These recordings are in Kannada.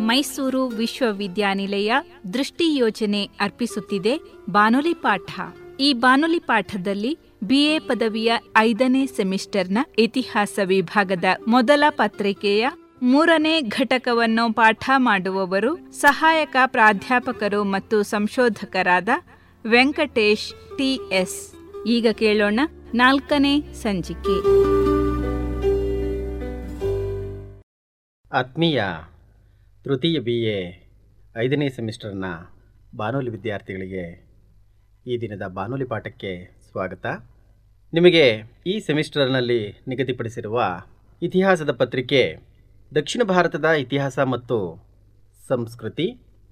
ಮೈಸೂರು ವಿಶ್ವವಿದ್ಯಾನಿಲಯ ದೃಷ್ಟಿ ಯೋಜನೆ ಅರ್ಪಿಸುತ್ತಿದೆ ಬಾನುಲಿ ಪಾಠ. ಈ ಬಾನುಲಿ ಪಾಠದಲ್ಲಿ BA ಪದವಿಯ 5ನೇ ಸೆಮಿಸ್ಟರ್ನ ಇತಿಹಾಸ ವಿಭಾಗದ ಮೊದಲ ಪತ್ರಿಕೆಯ 3ನೇ ಘಟಕವನ್ನು ಪಾಠ ಮಾಡುವವರು ಸಹಾಯಕ ಪ್ರಾಧ್ಯಾಪಕರು ಮತ್ತು ಸಂಶೋಧಕರಾದ ವೆಂಕಟೇಶ್ TS. ಈಗ ಕೇಳೋಣ 4ನೇ ಸಂಚಿಕೆ. ಆತ್ಮೀಯ ತೃತೀಯ BA 5ನೇ ಸೆಮಿಸ್ಟರ್ನ ಬಾನುಲಿ ವಿದ್ಯಾರ್ಥಿಗಳಿಗೆ ಈ ದಿನದ ಬಾನುಲಿ ಪಾಠಕ್ಕೆ ಸ್ವಾಗತ. ನಿಮಗೆ ಈ ಸೆಮಿಸ್ಟರ್ನಲ್ಲಿ ನಿಗದಿಪಡಿಸಿರುವ ಇತಿಹಾಸದ ಪತ್ರಿಕೆ ದಕ್ಷಿಣ ಭಾರತದ ಇತಿಹಾಸ ಮತ್ತು ಸಂಸ್ಕೃತಿ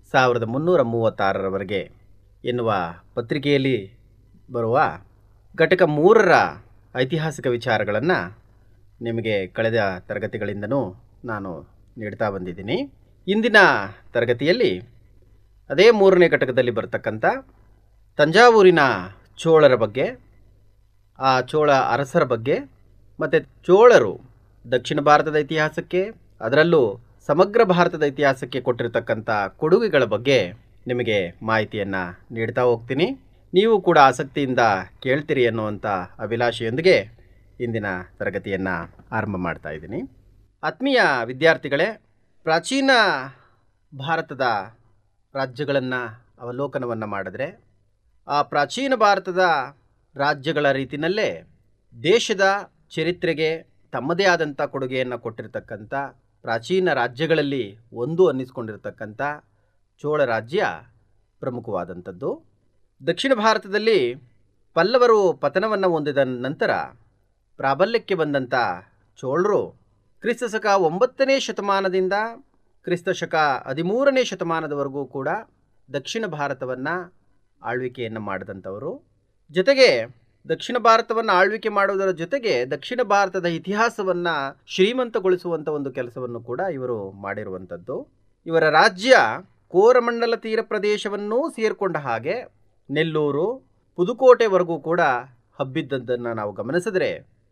1336ರವರೆಗೆ ಎನ್ನುವ ಪತ್ರಿಕೆಯಲ್ಲಿ ಬರುವ ಘಟಕ 3ರ ಐತಿಹಾಸಿಕ ವಿಚಾರಗಳನ್ನು ನಿಮಗೆ ಕಳೆದ ತರಗತಿಗಳಿಂದನೂ ನಾನು ನೀಡ್ತಾ ಬಂದಿದ್ದೀನಿ. ಇಂದಿನ ತರಗತಿಯಲ್ಲಿ ಅದೇ 3ನೇ ಘಟಕದಲ್ಲಿ ಬರ್ತಕ್ಕಂಥ ತಂಜಾವೂರಿನ ಚೋಳರ ಬಗ್ಗೆ, ಆ ಚೋಳ ಅರಸರ ಬಗ್ಗೆ ಮತ್ತು ಚೋಳರು ದಕ್ಷಿಣ ಭಾರತದ ಇತಿಹಾಸಕ್ಕೆ, ಅದರಲ್ಲೂ ಸಮಗ್ರ ಭಾರತದ ಇತಿಹಾಸಕ್ಕೆ ಕೊಟ್ಟಿರತಕ್ಕಂಥ ಕೊಡುಗೆಗಳ ಬಗ್ಗೆ ನಿಮಗೆ ಮಾಹಿತಿಯನ್ನು ನೀಡ್ತಾ ಹೋಗ್ತೀನಿ. ನೀವು ಕೂಡ ಆಸಕ್ತಿಯಿಂದ ಕೇಳ್ತೀರಿ ಅನ್ನುವಂಥ ಅಭಿಲಾಷೆಯೊಂದಿಗೆ ಇಂದಿನ ತರಗತಿಯನ್ನು ಆರಂಭ ಮಾಡ್ತಾ ಇದ್ದೀನಿ. ಆತ್ಮೀಯ ವಿದ್ಯಾರ್ಥಿಗಳೇ, ಪ್ರಾಚೀನ ಭಾರತದ ರಾಜ್ಯಗಳನ್ನು ಅವಲೋಕನವನ್ನು ಮಾಡಿದ್ರೆ ಆ ಪ್ರಾಚೀನ ಭಾರತದ ರಾಜ್ಯಗಳ ರೀತಿಯಲ್ಲೇ ದೇಶದ ಚರಿತ್ರೆಗೆ ತಮ್ಮದೇ ಆದಂಥ ಕೊಡುಗೆಯನ್ನು ಕೊಟ್ಟಿರತಕ್ಕಂಥ ಪ್ರಾಚೀನ ರಾಜ್ಯಗಳಲ್ಲಿ ಒಂದು ಅನ್ನಿಸ್ಕೊಂಡಿರತಕ್ಕಂಥ ಚೋಳ ರಾಜ್ಯ ಪ್ರಮುಖವಾದಂಥದ್ದು. ದಕ್ಷಿಣ ಭಾರತದಲ್ಲಿ ಪಲ್ಲವರು ಪತನವನ್ನು ಹೊಂದಿದ ನಂತರ ಪ್ರಾಬಲ್ಯಕ್ಕೆ ಬಂದಂಥ ಚೋಳರು ಕ್ರಿಸ್ತಶಕ 9ನೇ ಶತಮಾನದಿಂದ ಕ್ರಿಸ್ತಶಕ 13ನೇ ಶತಮಾನದವರೆಗೂ ಕೂಡ ದಕ್ಷಿಣ ಭಾರತವನ್ನು ಆಳ್ವಿಕೆಯನ್ನು ಮಾಡಿದಂಥವರು. ಜೊತೆಗೆ ದಕ್ಷಿಣ ಭಾರತವನ್ನು ಆಳ್ವಿಕೆ ಮಾಡುವುದರ ಜೊತೆಗೆ ದಕ್ಷಿಣ ಭಾರತದ ಇತಿಹಾಸವನ್ನು ಶ್ರೀಮಂತಗೊಳಿಸುವಂಥ ಒಂದು ಕೆಲಸವನ್ನು ಕೂಡ ಇವರು ಮಾಡಿರುವಂಥದ್ದು. ಇವರ ರಾಜ್ಯ ಕೋರಮಂಡಲ ತೀರ ಪ್ರದೇಶವನ್ನೂ ಸೇರಿಕೊಂಡ ಹಾಗೆ ನೆಲ್ಲೂರು, ಪುದುಕೋಟೆವರೆಗೂ ಕೂಡ ಹಬ್ಬಿದ್ದದ್ದನ್ನು ನಾವು ಗಮನಿಸಿದ್ರೆ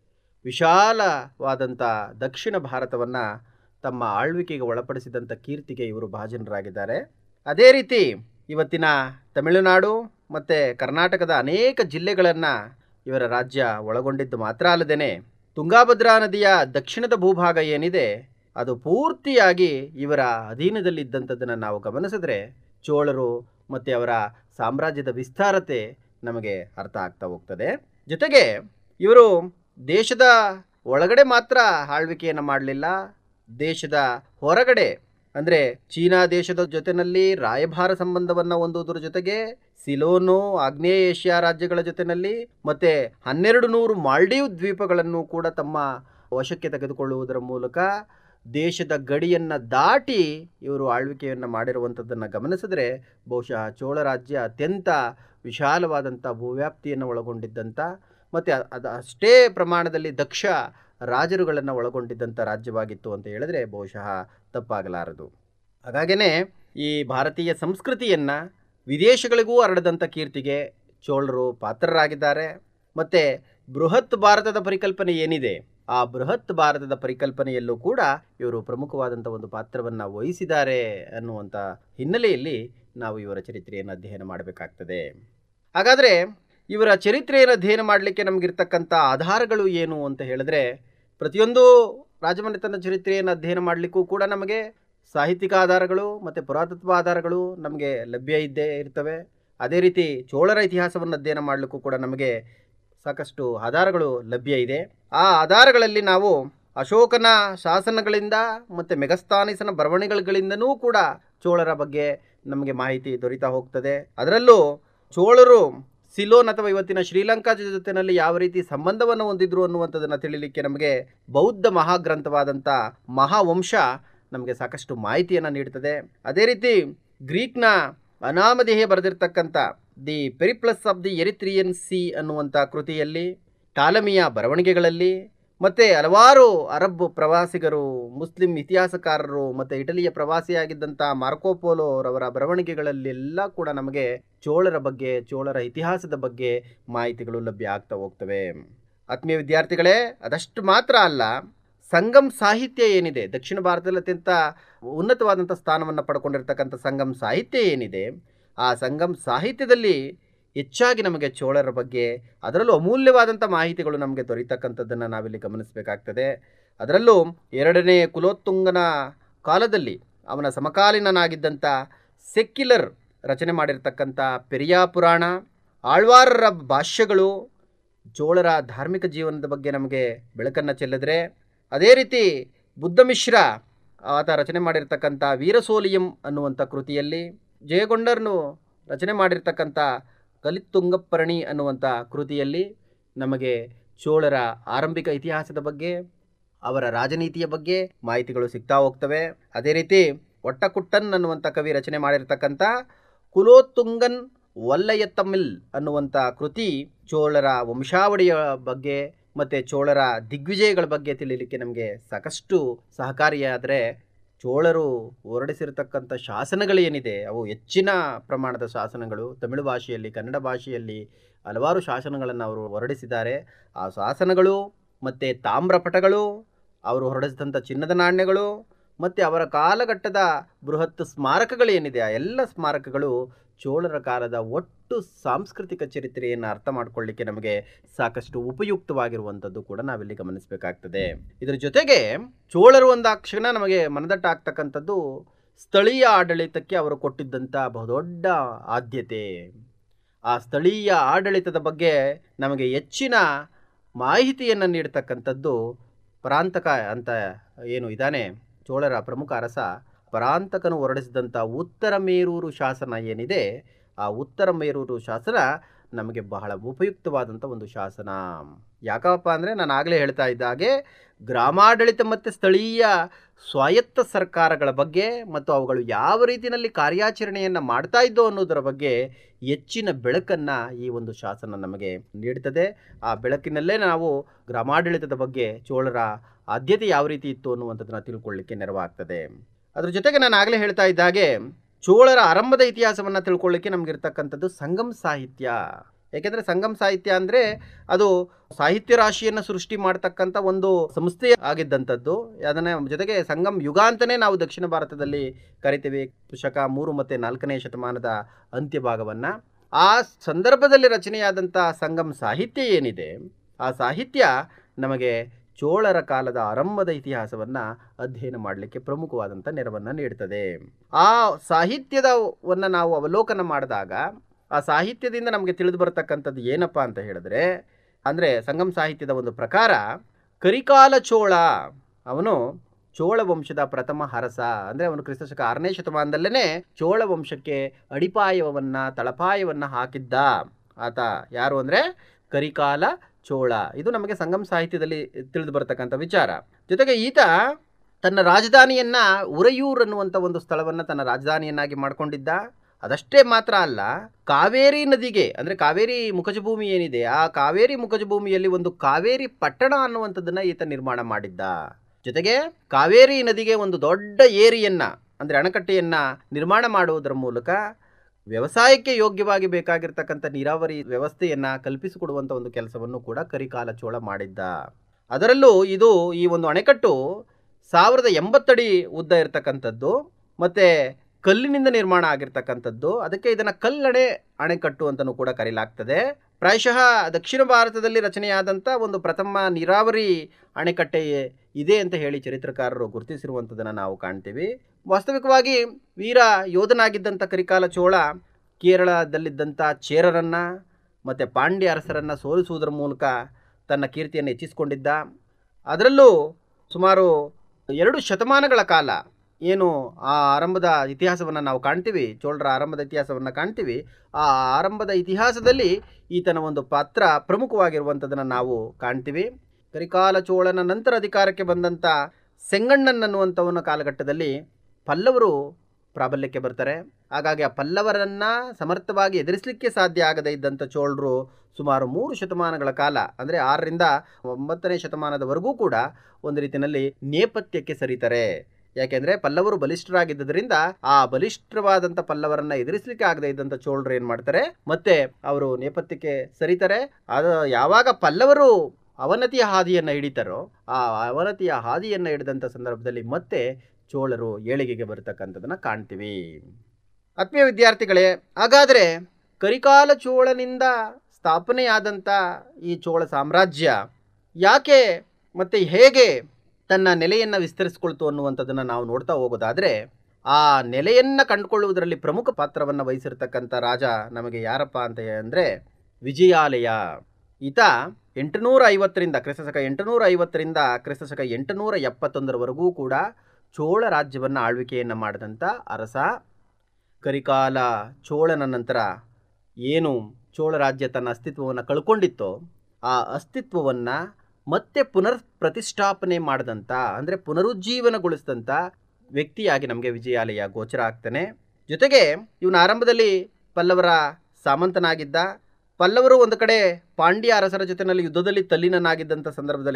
ವಿಶಾಲವಾದಂಥ ದಕ್ಷಿಣ ಭಾರತವನ್ನು ತಮ್ಮ ಆಳ್ವಿಕೆಗೆ ಒಳಪಡಿಸಿದಂಥ ಕೀರ್ತಿಗೆ ಇವರು ಭಾಜನರಾಗಿದ್ದಾರೆ. ಅದೇ ರೀತಿ ಇವತ್ತಿನ ತಮಿಳುನಾಡು ಮತ್ತು ಕರ್ನಾಟಕದ ಅನೇಕ ಜಿಲ್ಲೆಗಳನ್ನು ಇವರ ರಾಜ್ಯ ಒಳಗೊಂಡಿದ್ದು ಮಾತ್ರ ಅಲ್ಲದೇ ತುಂಗಾಭದ್ರಾ ನದಿಯ ದಕ್ಷಿಣದ ಭೂಭಾಗ ಏನಿದೆ ಅದು ಪೂರ್ತಿಯಾಗಿ ಇವರ ಅಧೀನದಲ್ಲಿದ್ದಂಥದ್ದನ್ನು ನಾವು ಗಮನಿಸಿದ್ರೆ ಚೋಳರು ಮತ್ತು ಅವರ ಸಾಮ್ರಾಜ್ಯದ ವಿಸ್ತಾರತೆ ನಮಗೆ ಅರ್ಥ ಆಗ್ತಾ ಹೋಗ್ತದೆ. ಜೊತೆಗೆ ಇವರು ದೇಶದ ಒಳಗಡೆ ಮಾತ್ರ ಆಳ್ವಿಕೆಯನ್ನು ಮಾಡಲಿಲ್ಲ, ದೇಶದ ಹೊರಗಡೆ ಅಂದರೆ ಚೀನಾ ದೇಶದ ಜೊತೆಯಲ್ಲಿ ರಾಯಭಾರ ಸಂಬಂಧವನ್ನು ಹೊಂದುವುದರ ಜೊತೆಗೆ ಸಿಲೋನು, ಆಗ್ನೇಯ ಏಷ್ಯಾ ರಾಜ್ಯಗಳ ಜೊತೆಯಲ್ಲಿ ಮತ್ತು 1200 ಮಾಲ್ಡೀವ್ ದ್ವೀಪಗಳನ್ನು ಕೂಡ ತಮ್ಮ ವಶಕ್ಕೆ ತೆಗೆದುಕೊಳ್ಳುವುದರ ಮೂಲಕ ದೇಶದ ಗಡಿಯನ್ನು ದಾಟಿ ಇವರು ಆಳ್ವಿಕೆಯನ್ನು ಮಾಡಿರುವಂಥದ್ದನ್ನು ಗಮನಿಸಿದ್ರೆ ಬಹುಶಃ ಚೋಳ ರಾಜ್ಯ ಅತ್ಯಂತ ವಿಶಾಲವಾದಂಥ ಭೂವ್ಯಾಪ್ತಿಯನ್ನು ಒಳಗೊಂಡಿದ್ದಂಥ ಮತ್ತು ಅದು ಅಷ್ಟೇ ಪ್ರಮಾಣದಲ್ಲಿ ದಕ್ಷ ರಾಜರುಗಳನ್ನು ಒಳಗೊಂಡಿದ್ದಂಥ ರಾಜ್ಯವಾಗಿತ್ತು ಅಂತ ಹೇಳಿದ್ರೆ ಬಹುಶಃ ತಪ್ಪಾಗಲಾರದು. ಹಾಗಾಗೇ ಈ ಭಾರತೀಯ ಸಂಸ್ಕೃತಿಯನ್ನು ವಿದೇಶಗಳಿಗೂ ಹರಡದಂಥ ಕೀರ್ತಿಗೆ ಚೋಳರು ಪಾತ್ರರಾಗಿದ್ದಾರೆ. ಮತ್ತು ಬೃಹತ್ ಭಾರತದ ಪರಿಕಲ್ಪನೆ ಏನಿದೆ ಆ ಬೃಹತ್ ಭಾರತದ ಪರಿಕಲ್ಪನೆಯಲ್ಲೂ ಕೂಡ ಇವರು ಪ್ರಮುಖವಾದಂಥ ಒಂದು ಪಾತ್ರವನ್ನು ವಹಿಸಿದ್ದಾರೆ ಅನ್ನುವಂಥ ಹಿನ್ನೆಲೆಯಲ್ಲಿ ನಾವು ಇವರ ಚರಿತ್ರೆಯನ್ನು ಅಧ್ಯಯನ ಮಾಡಬೇಕಾಗ್ತದೆ. ಹಾಗಾದರೆ ಇವರ ಚರಿತ್ರೆಯನ್ನು ಅಧ್ಯಯನ ಮಾಡಲಿಕ್ಕೆ ನಮಗಿರ್ತಕ್ಕಂಥ ಆಧಾರಗಳು ಏನು ಅಂತ ಹೇಳಿದ್ರೆ, ಪ್ರತಿಯೊಂದು ರಾಜಮನೆತನ ಚರಿತ್ರೆಯನ್ನು ಅಧ್ಯಯನ ಮಾಡಲಿಕ್ಕೂ ಕೂಡ ನಮಗೆ ಸಾಹಿತ್ಯಿಕ ಆಧಾರಗಳು ಮತ್ತು ಪುರಾತತ್ವ ಆಧಾರಗಳು ನಮಗೆ ಲಭ್ಯ ಇದ್ದೇ ಇರ್ತವೆ. ಅದೇ ರೀತಿ ಚೋಳರ ಇತಿಹಾಸವನ್ನು ಅಧ್ಯಯನ ಮಾಡಲಿಕ್ಕೂ ಕೂಡ ನಮಗೆ ಸಾಕಷ್ಟು ಆಧಾರಗಳು ಲಭ್ಯ ಇದೆ. ಆ ಆಧಾರಗಳಲ್ಲಿ ನಾವು ಅಶೋಕನ ಶಾಸನಗಳಿಂದ ಮತ್ತು ಮೆಗಸ್ತಾನಿಸನ ಬರವಣಿಗೆಗಳಿಂದನೂ ಕೂಡ ಚೋಳರ ಬಗ್ಗೆ ನಮಗೆ ಮಾಹಿತಿ ದೊರೀತಾ ಹೋಗ್ತದೆ. ಅದರಲ್ಲೂ ಚೋಳರು ಸಿಲೋನ್ ಅಥವಾ ಇವತ್ತಿನ ಶ್ರೀಲಂಕಾ ಜೊತೆಯಲ್ಲಿ ಯಾವ ರೀತಿ ಸಂಬಂಧವನ್ನು ಹೊಂದಿದ್ರು ಅನ್ನುವಂಥದ್ದನ್ನು ತಿಳಿಲಿಕ್ಕೆ ನಮಗೆ ಬೌದ್ಧ ಮಹಾಗ್ರಂಥವಾದಂಥ ಮಹಾವಂಶ ನಮಗೆ ಸಾಕಷ್ಟು ಮಾಹಿತಿಯನ್ನು ನೀಡ್ತದೆ. ಅದೇ ರೀತಿ ಗ್ರೀಕ್ನ ಅನಾಮಧೇಯ ಬರೆದಿರ್ತಕ್ಕಂಥ the Periplus of the Erythraean Sea ಅನ್ನುವಂಥ ಕೃತಿಯಲ್ಲಿ, ಟಾಲಮಿಯ ಬರವಣಿಗೆಗಳಲ್ಲಿ ಮತ್ತು ಹಲವಾರು ಅರಬ್ ಪ್ರವಾಸಿಗರು, ಮುಸ್ಲಿಂ ಇತಿಹಾಸಕಾರರು ಮತ್ತು ಇಟಲಿಯ ಪ್ರವಾಸಿಯಾಗಿದ್ದಂಥ ಮಾರ್ಕೋಪೋಲೋ ರವರ ಬರವಣಿಗೆಗಳಲ್ಲೆಲ್ಲ ಕೂಡ ನಮಗೆ ಚೋಳರ ಬಗ್ಗೆ, ಚೋಳರ ಇತಿಹಾಸದ ಬಗ್ಗೆ ಮಾಹಿತಿಗಳು ಲಭ್ಯ ಆಗ್ತಾ ಹೋಗ್ತವೆ. ಆತ್ಮೀಯ ವಿದ್ಯಾರ್ಥಿಗಳೇ, ಅದಷ್ಟು ಮಾತ್ರ ಅಲ್ಲ, ಸಂಗಮ್ ಸಾಹಿತ್ಯ ಏನಿದೆ, ದಕ್ಷಿಣ ಭಾರತದಲ್ಲಿ ಅತ್ಯಂತ ಉನ್ನತವಾದಂಥ ಸ್ಥಾನವನ್ನು ಪಡ್ಕೊಂಡಿರ್ತಕ್ಕಂಥ ಸಂಗಮ್ ಸಾಹಿತ್ಯ ಏನಿದೆ, ಆ ಸಂಗಮ್ ಸಾಹಿತ್ಯದಲ್ಲಿ ಹೆಚ್ಚಾಗಿ ನಮಗೆ ಚೋಳರ ಬಗ್ಗೆ ಅದರಲ್ಲೂ ಅಮೂಲ್ಯವಾದಂಥ ಮಾಹಿತಿಗಳು ನಮಗೆ ದೊರೀತಕ್ಕಂಥದ್ದನ್ನು ನಾವಿಲ್ಲಿ ಗಮನಿಸಬೇಕಾಗ್ತದೆ. ಅದರಲ್ಲೂ 2ನೇ ಕುಲೋತ್ತುಂಗನ ಕಾಲದಲ್ಲಿ ಅವನ ಸಮಕಾಲೀನನಾಗಿದ್ದಂಥ ಸೆಕ್ಯುಲರ್ ರಚನೆ ಮಾಡಿರ್ತಕ್ಕಂಥ ಪೆರಿಯಾ ಪುರಾಣ, ಆಳ್ವಾರರ ಭಾಷ್ಯಗಳು ಚೋಳರ ಧಾರ್ಮಿಕ ಜೀವನದ ಬಗ್ಗೆ ನಮಗೆ ಬೆಳಕನ್ನು ಚೆಲ್ಲಿದ್ರೆ, ಅದೇ ರೀತಿ ಬುದ್ಧ ಮಿಶ್ರ ಆತ ರಚನೆ ಮಾಡಿರ್ತಕ್ಕಂಥ ವೀರಸೋಲಿಯಂ ಅನ್ನುವಂಥ ಕೃತಿಯಲ್ಲಿ, ಜಯಗೊಂಡರ್ನು ರಚನೆ ಮಾಡಿರ್ತಕ್ಕಂಥ ಕಲಿತುಂಗಪ್ಪರಣಿ ಅನ್ನುವಂಥ ಕೃತಿಯಲ್ಲಿ ನಮಗೆ ಚೋಳರ ಆರಂಭಿಕ ಇತಿಹಾಸದ ಬಗ್ಗೆ, ಅವರ ರಾಜನೀತಿಯ ಬಗ್ಗೆ ಮಾಹಿತಿಗಳು ಸಿಗ್ತಾ ಹೋಗ್ತವೆ. ಅದೇ ರೀತಿ ಒಟ್ಟಕುಟ್ಟನ್ ಅನ್ನುವಂಥ ಕವಿ ರಚನೆ ಮಾಡಿರ್ತಕ್ಕಂಥ ಕುಲೋತ್ತುಂಗನ್ ವಲ್ಲಯತ್ತಮಿಲ್ ಅನ್ನುವಂಥ ಕೃತಿ ಚೋಳರ ವಂಶಾವಳಿಯ ಬಗ್ಗೆ ಮತ್ತು ಚೋಳರ ದಿಗ್ವಿಜಯಗಳ ಬಗ್ಗೆ ತಿಳಿಯಲಿಕ್ಕೆ ನಮಗೆ ಸಾಕಷ್ಟು ಸಹಕಾರಿಯಾದರೆ, ಚೋಳರು ಹೊರಡಿಸಿರ್ತಕ್ಕಂಥ ಶಾಸನಗಳೇನಿದೆ ಅವು ಹೆಚ್ಚಿನ ಪ್ರಮಾಣದ ಶಾಸನಗಳು ತಮಿಳು ಭಾಷೆಯಲ್ಲಿ, ಕನ್ನಡ ಭಾಷೆಯಲ್ಲಿ ಹಲವಾರು ಶಾಸನಗಳನ್ನು ಅವರು ಹೊರಡಿಸಿದ್ದಾರೆ. ಆ ಶಾಸನಗಳು ಮತ್ತು ತಾಮ್ರಪಟಗಳು, ಅವರು ಹೊರಡಿಸಿದಂಥ ಚಿನ್ನದ ನಾಣ್ಯಗಳು ಮತ್ತು ಅವರ ಕಾಲಘಟ್ಟದ ಬೃಹತ್ ಸ್ಮಾರಕಗಳೇನಿದೆ ಆ ಎಲ್ಲ ಸ್ಮಾರಕಗಳು ಚೋಳರ ಕಾಲದ ಒಟ್ಟು ಸಾಂಸ್ಕೃತಿಕ ಚರಿತ್ರೆಯನ್ನು ಅರ್ಥ ಮಾಡಿಕೊಳ್ಳಿಕ್ಕೆ ನಮಗೆ ಸಾಕಷ್ಟು ಉಪಯುಕ್ತವಾಗಿರುವಂಥದ್ದು ಕೂಡ ನಾವಿಲ್ಲಿ ಗಮನಿಸಬೇಕಾಗ್ತದೆ. ಇದರ ಜೊತೆಗೆ ಚೋಳರು ಒಂದಾಕ್ಷಣ ನಮಗೆ ಮನದಟ್ಟಾಗ್ತಕ್ಕಂಥದ್ದು ಸ್ಥಳೀಯ ಆಡಳಿತಕ್ಕೆ ಅವರು ಕೊಟ್ಟಿದ್ದಂಥ ಬಹುದೊಡ್ಡ ಆದ್ಯತೆ. ಆ ಸ್ಥಳೀಯ ಆಡಳಿತದ ಬಗ್ಗೆ ನಮಗೆ ಹೆಚ್ಚಿನ ಮಾಹಿತಿಯನ್ನು ನೀಡ್ತಕ್ಕಂಥದ್ದು ಪರಾಂತಕ ಅಂತ ಏನು ಇದ್ದಾನೆ ಚೋಳರ ಪ್ರಮುಖ ಅರಸ, ಪರಾಂತಕನು ಹೊರಡಿಸಿದಂಥ ಉತ್ತರ ಮೇರೂರು ಶಾಸನ ಏನಿದೆ, ಆ ಉತ್ತರ ಮೇರೂರು ಶಾಸನ ನಮಗೆ ಬಹಳ ಉಪಯುಕ್ತವಾದಂಥ ಒಂದು ಶಾಸನ. ಯಾಕಪ್ಪ ಅಂದರೆ ನಾನು ಆಗಲೇ ಹೇಳ್ತಾ ಇದ್ದ ಹಾಗೆ ಗ್ರಾಮಾಡಳಿತ ಮತ್ತು ಸ್ಥಳೀಯ ಸ್ವಾಯತ್ತ ಸರ್ಕಾರಗಳ ಬಗ್ಗೆ ಮತ್ತು ಅವುಗಳು ಯಾವ ರೀತಿಯಲ್ಲಿ ಕಾರ್ಯಾಚರಣೆಯನ್ನು ಮಾಡ್ತಾ ಇದ್ದೋ ಅನ್ನೋದರ ಬಗ್ಗೆ ಹೆಚ್ಚಿನ ಬೆಳಕನ್ನು ಈ ಒಂದು ಶಾಸನ ನಮಗೆ ನೀಡುತ್ತದೆ. ಆ ಬೆಳಕಿನಲ್ಲೇ ನಾವು ಗ್ರಾಮಾಡಳಿತದ ಬಗ್ಗೆ ಚೋಳರ ಆದ್ಯತೆ ಯಾವ ರೀತಿ ಇತ್ತು ಅನ್ನುವಂಥದ್ದನ್ನು ತಿಳ್ಕೊಳ್ಳಿಕ್ಕೆ ನೆರವಾಗ್ತದೆ. ಅದ್ರ ಜೊತೆಗೆ ನಾನು ಆಗಲೇ ಹೇಳ್ತಾ ಇದ್ದಾಗೆ ಚೋಳರ ಆರಂಭದ ಇತಿಹಾಸವನ್ನು ತಿಳ್ಕೊಳ್ಳಿಕ್ಕೆ ನಮಗಿರ್ತಕ್ಕಂಥದ್ದು ಸಂಗಮ್ ಸಾಹಿತ್ಯ. ಏಕೆಂದರೆ ಸಂಗಮ್ ಸಾಹಿತ್ಯ ಅಂದರೆ ಅದು ಸಾಹಿತ್ಯ ರಾಶಿಯನ್ನು ಸೃಷ್ಟಿ ಮಾಡ್ತಕ್ಕಂಥ ಒಂದು ಸಂಸ್ಥೆ ಆಗಿದ್ದಂಥದ್ದು. ಅದನ್ನ ಜೊತೆಗೆ ಸಂಗಮ್ ಯುಗ ಅಂತಲೇ ನಾವು ದಕ್ಷಿಣ ಭಾರತದಲ್ಲಿ ಕರಿತೀವಿ. ಶಕ 3 ಮತ್ತು 4ನೇ ಶತಮಾನದ ಅಂತ್ಯಭಾಗವನ್ನು. ಆ ಸಂದರ್ಭದಲ್ಲಿ ರಚನೆಯಾದಂಥ ಸಂಗಮ್ ಸಾಹಿತ್ಯ ಏನಿದೆ, ಆ ಸಾಹಿತ್ಯ ನಮಗೆ ಚೋಳರ ಕಾಲದ ಆರಂಭದ ಇತಿಹಾಸವನ್ನು ಅಧ್ಯಯನ ಮಾಡಲಿಕ್ಕೆ ಪ್ರಮುಖವಾದಂಥ ನೆರವನ್ನು ನೀಡ್ತದೆ. ಆ ಸಾಹಿತ್ಯದವನ್ನು ನಾವು ಅವಲೋಕನ ಮಾಡಿದಾಗ ಆ ಸಾಹಿತ್ಯದಿಂದ ನಮಗೆ ತಿಳಿದು ಬರತಕ್ಕಂಥದ್ದು ಏನಪ್ಪ ಅಂತ ಹೇಳಿದ್ರೆ, ಅಂದರೆ ಸಂಗಮ್ ಸಾಹಿತ್ಯದ ಒಂದು ಪ್ರಕಾರ ಕರಿಕಾಲ ಚೋಳ ಅವನು ಚೋಳ ವಂಶದ ಪ್ರಥಮ ಅರಸ. ಅಂದರೆ ಅವನು ಕ್ರಿಸ್ತಶಕ 6ನೇ ಶತಮಾನದಲ್ಲೇ ಚೋಳ ವಂಶಕ್ಕೆ ಅಡಿಪಾಯವನ್ನು ತಳಪಾಯವನ್ನು ಹಾಕಿದ್ದ ಆತ. ಯಾರು ಅಂದರೆ ಕರಿಕಾಲ ಚೋಳ. ಇದು ನಮಗೆ ಸಂಗಮ್ ಸಾಹಿತ್ಯದಲ್ಲಿ ತಿಳಿದು ಬರತಕ್ಕಂಥ ವಿಚಾರ. ಜೊತೆಗೆ ಈತ ತನ್ನ ರಾಜಧಾನಿಯನ್ನು ಉರಯೂರು ಅನ್ನುವಂಥ ಒಂದು ಸ್ಥಳವನ್ನು ತನ್ನ ರಾಜಧಾನಿಯನ್ನಾಗಿ ಮಾಡಿಕೊಂಡಿದ್ದ. ಅದಷ್ಟೇ ಮಾತ್ರ ಅಲ್ಲ, ಕಾವೇರಿ ನದಿಗೆ ಅಂದರೆ ಕಾವೇರಿ ಮುಖಜಭೂಮಿ ಏನಿದೆ, ಆ ಕಾವೇರಿ ಮುಖಜಭೂಮಿಯಲ್ಲಿ ಒಂದು ಕಾವೇರಿ ಪಟ್ಟಣ ಅನ್ನುವಂಥದ್ದನ್ನು ಈತ ನಿರ್ಮಾಣ ಮಾಡಿದ್ದ. ಜೊತೆಗೆ ಕಾವೇರಿ ನದಿಗೆ ಒಂದು ದೊಡ್ಡ ಏರಿಯನ್ನು ಅಂದರೆ ಅಣೆಕಟ್ಟೆಯನ್ನು ನಿರ್ಮಾಣ ಮಾಡುವುದರ ಮೂಲಕ ವ್ಯವಸಾಯಕ್ಕೆ ಯೋಗ್ಯವಾಗಿ ಬೇಕಾಗಿರ್ತಕ್ಕಂಥ ನೀರಾವರಿ ವ್ಯವಸ್ಥೆಯನ್ನು ಕಲ್ಪಿಸಿಕೊಡುವಂಥ ಒಂದು ಕೆಲಸವನ್ನು ಕೂಡ ಕರಿಕಾಲ ಚೋಳ ಮಾಡಿದ್ದ. ಅದರಲ್ಲೂ ಇದು ಈ ಒಂದು ಅಣೆಕಟ್ಟು 1080 ಅಡಿ ಉದ್ದ ಇರತಕ್ಕಂಥದ್ದು ಮತ್ತು ಕಲ್ಲಿನಿಂದ ನಿರ್ಮಾಣ ಆಗಿರ್ತಕ್ಕಂಥದ್ದು. ಅದಕ್ಕೆ ಇದನ್ನು ಕಲ್ಲಣೆ ಅಣೆಕಟ್ಟು ಅಂತಲೂ ಕೂಡ ಕರೆಯಲಾಗ್ತದೆ. ಪ್ರಾಯಶಃ ದಕ್ಷಿಣ ಭಾರತದಲ್ಲಿ ರಚನೆಯಾದಂಥ ಒಂದು ಪ್ರಥಮ ನೀರಾವರಿ ಅಣೆಕಟ್ಟೆ ಇದೆ ಅಂತ ಹೇಳಿ ಚರಿತ್ರಕಾರರು ಗುರುತಿಸಿರುವಂಥದ್ದನ್ನು ನಾವು ಕಾಣ್ತೀವಿ. ವಾಸ್ತವಿಕವಾಗಿ ವೀರ ಯೋಧನಾಗಿದ್ದಂಥ ಕರಿಕಾಲ ಚೋಳ ಕೇರಳದಲ್ಲಿದ್ದಂಥ ಚೇರರನ್ನು ಮತ್ತು ಪಾಂಡ್ಯ ಅರಸರನ್ನು ಸೋಲಿಸುವುದರ ಮೂಲಕ ತನ್ನ ಕೀರ್ತಿಯನ್ನು ಹೆಚ್ಚಿಸಿಕೊಂಡಿದ್ದ. ಅದರಲ್ಲೂ ಸುಮಾರು 2 ಶತಮಾನಗಳ ಕಾಲ ಏನು ಆ ಆರಂಭದ ಇತಿಹಾಸವನ್ನು ನಾವು ಕಾಣ್ತೀವಿ, ಚೋಳರ ಆರಂಭದ ಇತಿಹಾಸವನ್ನು ಕಾಣ್ತೀವಿ. ಆ ಆರಂಭದ ಇತಿಹಾಸದಲ್ಲಿ ಈತನ ಒಂದು ಪಾತ್ರ ಪ್ರಮುಖವಾಗಿರುವಂಥದ್ದನ್ನು ನಾವು ಕಾಣ್ತೀವಿ. ಕರಿಕಾಲ ಚೋಳನ ನಂತರ ಅಧಿಕಾರಕ್ಕೆ ಬಂದಂಥ ಸೆಂಗಣ್ಣನ್ ಅನ್ನುವಂಥವನ ಕಾಲಘಟ್ಟದಲ್ಲಿ ಪಲ್ಲವರು ಪ್ರಾಬಲ್ಯಕ್ಕೆ ಬರ್ತಾರೆ. ಹಾಗಾಗಿ ಆ ಪಲ್ಲವರನ್ನು ಸಮರ್ಥವಾಗಿ ಎದುರಿಸಲಿಕ್ಕೆ ಸಾಧ್ಯ ಆಗದೇ ಇದ್ದಂಥ ಚೋಳರು ಸುಮಾರು 3 ಶತಮಾನಗಳ ಕಾಲ ಅಂದರೆ 6ರಿಂದ 9ನೇ ಶತಮಾನದವರೆಗೂ ಕೂಡ ಒಂದು ರೀತಿಯಲ್ಲಿ ನೇಪಥ್ಯಕ್ಕೆ ಸರಿತಾರೆ. ಯಾಕೆಂದರೆ ಪಲ್ಲವರು ಬಲಿಷ್ಠರಾಗಿದ್ದರಿಂದ ಆ ಬಲಿಷ್ಠವಾದಂಥ ಪಲ್ಲವರನ್ನು ಎದುರಿಸಲಿಕ್ಕೆ ಆಗದೇ ಇದ್ದಂಥ ಚೋಳರು ಏನು ಮಾಡ್ತಾರೆ, ಮತ್ತೆ ಅವರು ನೇಪಥ್ಯಕ್ಕೆ ಸರಿತಾರೆ. ಅದು ಯಾವಾಗ ಪಲ್ಲವರು ಅವನತಿಯ ಹಾದಿಯನ್ನು ಹಿಡಿತಾರೋ ಆ ಅವನತಿಯ ಹಾದಿಯನ್ನು ಹಿಡಿದಂಥ ಸಂದರ್ಭದಲ್ಲಿ ಮತ್ತೆ ಚೋಳರು ಏಳಿಗೆಗೆ ಬರತಕ್ಕಂಥದ್ದನ್ನು ಕಾಣ್ತೀವಿ. ಆತ್ಮೀಯ ವಿದ್ಯಾರ್ಥಿಗಳೇ, ಹಾಗಾದರೆ ಕರಿಕಾಲ ಚೋಳನಿಂದ ಸ್ಥಾಪನೆಯಾದಂಥ ಈ ಚೋಳ ಸಾಮ್ರಾಜ್ಯ ಯಾಕೆ ಮತ್ತು ಹೇಗೆ ತನ್ನ ನೆಲೆಯನ್ನು ವಿಸ್ತರಿಸಿಕೊಳ್ತು ಅನ್ನುವಂಥದ್ದನ್ನು ನಾವು ನೋಡ್ತಾ ಹೋಗೋದಾದರೆ, ಆ ನೆಲೆಯನ್ನು ಕಂಡುಕೊಳ್ಳುವುದರಲ್ಲಿ ಪ್ರಮುಖ ಪಾತ್ರವನ್ನು ವಹಿಸಿರ್ತಕ್ಕಂಥ ರಾಜ ನಮಗೆ ಯಾರಪ್ಪ ಅಂತ ಅಂದರೆ ವಿಜಯಾಲಯ. ಈತ 850ರಿಂದ ಕ್ರಿಸ್ತಶಕ 850ರಿಂದ ಕ್ರಿಸ್ತಶಕ 871ರವರೆಗೂ ಕೂಡ ಚೋಳ ರಾಜ್ಯವನ್ನು ಆಳ್ವಿಕೆಯನ್ನು ಮಾಡಿದಂಥ ಅರಸ. ಕರಿಕಾಲ ಚೋಳನ ನಂತರ ಏನು ಚೋಳ ರಾಜ್ಯ ತನ್ನ ಅಸ್ತಿತ್ವವನ್ನು ಕಳ್ಕೊಂಡಿತ್ತೋ ಆ ಅಸ್ತಿತ್ವವನ್ನು ಮತ್ತೆ ಪುನರ್ ಪ್ರತಿಷ್ಠಾಪನೆ ಮಾಡಿದಂಥ, ಅಂದರೆ ಪುನರುಜ್ಜೀವನಗೊಳಿಸಿದಂಥ ವ್ಯಕ್ತಿಯಾಗಿ ನಮಗೆ ವಿಜಯಾಲಯ ಗೋಚರ ಆಗ್ತಾನೆ. ಜೊತೆಗೆ ಇವನ ಆರಂಭದಲ್ಲಿ ಪಲ್ಲವರ ಸಾಮಂತನಾಗಿದ್ದ. ಪಲ್ಲವರು ಒಂದು ಕಡೆ ಪಾಂಡ್ಯ ಅರಸರ ಜೊತೆಯಲ್ಲಿ ಯುದ್ಧದಲ್ಲಿ ತಲ್ಲೀನರಾಗಿದ್ದಂಥ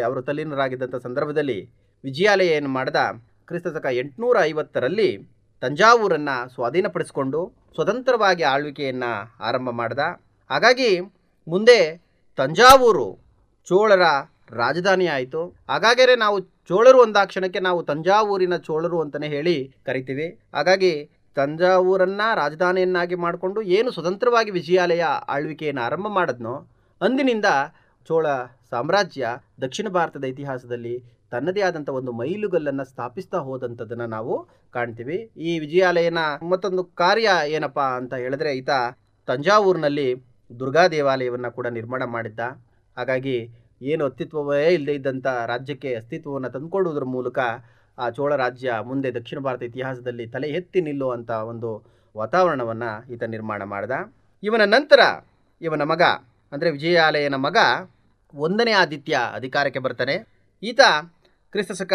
ಸಂದರ್ಭದಲ್ಲಿ ವಿಜಯಾಲಯ ಏನು ಮಾಡ್ದ, ಕ್ರಿಸ್ತಶಕ 850ರಲ್ಲಿ ತಂಜಾವೂರನ್ನು ಸ್ವಾಧೀನಪಡಿಸಿಕೊಂಡು ಸ್ವತಂತ್ರವಾಗಿ ಆಳ್ವಿಕೆಯನ್ನು ಆರಂಭ ಮಾಡ್ದ. ಹಾಗಾಗಿ ಮುಂದೆ ತಂಜಾವೂರು ಚೋಳರ ರಾಜಧಾನಿ ಆಯಿತು. ಹಾಗಾದರೆ ನಾವು ಚೋಳರು ಒಂದಾಕ್ಷಣಕ್ಕೆ ನಾವು ತಂಜಾವೂರಿನ ಚೋಳರು ಅಂತಲೇ ಹೇಳಿ ಕರಿತೀವಿ. ಹಾಗಾಗಿ ತಂಜಾವೂರನ್ನು ರಾಜಧಾನಿಯನ್ನಾಗಿ ಮಾಡಿಕೊಂಡು ಏನು ಸ್ವತಂತ್ರವಾಗಿ ವಿಜಯಾಲಯ ಆಳ್ವಿಕೆಯನ್ನು ಆರಂಭ ಮಾಡಿದ್ನೋ ಅಂದಿನಿಂದ ಚೋಳ ಸಾಮ್ರಾಜ್ಯ ದಕ್ಷಿಣ ಭಾರತದ ಇತಿಹಾಸದಲ್ಲಿ ತನ್ನದೇ ಆದಂಥ ಒಂದು ಮೈಲುಗಲ್ಲನ್ನು ಸ್ಥಾಪಿಸ್ತಾ ಹೋದಂಥದ್ದನ್ನು ನಾವು ಕಾಣ್ತೀವಿ. ಈ ವಿಜಯಾಲಯನ ಮತ್ತೊಂದು ಕಾರ್ಯ ಏನಪ್ಪ ಅಂತ ಹೇಳಿದ್ರೆ, ಈತ ತಂಜಾವೂರಿನಲ್ಲಿ ದುರ್ಗಾ ದೇವಾಲಯವನ್ನು ಕೂಡ ನಿರ್ಮಾಣ ಮಾಡಿದ್ದ. ಹಾಗಾಗಿ ಏನು ಅಸ್ತಿತ್ವವೇ ಇಲ್ಲದೇ ಇದ್ದಂಥ ರಾಜ್ಯಕ್ಕೆ ಅಸ್ತಿತ್ವವನ್ನು ತಂದುಕೊಡುವುದರ ಮೂಲಕ ಆ ಚೋಳ ರಾಜ್ಯ ಮುಂದೆ ದಕ್ಷಿಣ ಭಾರತ ಇತಿಹಾಸದಲ್ಲಿ ತಲೆ ಎತ್ತಿ ನಿಲ್ಲುವಂಥ ಒಂದು ವಾತಾವರಣವನ್ನು ಈತ ನಿರ್ಮಾಣ ಮಾಡಿದ. ಇವನ ನಂತರ ಇವನ ಮಗ ಅಂದರೆ ವಿಜಯಾಲಯನ ಮಗ 1ನೇ ಆದಿತ್ಯ ಅಧಿಕಾರಕ್ಕೆ ಬರ್ತಾನೆ. ಈತ ಕ್ರಿಸ್ತಶಕ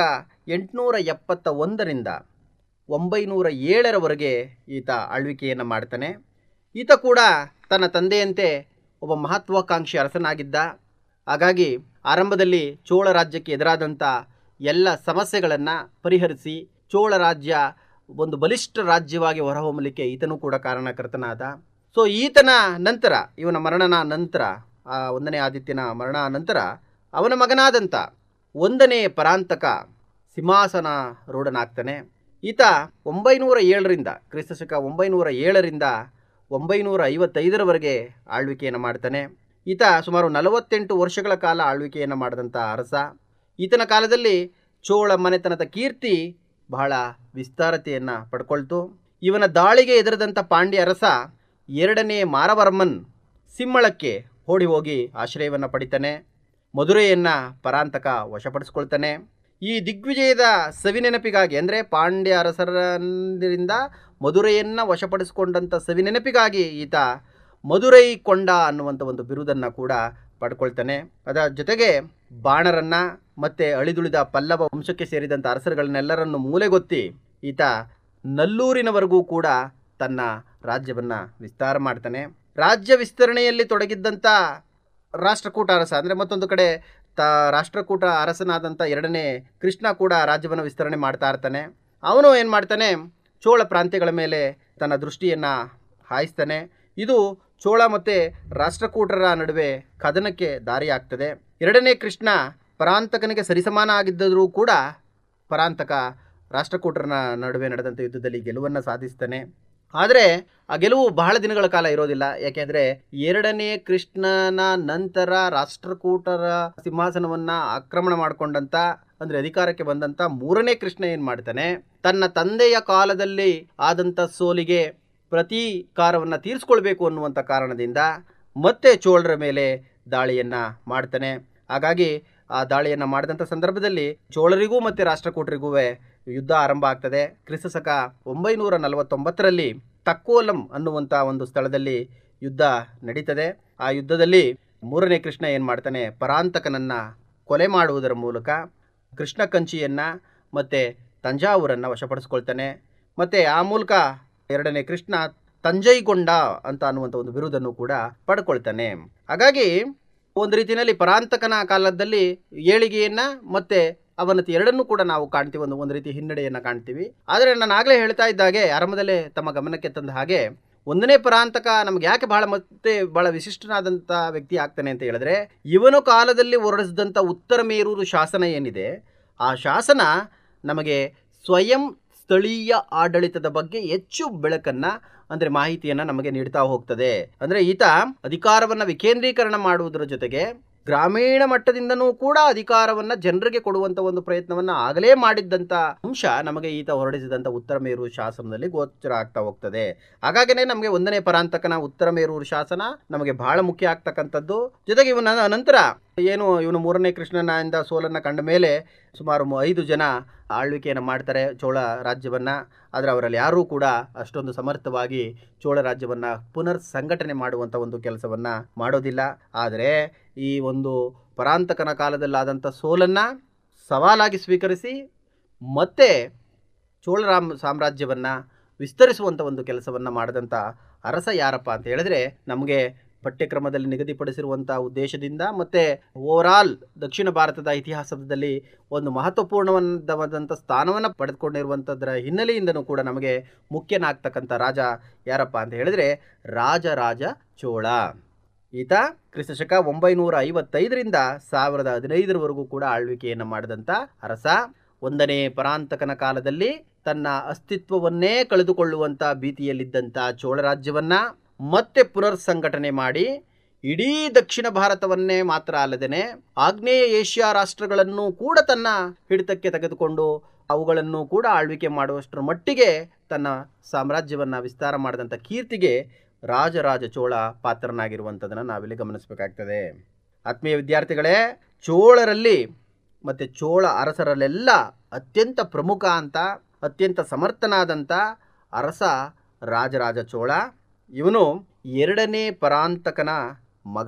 871ರಿಂದ 907ರವರೆಗೆ ಈತ ಆಳ್ವಿಕೆಯನ್ನು ಮಾಡ್ತಾನೆ. ಈತ ಕೂಡ ತನ್ನ ತಂದೆಯಂತೆ ಒಬ್ಬ ಮಹತ್ವಾಕಾಂಕ್ಷಿ ಅರಸನಾಗಿದ್ದ. ಹಾಗಾಗಿ ಆರಂಭದಲ್ಲಿ ಚೋಳ ರಾಜ್ಯಕ್ಕೆ ಎದುರಾದಂಥ ಎಲ್ಲ ಸಮಸ್ಯೆಗಳನ್ನು ಪರಿಹರಿಸಿ ಚೋಳ ರಾಜ್ಯ ಒಂದು ಬಲಿಷ್ಠ ರಾಜ್ಯವಾಗಿ ಹೊರಹೊಮ್ಮಲಿಕ್ಕೆ ಈತನೂ ಕೂಡ ಕಾರಣಕರ್ತನಾದ. ಸೊ ಈತನ ನಂತರ ಇವನ ಮರಣನ ನಂತರ, ಆ 1ನೇ ಆದಿತ್ಯನ ಮರಣ ನಂತರ ಅವನ ಮಗನಾದಂಥ 1ನೇ ಪರಾಂತಕ ಸಿಂಹಾಸನ ರೂಢನಾಗ್ತಾನೆ. ಈತ 907ರಿಂದ ಕ್ರಿಸ್ತಶಕ 907ರಿಂದ 955ರವರೆಗೆ ಆಳ್ವಿಕೆಯನ್ನು ಮಾಡ್ತಾನೆ. ಈತ ಸುಮಾರು 48 ವರ್ಷಗಳ ಕಾಲ ಆಳ್ವಿಕೆಯನ್ನು ಮಾಡಿದಂಥ ಅರಸ. ಈತನ ಕಾಲದಲ್ಲಿ ಚೋಳ ಮನೆತನದ ಕೀರ್ತಿ ಬಹಳ ವಿಸ್ತಾರತೆಯನ್ನು ಪಡ್ಕೊಳ್ತು. ಇವನ ದಾಳಿಗೆ ಎದುರದಂಥ ಪಾಂಡ್ಯ ಅರಸ 2ನೇ ಮಾರವರ್ಮನ್ ಸಿಂಹಳಕ್ಕೆ ಓಡಿ ಹೋಗಿ ಆಶ್ರಯವನ್ನು ಪಡಿತಾನೆ. ಮಧುರೆಯನ್ನು ಪರಾಂತಕ ವಶಪಡಿಸ್ಕೊಳ್ತಾನೆ. ಈ ದಿಗ್ವಿಜಯದ ಸವಿನೆನಪಿಗಾಗಿ, ಅಂದರೆ ಪಾಂಡ್ಯ ಅರಸರಿಂದ ಮಧುರೆಯನ್ನು ವಶಪಡಿಸಿಕೊಂಡಂಥ ಸವಿನೆನಪಿಗಾಗಿ ಈತ ಮಧುರೈ ಕೊಂಡ ಅನ್ನುವಂಥ ಒಂದು ಬಿರುದನ್ನು ಕೂಡ ಪಡ್ಕೊಳ್ತಾನೆ. ಅದರ ಜೊತೆಗೆ ಬಾಣರನ್ನು ಮತ್ತು ಅಳಿದುಳಿದ ಪಲ್ಲವ ವಂಶಕ್ಕೆ ಸೇರಿದಂಥ ಅರಸರುಗಳನ್ನೆಲ್ಲರನ್ನು ಮೂಲೆಗೊತ್ತಿ ಈತ ನಲ್ಲೂರಿನವರೆಗೂ ಕೂಡ ತನ್ನ ರಾಜ್ಯವನ್ನು ವಿಸ್ತಾರ ಮಾಡ್ತಾನೆ. ರಾಜ್ಯ ವಿಸ್ತರಣೆಯಲ್ಲಿ ತೊಡಗಿದ್ದಂಥ ರಾಷ್ಟ್ರಕೂಟ ಅರಸ, ಅಂದರೆ ಮತ್ತೊಂದು ಕಡೆ ರಾಷ್ಟ್ರಕೂಟ ಅರಸನಾದಂಥ 2ನೇ ಕೃಷ್ಣ ಕೂಡ ರಾಜ್ಯವನ್ನು ವಿಸ್ತರಣೆ ಮಾಡ್ತಾ ಇರ್ತಾನೆ. ಅವನು ಏನು ಮಾಡ್ತಾನೆ, ಚೋಳ ಪ್ರಾಂತ್ಯಗಳ ಮೇಲೆ ತನ್ನ ದೃಷ್ಟಿಯನ್ನು ಹಾಯಿಸ್ತಾನೆ. ಇದು ಚೋಳ ಮತ್ತು ರಾಷ್ಟ್ರಕೂಟರ ನಡುವೆ ಕದನಕ್ಕೆ ದಾರಿಯಾಗ್ತದೆ. 2ನೇ ಕೃಷ್ಣ ಪರಾಂತಕನಿಗೆ ಸರಿಸಮಾನ ಆಗಿದ್ದರೂ ಕೂಡ ಪರಾಂತಕ ರಾಷ್ಟ್ರಕೂಟರ ನಡುವೆ ನಡೆದಂಥ ಯುದ್ಧದಲ್ಲಿ ಗೆಲುವನ್ನು ಸಾಧಿಸ್ತಾನೆ. ಆದರೆ ಆ ಗೆಲುವು ಬಹಳ ದಿನಗಳ ಕಾಲ ಇರೋದಿಲ್ಲ. ಯಾಕೆಂದರೆ 2ನೇ ಕೃಷ್ಣನ ನಂತರ ರಾಷ್ಟ್ರಕೂಟರ ಸಿಂಹಾಸನವನ್ನು ಆಕ್ರಮಣ ಮಾಡಿಕೊಂಡಂಥ, ಅಂದರೆ ಅಧಿಕಾರಕ್ಕೆ ಬಂದಂಥ 3ನೇ ಕೃಷ್ಣ ಏನು ಮಾಡ್ತಾನೆ, ತನ್ನ ತಂದೆಯ ಕಾಲದಲ್ಲಿ ಆದಂಥ ಸೋಲಿಗೆ ಪ್ರತೀಕಾರವನ್ನು ತೀರಿಸ್ಕೊಳ್ಬೇಕು ಅನ್ನುವಂಥ ಕಾರಣದಿಂದ ಮತ್ತೆ ಚೋಳರ ಮೇಲೆ ದಾಳಿಯನ್ನು ಮಾಡ್ತಾನೆ. ಹಾಗಾಗಿ ಆ ದಾಳಿಯನ್ನು ಮಾಡಿದಂಥ ಸಂದರ್ಭದಲ್ಲಿ ಚೋಳರಿಗೂ ಮತ್ತು ರಾಷ್ಟ್ರಕೂಟರಿಗೂ ಯುದ್ಧ ಆರಂಭ ಆಗ್ತದೆ. ಕ್ರಿಸ್ತಶಕ 949ರಲ್ಲಿ ತಕ್ಕೋಲಂ ಅನ್ನುವಂಥ ಒಂದು ಸ್ಥಳದಲ್ಲಿ ಯುದ್ಧ ನಡೀತದೆ. ಆ ಯುದ್ಧದಲ್ಲಿ 3ನೇ ಕೃಷ್ಣ ಏನು ಮಾಡ್ತಾನೆ, ಪರಾಂತಕನನ್ನು ಕೊಲೆ ಮಾಡುವುದರ ಮೂಲಕ ಕೃಷ್ಣ ಕಂಚಿಯನ್ನು ಮತ್ತು ತಂಜಾವೂರನ್ನು ವಶಪಡಿಸ್ಕೊಳ್ತಾನೆ. ಮತ್ತು ಆ ಮೂಲಕ 2ನೇ ಕೃಷ್ಣ ತಂಜೈಗೊಂಡ ಅಂತ ಅನ್ನುವಂಥ ಒಂದು ಬಿರುದನ್ನು ಕೂಡ ಪಡ್ಕೊಳ್ತಾನೆ. ಹಾಗಾಗಿ ಒಂದು ರೀತಿಯಲ್ಲಿ ಪರಾಂತಕನ ಕಾಲದಲ್ಲಿ ಏಳಿಗೆಯನ್ನು ಮತ್ತು ಅವನತಿ ಎರಡನ್ನೂ ಕೂಡ ನಾವು ಕಾಣ್ತೀವಿ, ಒಂದು ರೀತಿ ಹಿನ್ನಡೆಯನ್ನು ಕಾಣ್ತೀವಿ. ಆದರೆ ನಾನು ಆಗಲೇ ಹೇಳ್ತಾ ಇದ್ದಾಗೆ ಆರಂಭದಲ್ಲೇ ತಮ್ಮ ಗಮನಕ್ಕೆ ತಂದ ಹಾಗೆ ಒಂದನೇ ಪರಾಂತಕ ನಮ್ಗೆ ಯಾಕೆ ಬಹಳ ವಿಶಿಷ್ಟನಾದಂಥ ವ್ಯಕ್ತಿ ಆಗ್ತಾನೆ ಅಂತ ಹೇಳಿದ್ರೆ, ಇವನು ಕಾಲದಲ್ಲಿ ಹೊರಡಿಸಿದಂಥ ಉತ್ತರ ಮೇರೂರು ಶಾಸನ ಏನಿದೆ, ಆ ಶಾಸನ ನಮಗೆ ಸ್ವಯಂ ಸ್ಥಳೀಯ ಆಡಳಿತದ ಬಗ್ಗೆ ಹೆಚ್ಚು ಬೆಳಕನ್ನು ಅಂದರೆ ಮಾಹಿತಿಯನ್ನು ನಮಗೆ ನೀಡ್ತಾ ಹೋಗ್ತದೆ. ಅಂದರೆ ಈತ ಅಧಿಕಾರವನ್ನು ವಿಕೇಂದ್ರೀಕರಣ ಮಾಡುವುದರ ಜೊತೆಗೆ ಗ್ರಾಮೀಣ ಮಟ್ಟದಿಂದನೂ ಕೂಡ ಅಧಿಕಾರವನ್ನು ಜನರಿಗೆ ಕೊಡುವಂಥ ಒಂದು ಪ್ರಯತ್ನವನ್ನು ಆಗಲೇ ಮಾಡಿದ್ದಂಥ ಅಂಶ ನಮಗೆ ಈತ ಹೊರಡಿಸಿದಂಥ ಉತ್ತರ ಮೇರೂರು ಶಾಸನದಲ್ಲಿ ಗೋಚರ ಆಗ್ತಾ ಹೋಗ್ತದೆ. ಹಾಗಾಗಿನೇ ನಮಗೆ ಒಂದನೇ ಪರಾಂತಕನ ಉತ್ತರ ಮೇರೂರು ಶಾಸನ ನಮಗೆ ಬಹಳ ಮುಖ್ಯ ಆಗ್ತಕ್ಕಂಥದ್ದು. ಜೊತೆಗೆ ಇವನ ನಂತರ ಇವನು ಮೂರನೇ ಕೃಷ್ಣನಿಂದ ಸೋಲನ್ನು ಕಂಡ ಮೇಲೆ ಸುಮಾರು 5 ಜನ ಆಳ್ವಿಕೆಯನ್ನು ಮಾಡ್ತಾರೆ ಚೋಳ ರಾಜ್ಯವನ್ನು. ಆದರೆ ಅವರಲ್ಲಿ ಯಾರೂ ಕೂಡ ಅಷ್ಟೊಂದು ಸಮರ್ಥವಾಗಿ ಚೋಳ ರಾಜ್ಯವನ್ನು ಪುನರ್ ಸಂಘಟನೆ ಮಾಡುವಂಥ ಒಂದು ಕೆಲಸವನ್ನು ಮಾಡೋದಿಲ್ಲ. ಆದರೆ ಈ ಒಂದು ಪರಾಂತಕನ ಕಾಲದಲ್ಲಾದಂಥ ಸೋಲನ್ನು ಸವಾಲಾಗಿ ಸ್ವೀಕರಿಸಿ ಮತ್ತೆ ಚೋಳ ಸಾಮ್ರಾಜ್ಯವನ್ನು ವಿಸ್ತರಿಸುವಂಥ ಒಂದು ಕೆಲಸವನ್ನು ಮಾಡಿದಂಥ ಅರಸ ಯಾರಪ್ಪ ಅಂತ ಹೇಳಿದ್ರೆ, ನಮಗೆ ಪಠ್ಯಕ್ರಮದಲ್ಲಿ ನಿಗದಿಪಡಿಸಿರುವಂಥ ಉದ್ದೇಶದಿಂದ ಮತ್ತು ಓವರಾಲ್ ದಕ್ಷಿಣ ಭಾರತದ ಇತಿಹಾಸದಲ್ಲಿ ಒಂದು ಮಹತ್ವಪೂರ್ಣವಾದಂಥ ಸ್ಥಾನವನ್ನು ಪಡೆದುಕೊಂಡಿರುವಂಥದ್ರ ಹಿನ್ನೆಲೆಯಿಂದನೂ ಕೂಡ ನಮಗೆ ಮುಖ್ಯನಾಗ್ತಕ್ಕಂಥ ರಾಜ ಯಾರಪ್ಪ ಅಂತ ಹೇಳಿದ್ರೆ ರಾಜರಾಜ ಚೋಳ. ಈತ ಕ್ರಿಸ್ತಶಕ 955ರಿಂದ 1015ರವರೆಗೂ ಕೂಡ ಆಳ್ವಿಕೆಯನ್ನು ಮಾಡಿದಂಥ ಅರಸ. ಒಂದನೇ ಪರಾಂತಕನ ಕಾಲದಲ್ಲಿ ತನ್ನ ಅಸ್ತಿತ್ವವನ್ನೇ ಕಳೆದುಕೊಳ್ಳುವಂಥ ಭೀತಿಯಲ್ಲಿದ್ದಂಥ ಚೋಳ ರಾಜ್ಯವನ್ನು ಮತ್ತೆ ಪುನರ್ ಸಂಘಟನೆ ಮಾಡಿ ಇಡೀ ದಕ್ಷಿಣ ಭಾರತವನ್ನೇ ಮಾತ್ರ ಅಲ್ಲದೆ ಆಗ್ನೇಯ ಏಷ್ಯಾ ರಾಷ್ಟ್ರಗಳನ್ನು ಕೂಡ ತನ್ನ ಹಿಡಿತಕ್ಕೆ ತೆಗೆದುಕೊಂಡು ಅವುಗಳನ್ನು ಕೂಡ ಆಳ್ವಿಕೆ ಮಾಡುವಷ್ಟರ ಮಟ್ಟಿಗೆ ತನ್ನ ಸಾಮ್ರಾಜ್ಯವನ್ನು ವಿಸ್ತಾರ ಮಾಡಿದಂಥ ಕೀರ್ತಿಗೆ ರಾಜರಾಜ ಚೋಳ ಪಾತ್ರನಾಗಿರುವಂಥದ್ದನ್ನು ನಾವಿಲ್ಲಿ ಗಮನಿಸಬೇಕಾಗ್ತದೆ. ಆತ್ಮೀಯ ವಿದ್ಯಾರ್ಥಿಗಳೇ, ಚೋಳರಲ್ಲಿ ಮತ್ತು ಚೋಳ ಅರಸರಲ್ಲೆಲ್ಲ ಅತ್ಯಂತ ಪ್ರಮುಖ ಅಂತ ಅತ್ಯಂತ ಸಮರ್ಥನಾದಂಥ ಅರಸ ರಾಜರಾಜ ಚೋಳ. ಇವನು ಎರಡನೇ ಪರಾಂತಕನ ಮಗ.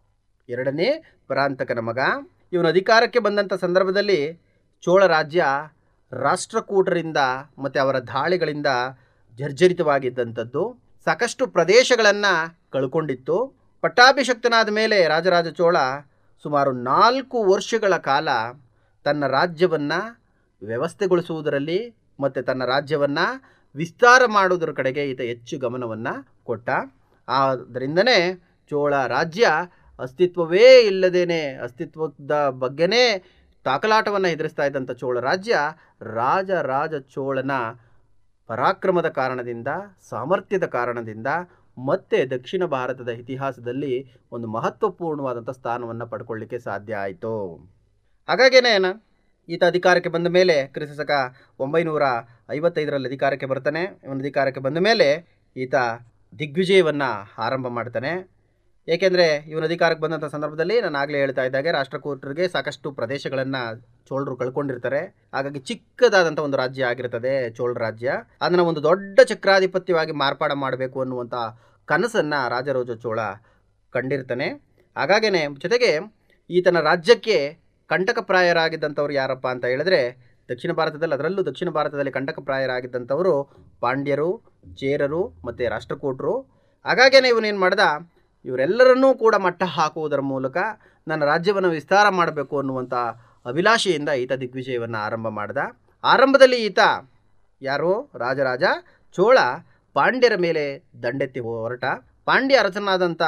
ಇವನು ಅಧಿಕಾರಕ್ಕೆ ಬಂದಂಥ ಸಂದರ್ಭದಲ್ಲಿ ಚೋಳ ರಾಜ್ಯ ರಾಷ್ಟ್ರಕೂಟರಿಂದ ಮತ್ತು ಅವರ ದಾಳಿಗಳಿಂದ ಜರ್ಜರಿತವಾಗಿದ್ದಂಥದ್ದು. ಸಾಕಷ್ಟು ಪ್ರದೇಶಗಳನ್ನು ಕಳ್ಕೊಂಡಿತ್ತು. ಪಟ್ಟಾಭಿಷಕ್ತನಾದ ಮೇಲೆ ರಾಜರಾಜ ಚೋಳ ಸುಮಾರು 4 ವರ್ಷಗಳ ಕಾಲ ತನ್ನ ರಾಜ್ಯವನ್ನು ವ್ಯವಸ್ಥೆಗೊಳಿಸುವುದರಲ್ಲಿ ಮತ್ತು ತನ್ನ ರಾಜ್ಯವನ್ನು ವಿಸ್ತಾರ ಮಾಡುವುದರ ಕಡೆಗೆ ಈತ ಹೆಚ್ಚು ಗಮನವನ್ನು ಕೊಟ್ಟ. ಆದ್ದರಿಂದನೇ ಚೋಳ ರಾಜ್ಯ ಅಸ್ತಿತ್ವವೇ ಇಲ್ಲದೇನೆ ಅಸ್ತಿತ್ವದ ಬಗ್ಗೆನೇ ತಾಕಲಾಟವನ್ನು ಎದುರಿಸ್ತಾ ಇದ್ದಂಥ ಚೋಳ ರಾಜ್ಯ ರಾಜರಾಜ ಚೋಳನ ಪರಾಕ್ರಮದ ಕಾರಣದಿಂದ, ಸಾಮರ್ಥ್ಯದ ಕಾರಣದಿಂದ ಮತ್ತೆ ದಕ್ಷಿಣ ಭಾರತದ ಇತಿಹಾಸದಲ್ಲಿ ಒಂದು ಮಹತ್ವಪೂರ್ಣವಾದಂಥ ಸ್ಥಾನವನ್ನು ಪಡ್ಕೊಳ್ಳಿಕ್ಕೆ ಸಾಧ್ಯ ಆಯಿತು. ಹಾಗಾಗೇನೆ ಈತ ಅಧಿಕಾರಕ್ಕೆ ಬಂದ ಮೇಲೆ ಕ್ರಿಸ್ತಶಕ 955ರಲ್ಲಿ ಅಧಿಕಾರಕ್ಕೆ ಬರ್ತಾನೆ. ಇವನು ಅಧಿಕಾರಕ್ಕೆ ಬಂದ ಮೇಲೆ ಈತ ದಿಗ್ವಿಜಯವನ್ನು ಆರಂಭ ಮಾಡ್ತಾನೆ. ಏಕೆಂದರೆ ಇವನು ಅಧಿಕಾರಕ್ಕೆ ಬಂದಂಥ ಸಂದರ್ಭದಲ್ಲಿ ನಾನು ಆಗಲೇ ಹೇಳ್ತಾ ಇದ್ದಾಗೆ ರಾಷ್ಟ್ರಕೂಟರಿಗೆ ಸಾಕಷ್ಟು ಪ್ರದೇಶಗಳನ್ನು ಚೋಳರು ಕಳ್ಕೊಂಡಿರ್ತಾರೆ. ಹಾಗಾಗಿ ಚಿಕ್ಕದಾದಂಥ ಒಂದು ರಾಜ್ಯ ಆಗಿರ್ತದೆ ಚೋಳ ರಾಜ್ಯ. ಅದನ್ನು ಒಂದು ದೊಡ್ಡ ಚಕ್ರಾಧಿಪತ್ಯವಾಗಿ ಮಾರ್ಪಾಡು ಮಾಡಬೇಕು ಅನ್ನುವಂಥ ಕನಸನ್ನು ರಾಜರಾಜ ಚೋಳ ಕಂಡಿರ್ತಾನೆ. ಹಾಗಾಗೇ ಜೊತೆಗೆ ಈತನ ರಾಜ್ಯಕ್ಕೆ ಕಂಟಕಪ್ರಾಯರಾಗಿದ್ದಂಥವ್ರು ಯಾರಪ್ಪ ಅಂತ ಹೇಳಿದ್ರೆ ದಕ್ಷಿಣ ಭಾರತದಲ್ಲಿ, ಅದರಲ್ಲೂ ದಕ್ಷಿಣ ಭಾರತದಲ್ಲಿ ಕಂಟಕಪ್ರಾಯರಾಗಿದ್ದಂಥವರು ಪಾಂಡ್ಯರು, ಚೇರರು ಮತ್ತು ರಾಷ್ಟ್ರಕೂಟರು. ಹಾಗಾಗೇ ಇವನೇನು ಮಾಡ್ದ, ಇವರೆಲ್ಲರನ್ನೂ ಕೂಡ ಮಟ್ಟ ಹಾಕುವುದರ ಮೂಲಕ ನನ್ನ ರಾಜ್ಯವನ್ನು ವಿಸ್ತಾರ ಮಾಡಬೇಕು ಅನ್ನುವಂಥ ಅಭಿಲಾಷೆಯಿಂದ ಈತ ದಿಗ್ವಿಜಯವನ್ನು ಆರಂಭ ಮಾಡ್ದ. ಆರಂಭದಲ್ಲಿ ಈತ ಯಾರು, ರಾಜರಾಜ ಚೋಳ ಪಾಂಡ್ಯರ ಮೇಲೆ ದಂಡೆತ್ತಿ ಹೊರಟ. ಪಾಂಡ್ಯ ಅರಸನಾದಂಥ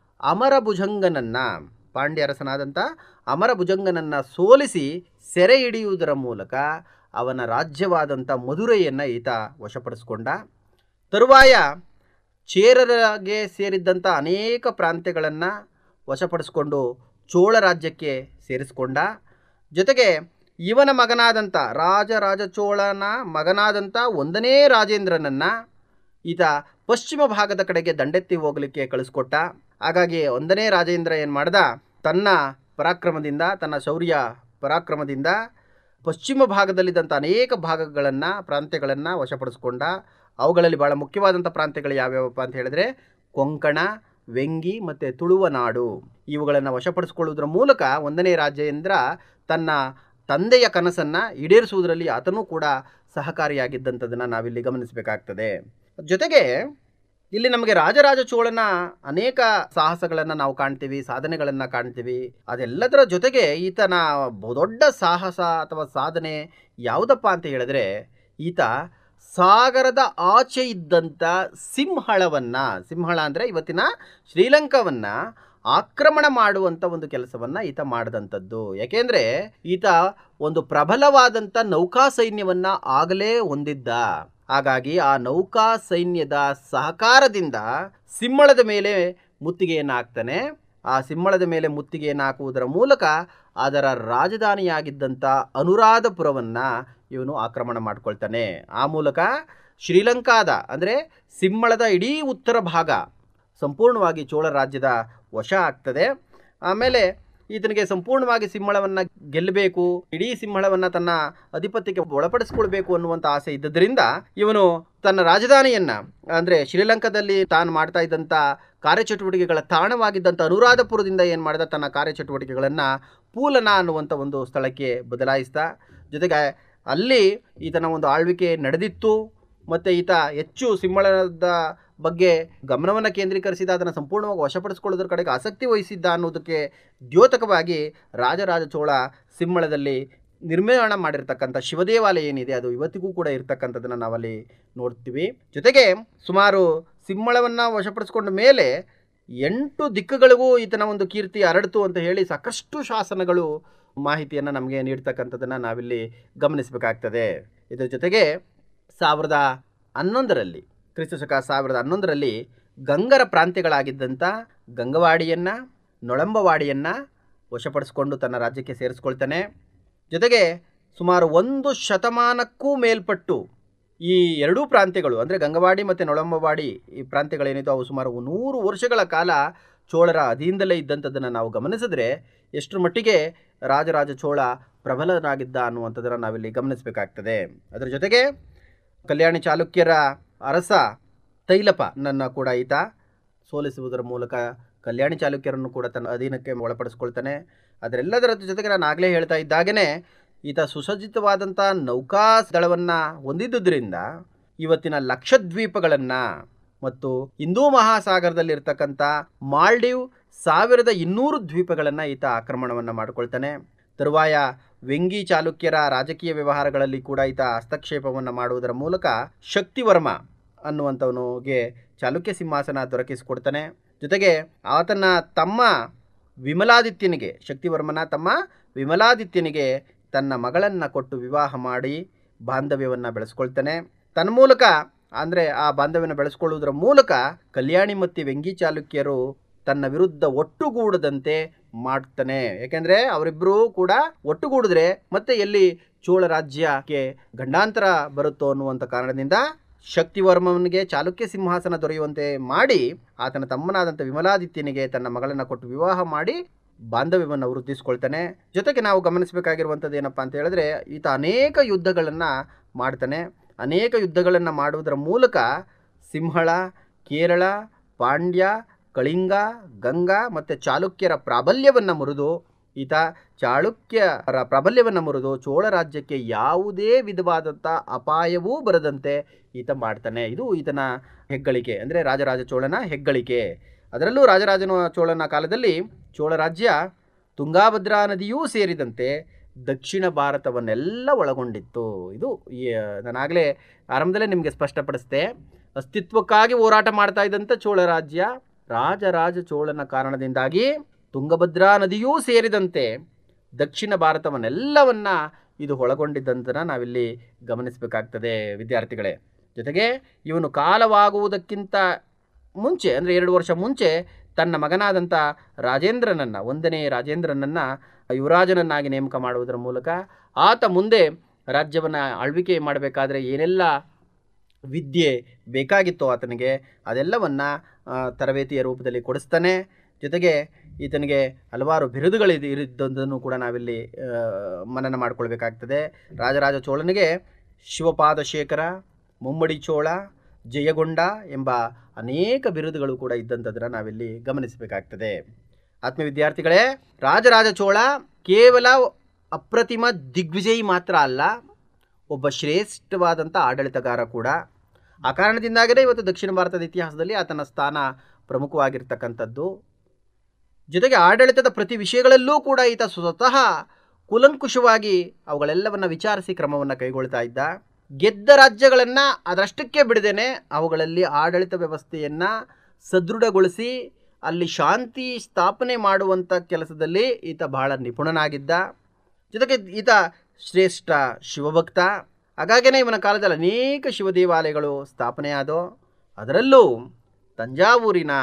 ಅಮರಭುಜಂಗನನ್ನು ಸೋಲಿಸಿ ಸೆರೆ ಹಿಡಿಯುವುದರ ಮೂಲಕ ಅವನ ರಾಜ್ಯವಾದಂಥ ಮಧುರೈಯನ್ನು ಈತ ವಶಪಡಿಸಿಕೊಂಡ. ತರುವಾಯ ಚೇರರಿಗೆ ಸೇರಿದ್ದಂಥ ಅನೇಕ ಪ್ರಾಂತ್ಯಗಳನ್ನು ವಶಪಡಿಸಿಕೊಂಡು ಚೋಳ ರಾಜ್ಯಕ್ಕೆ ಸೇರಿಸಿಕೊಂಡ. ಜೊತೆಗೆ ಇವನ ಮಗನಾದಂಥ ರಾಜರಾಜ ಚೋಳನ ಮಗನಾದಂಥ 1ನೇ ರಾಜೇಂದ್ರನನ್ನು ಈತ ಪಶ್ಚಿಮ ಭಾಗದ ಕಡೆಗೆ ದಂಡೆತ್ತಿ ಹೋಗಲಿಕ್ಕೆ ಕಳಿಸ್ಕೊಟ್ಟ. ಹಾಗಾಗಿ 1ನೇ ರಾಜೇಂದ್ರ ಏನು ಮಾಡ್ದ, ತನ್ನ ಪರಾಕ್ರಮದಿಂದ, ತನ್ನ ಶೌರ್ಯ ಪರಾಕ್ರಮದಿಂದ ಪಶ್ಚಿಮ ಭಾಗದಲ್ಲಿದ್ದಂಥ ಅನೇಕ ಪ್ರಾಂತ್ಯಗಳನ್ನು ವಶಪಡಿಸ್ಕೊಂಡ. ಅವುಗಳಲ್ಲಿ ಭಾಳ ಮುಖ್ಯವಾದಂಥ ಪ್ರಾಂತ್ಯಗಳು ಯಾವ್ಯಾವಪ್ಪ ಅಂತ ಹೇಳಿದ್ರೆ ಕೊಂಕಣ, ವೆಂಗಿ ಮತ್ತು ತುಳುವನಾಡು. ಇವುಗಳನ್ನು ವಶಪಡಿಸ್ಕೊಳ್ಳುವುದರ ಮೂಲಕ 1ನೇ ರಾಜೇಂದ್ರ ತನ್ನ ತಂದೆಯ ಕನಸನ್ನು ಈಡೇರಿಸುವುದರಲ್ಲಿ ಆತನೂ ಕೂಡ ಸಹಕಾರಿಯಾಗಿದ್ದಂಥದ್ದನ್ನು ನಾವಿಲ್ಲಿ ಗಮನಿಸಬೇಕಾಗ್ತದೆ. ಜೊತೆಗೆ ಇಲ್ಲಿ ನಮಗೆ ರಾಜರಾಜ ಚೋಳನ ಅನೇಕ ಸಾಹಸಗಳನ್ನು ನಾವು ಕಾಣ್ತೀವಿ, ಸಾಧನೆಗಳನ್ನು ಕಾಣ್ತೀವಿ. ಅದೆಲ್ಲದರ ಜೊತೆಗೆ ಈತನ ದೊಡ್ಡ ಸಾಹಸ ಅಥವಾ ಸಾಧನೆ ಯಾವುದಪ್ಪ ಅಂತ ಹೇಳಿದ್ರೆ ಈತ ಸಾಗರದ ಆಚೆ ಇದ್ದಂಥ ಸಿಂಹಳ ಅಂದರೆ ಇವತ್ತಿನ ಶ್ರೀಲಂಕಾವನ್ನು ಆಕ್ರಮಣ ಮಾಡುವಂಥ ಒಂದು ಕೆಲಸವನ್ನು ಈತ ಮಾಡಿದಂಥದ್ದು. ಯಾಕೆಂದರೆ ಈತ ಒಂದು ಪ್ರಬಲವಾದಂಥ ನೌಕಾ ಸೈನ್ಯವನ್ನು ಆಗಲೇ ಹೊಂದಿದ್ದ. ಹಾಗಾಗಿ ಆ ನೌಕಾ ಸೈನ್ಯದ ಸಹಕಾರದಿಂದ ಸಿಂಹಳದ ಮೇಲೆ ಮುತ್ತಿಗೆಯನ್ನು ಹಾಕ್ತಾನೆ. ಆ ಸಿಂಹಳದ ಮೇಲೆ ಮುತ್ತಿಗೆಯನ್ನು ಹಾಕುವುದರ ಮೂಲಕ ಅದರ ರಾಜಧಾನಿಯಾಗಿದ್ದಂಥ ಅನುರಾಧಪುರವನ್ನು ಇವನು ಆಕ್ರಮಣ ಮಾಡ್ಕೊಳ್ತಾನೆ. ಆ ಮೂಲಕ ಶ್ರೀಲಂಕಾದ ಅಂದರೆ ಸಿಂಹಳದ ಇಡೀ ಉತ್ತರ ಭಾಗ ಸಂಪೂರ್ಣವಾಗಿ ಚೋಳ ರಾಜ್ಯದ ವಶ ಆಗ್ತದೆ. ಆಮೇಲೆ ಈತನಿಗೆ ಸಂಪೂರ್ಣವಾಗಿ ಸಿಂಹಳವನ್ನು ಗೆಲ್ಲಬೇಕು, ಇಡೀ ಸಿಂಹಳವನ್ನು ತನ್ನ ಅಧಿಪತ್ಯಕ್ಕೆ ಒಳಪಡಿಸ್ಕೊಳ್ಬೇಕು ಅನ್ನುವಂಥ ಆಸೆ ಇದ್ದದ್ರಿಂದ ಇವನು ತನ್ನ ರಾಜಧಾನಿಯನ್ನು ಅಂದರೆ ಶ್ರೀಲಂಕಾದಲ್ಲಿ ತಾನು ಮಾಡ್ತಾ ಇದ್ದಂಥ ಕಾರ್ಯಚಟುವಟಿಕೆಗಳ ತಾಣವಾಗಿದ್ದಂಥ ಅನುರಾಧಪುರದಿಂದ ಏನು ಮಾಡಿದ, ತನ್ನ ಕಾರ್ಯಚಟುವಟಿಕೆಗಳನ್ನು ಪೂಲನ ಅನ್ನುವಂಥ ಒಂದು ಸ್ಥಳಕ್ಕೆ ಬದಲಾಯಿಸಿದ. ಜೊತೆಗೆ ಅಲ್ಲಿ ಈತನ ಒಂದು ಆಳ್ವಿಕೆ ನಡೆದಿತ್ತು ಮತ್ತು ಈತ ಹೆಚ್ಚು ಸಿಂಹಳದ ಬಗ್ಗೆ ಗಮನವನ್ನು ಕೇಂದ್ರೀಕರಿಸಿದ, ಅದನ್ನು ಸಂಪೂರ್ಣವಾಗಿ ವಶಪಡಿಸಿಕೊಳ್ಳೋದ್ರ ಕಡೆಗೆ ಆಸಕ್ತಿ ವಹಿಸಿದ್ದ ಅನ್ನೋದಕ್ಕೆ ದ್ಯೋತಕವಾಗಿ ರಾಜರಾಜ ಚೋಳ ಸಿಂಹಳದಲ್ಲಿ ನಿರ್ಮಾಣ ಮಾಡಿರ್ತಕ್ಕಂಥ ಶಿವದೇವಾಲಯ ಏನಿದೆ ಅದು ಇವತ್ತಿಗೂ ಕೂಡ ಇರ್ತಕ್ಕಂಥದ್ದನ್ನು ನಾವಲ್ಲಿ ನೋಡ್ತೀವಿ. ಜೊತೆಗೆ ಸುಮಾರು ಸಿಂಹಳವನ್ನು ವಶಪಡಿಸ್ಕೊಂಡ ಮೇಲೆ 8 ದಿಕ್ಕುಗಳಿಗೂ ಈತನ ಒಂದು ಕೀರ್ತಿ ಹರಡಿತು ಅಂತ ಹೇಳಿ ಸಾಕಷ್ಟು ಶಾಸನಗಳು ಮಾಹಿತಿಯನ್ನು ನಮಗೆ ನೀಡ್ತಕ್ಕಂಥದ್ದನ್ನು ನಾವಿಲ್ಲಿ ಗಮನಿಸಬೇಕಾಗ್ತದೆ. ಇದರ ಜೊತೆಗೆ 1011ರಲ್ಲಿ ಕ್ರಿಸ್ತಶಕ 1011ರಲ್ಲಿ ಗಂಗರ ಪ್ರಾಂತ್ಯಗಳಾಗಿದ್ದಂಥ ಗಂಗವಾಡಿಯನ್ನು, ನೊಳಂಬವಾಡಿಯನ್ನು ವಶಪಡಿಸಿಕೊಂಡು ತನ್ನ ರಾಜ್ಯಕ್ಕೆ ಸೇರಿಸ್ಕೊಳ್ತಾನೆ. ಜೊತೆಗೆ ಸುಮಾರು 1 ಶತಮಾನಕ್ಕೂ ಮೇಲ್ಪಟ್ಟು ಈ ಎರಡೂ ಪ್ರಾಂತ್ಯಗಳು ಅಂದರೆ ಗಂಗವಾಡಿ ಮತ್ತು ನೊಳಂಬವಾಡಿ ಈ ಪ್ರಾಂತ್ಯಗಳೇನಿದೆ ಅವು ಸುಮಾರು 100 ವರ್ಷಗಳ ಕಾಲ ಚೋಳರ ಅಧೀನದಲ್ಲೇ ಇದ್ದಂಥದ್ದನ್ನು ನಾವು ಗಮನಿಸಿದ್ರೆ ಎಷ್ಟರ ಮಟ್ಟಿಗೆ ರಾಜರಾಜ ಚೋಳ ಪ್ರಬಲನಾಗಿದ್ದ ಅನ್ನುವಂಥದ್ದನ್ನು ನಾವಿಲ್ಲಿ ಗಮನಿಸಬೇಕಾಗ್ತದೆ. ಅದರ ಜೊತೆಗೆ ಕಲ್ಯಾಣಿ ಚಾಲುಕ್ಯರ ಅರಸ ತೈಲಪನನ್ನು ಕೂಡ ಈತ ಸೋಲಿಸುವುದರ ಮೂಲಕ ಕಲ್ಯಾಣಿ ಚಾಲುಕ್ಯರನ್ನು ಕೂಡ ತನ್ನ ಅಧೀನಕ್ಕೆ ಒಳಪಡಿಸ್ಕೊಳ್ತಾನೆ. ಅದರೆಲ್ಲದರ ಜೊತೆಗೆ ನಾನು ಆಗಲೇ ಹೇಳ್ತಾ ಇದ್ದಾಗೇ ಈತ ಸುಸಜ್ಜಿತವಾದಂಥ ನೌಕಾ ಸ್ಥಳವನ್ನು ಹೊಂದಿದ್ದುದರಿಂದ ಇವತ್ತಿನ ಲಕ್ಷದ್ವೀಪಗಳನ್ನು ಮತ್ತು ಹಿಂದೂ ಮಹಾಸಾಗರದಲ್ಲಿರ್ತಕ್ಕಂಥ ಮಾಲ್ಡೀವ್ 1200 ದ್ವೀಪಗಳನ್ನು ಈತ ಆಕ್ರಮಣವನ್ನು ಮಾಡಿಕೊಳ್ತಾನೆ. ತರುವಾಯ ವೆಂಗಿ ಚಾಲುಕ್ಯರ ರಾಜಕೀಯ ವ್ಯವಹಾರಗಳಲ್ಲಿ ಕೂಡ ಈತ ಹಸ್ತಕ್ಷೇಪವನ್ನು ಮಾಡುವುದರ ಮೂಲಕ ಶಕ್ತಿವರ್ಮ ಅನ್ನುವಂಥವನಿಗೆ ಚಾಲುಕ್ಯ ಸಿಂಹಾಸನ ದೊರಕಿಸಿಕೊಡ್ತಾನೆ. ಜೊತೆಗೆ ಆತನ ತಮ್ಮ ವಿಮಲಾದಿತ್ಯನಿಗೆ, ಶಕ್ತಿವರ್ಮನ ತಮ್ಮ ವಿಮಲಾದಿತ್ಯನಿಗೆ ತನ್ನ ಮಗಳನ್ನು ಕೊಟ್ಟು ವಿವಾಹ ಮಾಡಿ ಬಾಂಧವ್ಯವನ್ನು ಬೆಳೆಸ್ಕೊಳ್ತಾನೆ. ತನ್ಮೂಲಕ ಅಂದರೆ ಆ ಬಾಂಧವ್ಯವನ್ನು ಬೆಳೆಸ್ಕೊಳ್ಳುವುದರ ಮೂಲಕ ಕಲ್ಯಾಣಿ ಮತ್ತು ವೆಂಗಿ ಚಾಲುಕ್ಯರು ತನ್ನ ವಿರುದ್ಧ ಒಟ್ಟುಗೂಡದಂತೆ ಮಾಡ್ತಾನೆ. ಯಾಕೆಂದರೆ ಅವರಿಬ್ಬರೂ ಕೂಡ ಒಟ್ಟುಗೂಡಿದ್ರೆ ಮತ್ತೆ ಎಲ್ಲಿ ಚೋಳ ರಾಜ್ಯಕ್ಕೆ ಗಂಡಾಂತರ ಬರುತ್ತೋ ಅನ್ನುವಂಥ ಕಾರಣದಿಂದ ಶಕ್ತಿವರ್ಮನಿಗೆ ಚಾಲುಕ್ಯ ಸಿಂಹಾಸನ ದೊರೆಯುವಂತೆ ಮಾಡಿ ಆತನ ತಮ್ಮನಾದಂಥ ವಿಮಲಾದಿತ್ಯನಿಗೆ ತನ್ನ ಮಗಳನ್ನು ಕೊಟ್ಟು ವಿವಾಹ ಮಾಡಿ ಬಾಂಧವ್ಯವನ್ನು ವೃದ್ಧಿಸ್ಕೊಳ್ತಾನೆ. ಜೊತೆಗೆ ನಾವು ಗಮನಿಸಬೇಕಾಗಿರುವಂಥದ್ದು ಏನಪ್ಪ ಅಂತ ಹೇಳಿದ್ರೆ ಈತ ಅನೇಕ ಯುದ್ಧಗಳನ್ನು ಮಾಡ್ತಾನೆ. ಅನೇಕ ಯುದ್ಧಗಳನ್ನು ಮಾಡುವುದರ ಮೂಲಕ ಸಿಂಹಳ, ಕೇರಳ, ಪಾಂಡ್ಯ, ಕಳಿಂಗ, ಗಂಗಾ ಮತ್ತು ಚಾಲುಕ್ಯರ ಪ್ರಾಬಲ್ಯವನ್ನು ಮುರಿದು ಈತ ಚಾಳುಕ್ಯರ ಪ್ರಾಬಲ್ಯವನ್ನು ಮುರಿದು ಚೋಳ ರಾಜ್ಯಕ್ಕೆ ಯಾವುದೇ ವಿಧವಾದಂಥ ಅಪಾಯವೂ ಬರದಂತೆ ಈತ ಮಾಡ್ತಾನೆ. ಇದು ಈತನ ಹೆಗ್ಗಳಿಕೆ, ಅಂದರೆ ರಾಜರಾಜ ಚೋಳನ ಹೆಗ್ಗಳಿಕೆ. ಅದರಲ್ಲೂ ರಾಜರಾಜನ ಚೋಳನ ಕಾಲದಲ್ಲಿ ಚೋಳ ರಾಜ್ಯ ತುಂಗಾಭದ್ರಾ ನದಿಯೂ ಸೇರಿದಂತೆ ದಕ್ಷಿಣ ಭಾರತವನ್ನೆಲ್ಲ ಒಳಗೊಂಡಿತ್ತು. ಇದು ನಾನಾಗಲೇ ಆರಂಭದಲ್ಲೇ ನಿಮಗೆ ಸ್ಪಷ್ಟಪಡಿಸಿದೆ. ಅಸ್ತಿತ್ವಕ್ಕಾಗಿ ಹೋರಾಟ ಮಾಡ್ತಾ ಇದ್ದಂಥ ಚೋಳ ರಾಜ್ಯ ರಾಜರಾಜ ಚೋಳನ ಕಾರಣದಿಂದಾಗಿ ತುಂಗಭದ್ರಾ ನದಿಯೂ ಸೇರಿದಂತೆ ದಕ್ಷಿಣ ಭಾರತವನ್ನೆಲ್ಲವನ್ನ ಇದು ಒಳಗೊಂಡಿದ್ದಂತನ ನಾವಿಲ್ಲಿ ಗಮನಿಸಬೇಕಾಗ್ತದೆ ವಿದ್ಯಾರ್ಥಿಗಳೇ. ಜೊತೆಗೆ ಇವನು ಕಾಲವಾಗುವುದಕ್ಕಿಂತ ಮುಂಚೆ ಅಂದರೆ 2 ವರ್ಷ ಮುಂಚೆ ತನ್ನ ಮಗನಾದಂಥ ರಾಜೇಂದ್ರನನ್ನು, 1ನೇ ರಾಜೇಂದ್ರನನ್ನು ಯುವರಾಜನನ್ನಾಗಿ ನೇಮಕ ಮಾಡುವುದರ ಮೂಲಕ ಆತ ಮುಂದೆ ರಾಜ್ಯವನ್ನು ಆಳ್ವಿಕೆ ಮಾಡಬೇಕಾದ್ರೆ ಏನೆಲ್ಲ ವಿದ್ಯೆ ಬೇಕಾಗಿತ್ತೋ ಆತನಿಗೆ ಅದೆಲ್ಲವನ್ನು ತರಬೇತಿಯ ರೂಪದಲ್ಲಿ ಕೊಡಿಸ್ತಾನೆ. ಜೊತೆಗೆ ಈತನಿಗೆ ಹಲವಾರು ಬಿರುದುಗಳಿದ್ದನ್ನು ಕೂಡ ನಾವಿಲ್ಲಿ ಮನನ ಮಾಡಿಕೊಳ್ಬೇಕಾಗ್ತದೆ. ರಾಜರಾಜ ಚೋಳನಿಗೆ ಶಿವಪಾದಶೇಖರ, ಮುಮ್ಮಡಿ ಚೋಳ, ಜಯಗೊಂಡ ಎಂಬ ಅನೇಕ ಬಿರುದುಗಳು ಕೂಡ ಇದ್ದಂಥದ್ದನ್ನು ನಾವಿಲ್ಲಿ ಗಮನಿಸಬೇಕಾಗ್ತದೆ. ಆತ್ಮೀಯ ವಿದ್ಯಾರ್ಥಿಗಳೇ, ರಾಜರಾಜ ಚೋಳ ಕೇವಲ ಅಪ್ರತಿಮ ದಿಗ್ವಿಜಯಿ ಮಾತ್ರ ಅಲ್ಲ, ಒಬ್ಬ ಶ್ರೇಷ್ಠವಾದಂಥ ಆಡಳಿತಗಾರ ಕೂಡ. ಆ ಕಾರಣದಿಂದಾಗಲೇ ಇವತ್ತು ದಕ್ಷಿಣ ಭಾರತದ ಇತಿಹಾಸದಲ್ಲಿ ಆತನ ಸ್ಥಾನ ಪ್ರಮುಖವಾಗಿರ್ತಕ್ಕಂಥದ್ದು. ಜೊತೆಗೆ ಆಡಳಿತದ ಪ್ರತಿ ವಿಷಯಗಳಲ್ಲೂ ಕೂಡ ಈತ ಸ್ವತಃ ಕೂಲಂಕುಷವಾಗಿ ಅವುಗಳೆಲ್ಲವನ್ನು ವಿಚಾರಿಸಿ ಕ್ರಮವನ್ನು ಕೈಗೊಳ್ತಾ ಇದ್ದ. ಗೆದ್ದ ರಾಜ್ಯಗಳನ್ನು ಅದರಷ್ಟಕ್ಕೆ ಬಿಡದೇನೆ ಅವುಗಳಲ್ಲಿ ಆಡಳಿತ ವ್ಯವಸ್ಥೆಯನ್ನು ಸದೃಢಗೊಳಿಸಿ ಅಲ್ಲಿ ಶಾಂತಿ ಸ್ಥಾಪನೆ ಮಾಡುವಂಥ ಕೆಲಸದಲ್ಲಿ ಈತ ಬಹಳ ನಿಪುಣನಾಗಿದ್ದ. ಜೊತೆಗೆ ಈತ ಶ್ರೇಷ್ಠ ಶಿವಭಕ್ತ. ಹಾಗಾಗಿಯೇ ಇವನ ಕಾಲದಲ್ಲಿ ಅನೇಕ ಶಿವ ದೇವಾಲಯಗಳು ಸ್ಥಾಪನೆಯಾದವು. ಅದರಲ್ಲೂ ತಂಜಾವೂರಿನ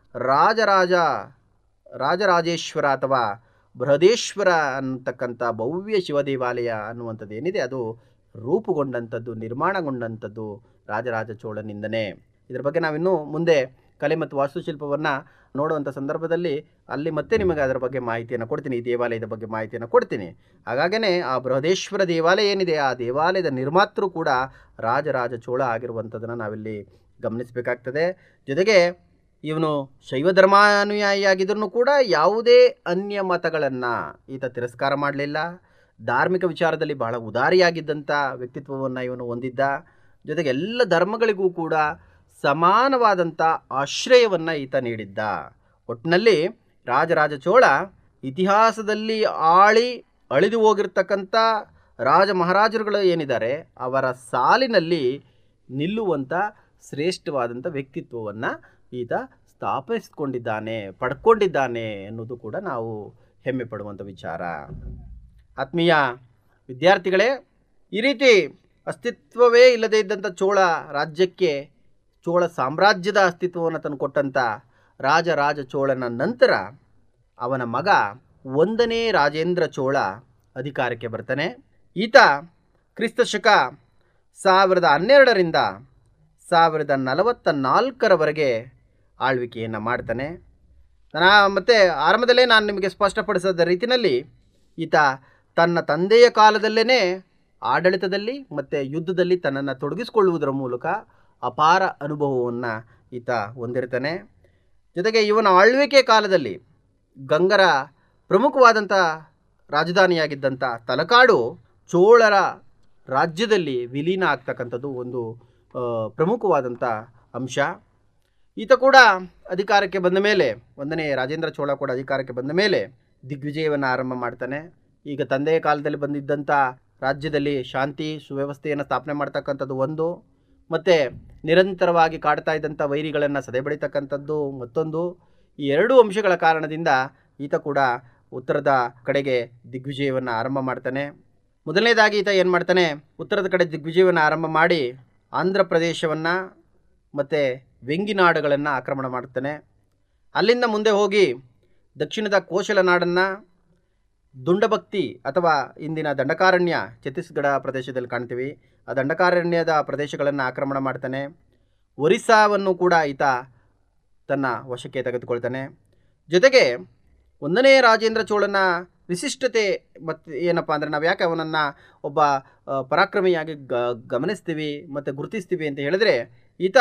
ರಾಜರಾಜೇಶ್ವರ ಅಥವಾ ಬೃಹದೇಶ್ವರ ಅನ್ನತಕ್ಕಂಥ ಭವ್ಯ ಶಿವ ದೇವಾಲಯ ಅನ್ನುವಂಥದ್ದು ಏನಿದೆ ಅದು ರೂಪುಗೊಂಡಂಥದ್ದು, ನಿರ್ಮಾಣಗೊಂಡಂಥದ್ದು ರಾಜರಾಜ ಚೋಳನಿಂದನೇ. ಇದರ ಬಗ್ಗೆ ನಾವಿನ್ನೂ ಮುಂದೆ ಕಲೆ ಮತ್ತು ವಾಸ್ತುಶಿಲ್ಪವನ್ನು ನೋಡುವಂಥ ಸಂದರ್ಭದಲ್ಲಿ ಅಲ್ಲಿ ಮತ್ತೆ ನಿಮಗೆ ಅದರ ಬಗ್ಗೆ ಮಾಹಿತಿಯನ್ನು ಕೊಡ್ತೀನಿ, ಈ ದೇವಾಲಯದ ಬಗ್ಗೆ ಮಾಹಿತಿಯನ್ನು ಕೊಡ್ತೀನಿ. ಹಾಗಾಗೇ ಆ ಬೃಹದೇಶ್ವರ ದೇವಾಲಯ ಏನಿದೆ ಆ ದೇವಾಲಯದ ನಿರ್ಮಾತೃ ಕೂಡ ರಾಜರಾಜ ಚೋಳ ಆಗಿರುವಂಥದ್ದನ್ನು ನಾವಿಲ್ಲಿ ಗಮನಿಸಬೇಕಾಗ್ತದೆ. ಜೊತೆಗೆ ಇವನು ಶೈವ ಧರ್ಮಾನುಯಾಯಿಯಾಗಿದ್ದರೂ ಕೂಡ ಯಾವುದೇ ಅನ್ಯ ಮತಗಳನ್ನು ಈತ ತಿರಸ್ಕಾರ ಮಾಡಲಿಲ್ಲ. ಧಾರ್ಮಿಕ ವಿಚಾರದಲ್ಲಿ ಬಹಳ ಉದಾರಿಯಾಗಿದ್ದಂಥ ವ್ಯಕ್ತಿತ್ವವನ್ನು ಇವನು ಹೊಂದಿದ್ದ. ಜೊತೆಗೆ ಎಲ್ಲ ಧರ್ಮಗಳಿಗೂ ಕೂಡ ಸಮಾನವಾದಂಥ ಆಶ್ರಯವನ್ನು ಈತ ನೀಡಿದ್ದ. ಒಟ್ಟಿನಲ್ಲಿ ರಾಜರಾಜ ಚೋಳ ಇತಿಹಾಸದಲ್ಲಿ ಅಳಿದು ಹೋಗಿರ್ತಕ್ಕಂಥ ರಾಜ ಮಹಾರಾಜರುಗಳು ಏನಿದ್ದಾರೆ ಅವರ ಸಾಲಿನಲ್ಲಿ ನಿಲ್ಲುವಂಥ ಶ್ರೇಷ್ಠವಾದಂಥ ವ್ಯಕ್ತಿತ್ವವನ್ನು ಈತ ಪಡ್ಕೊಂಡಿದ್ದಾನೆ ಎನ್ನುವುದು ಕೂಡ ನಾವು ಹೆಮ್ಮೆ ಪಡುವಂಥ ವಿಚಾರ. ಆತ್ಮೀಯ ವಿದ್ಯಾರ್ಥಿಗಳೇ, ಈ ರೀತಿ ಅಸ್ತಿತ್ವವೇ ಇಲ್ಲದೇ ಇದ್ದಂಥ ಚೋಳ ರಾಜ್ಯಕ್ಕೆ ಚೋಳ ಸಾಮ್ರಾಜ್ಯದ ಅಸ್ತಿತ್ವವನ್ನು ತಂದುಕೊಟ್ಟಂಥ ರಾಜರಾಜ ಚೋಳನ ನಂತರ ಅವನ ಮಗ 1ನೇ ರಾಜೇಂದ್ರ ಚೋಳ ಅಧಿಕಾರಕ್ಕೆ ಬರ್ತಾನೆ. ಈತ ಕ್ರಿಸ್ತಶಕ 1012ರಿಂದ 1044ರವರೆಗೆ ಆಳ್ವಿಕೆಯನ್ನು ಮಾಡ್ತಾನೆ. ಮತ್ತು ಆರಂಭದಲ್ಲೇ ನಾನು ನಿಮಗೆ ಸ್ಪಷ್ಟಪಡಿಸಿದ ರೀತಿಯಲ್ಲಿ ಈತ ತನ್ನ ತಂದೆಯ ಕಾಲದಲ್ಲೇ ಆಡಳಿತದಲ್ಲಿ ಮತ್ತು ಯುದ್ಧದಲ್ಲಿ ತನ್ನನ್ನು ತೊಡಗಿಸಿಕೊಳ್ಳುವುದರ ಮೂಲಕ ಅಪಾರ ಅನುಭವವನ್ನು ಈತ ಹೊಂದಿರ್ತಾನೆ. ಜೊತೆಗೆ ಇವನ ಆಳ್ವಿಕೆ ಕಾಲದಲ್ಲಿ ಗಂಗರ ಪ್ರಮುಖವಾದಂಥ ರಾಜಧಾನಿಯಾಗಿದ್ದಂಥ ತಲಕಾಡು ಚೋಳರ ರಾಜ್ಯದಲ್ಲಿ ವಿಲೀನ ಆಗ್ತಕ್ಕಂಥದ್ದು ಒಂದು ಪ್ರಮುಖವಾದಂಥ ಅಂಶ. ಈತ ಕೂಡ ಅಧಿಕಾರಕ್ಕೆ ಬಂದ ಮೇಲೆ 1ನೇ ರಾಜೇಂದ್ರ ಚೋಳ ಕೂಡ ಅಧಿಕಾರಕ್ಕೆ ಬಂದ ಮೇಲೆ ದಿಗ್ವಿಜಯವನ್ನು ಆರಂಭ ಮಾಡ್ತಾನೆ. ಈಗ ತಂದೆಯ ಕಾಲದಲ್ಲಿ ಬಂದಿದ್ದಂಥ ರಾಜ್ಯದಲ್ಲಿ ಶಾಂತಿ ಸುವ್ಯವಸ್ಥೆಯನ್ನು ಸ್ಥಾಪನೆ ಮಾಡ್ತಕ್ಕಂಥದ್ದು ಒಂದು, ಮತ್ತು ನಿರಂತರವಾಗಿ ಕಾಡ್ತಾ ಇದ್ದಂಥ ವೈರಿಗಳನ್ನು ಸದೆಬಡಿತಕ್ಕಂಥದ್ದು ಮತ್ತೊಂದು. ಈ ಎರಡೂ ಅಂಶಗಳ ಕಾರಣದಿಂದ ಈತ ಕೂಡ ಉತ್ತರದ ಕಡೆಗೆ ದಿಗ್ವಿಜಯವನ್ನು ಆರಂಭ ಮಾಡ್ತಾನೆ. ಮೊದಲನೇದಾಗಿ ಈತ ಏನು ಮಾಡ್ತಾನೆ, ಉತ್ತರದ ಕಡೆ ದಿಗ್ವಿಜಯವನ್ನು ಆರಂಭ ಮಾಡಿ ಆಂಧ್ರ ಪ್ರದೇಶವನ್ನು ಮತ್ತು ವೆಂಗಿನಾಡುಗಳನ್ನು ಆಕ್ರಮಣ ಮಾಡ್ತಾನೆ. ಅಲ್ಲಿಂದ ಮುಂದೆ ಹೋಗಿ ದಕ್ಷಿಣದ ಕೋಶಲ ನಾಡನ್ನು, ದುಂಡಭಕ್ತಿ ಅಥವಾ ಇಂದಿನ ದಂಡಕಾರಣ್ಯ ಛತ್ತೀಸ್ಗಢ ಪ್ರದೇಶದಲ್ಲಿ ಕಾಣ್ತೀವಿ, ಆ ದಂಡಕಾರಣ್ಯದ ಪ್ರದೇಶಗಳನ್ನು ಆಕ್ರಮಣ ಮಾಡ್ತಾನೆ. ಒರಿಸ್ಸಾವನ್ನು ಕೂಡ ಈತ ತನ್ನ ವಶಕ್ಕೆ ತೆಗೆದುಕೊಳ್ತಾನೆ. ಜೊತೆಗೆ 1ನೇ ರಾಜೇಂದ್ರ ಚೋಳನ ವಿಶಿಷ್ಟತೆ ಮತ್ತು ಏನಪ್ಪ ಅಂದರೆ ನಾವು ಯಾಕೆ ಅವನನ್ನು ಒಬ್ಬ ಪರಾಕ್ರಮಿಯಾಗಿ ಗಮನಿಸ್ತೀವಿ ಮತ್ತು ಗುರುತಿಸ್ತೀವಿ ಅಂತ ಹೇಳಿದ್ರೆ, ಈತ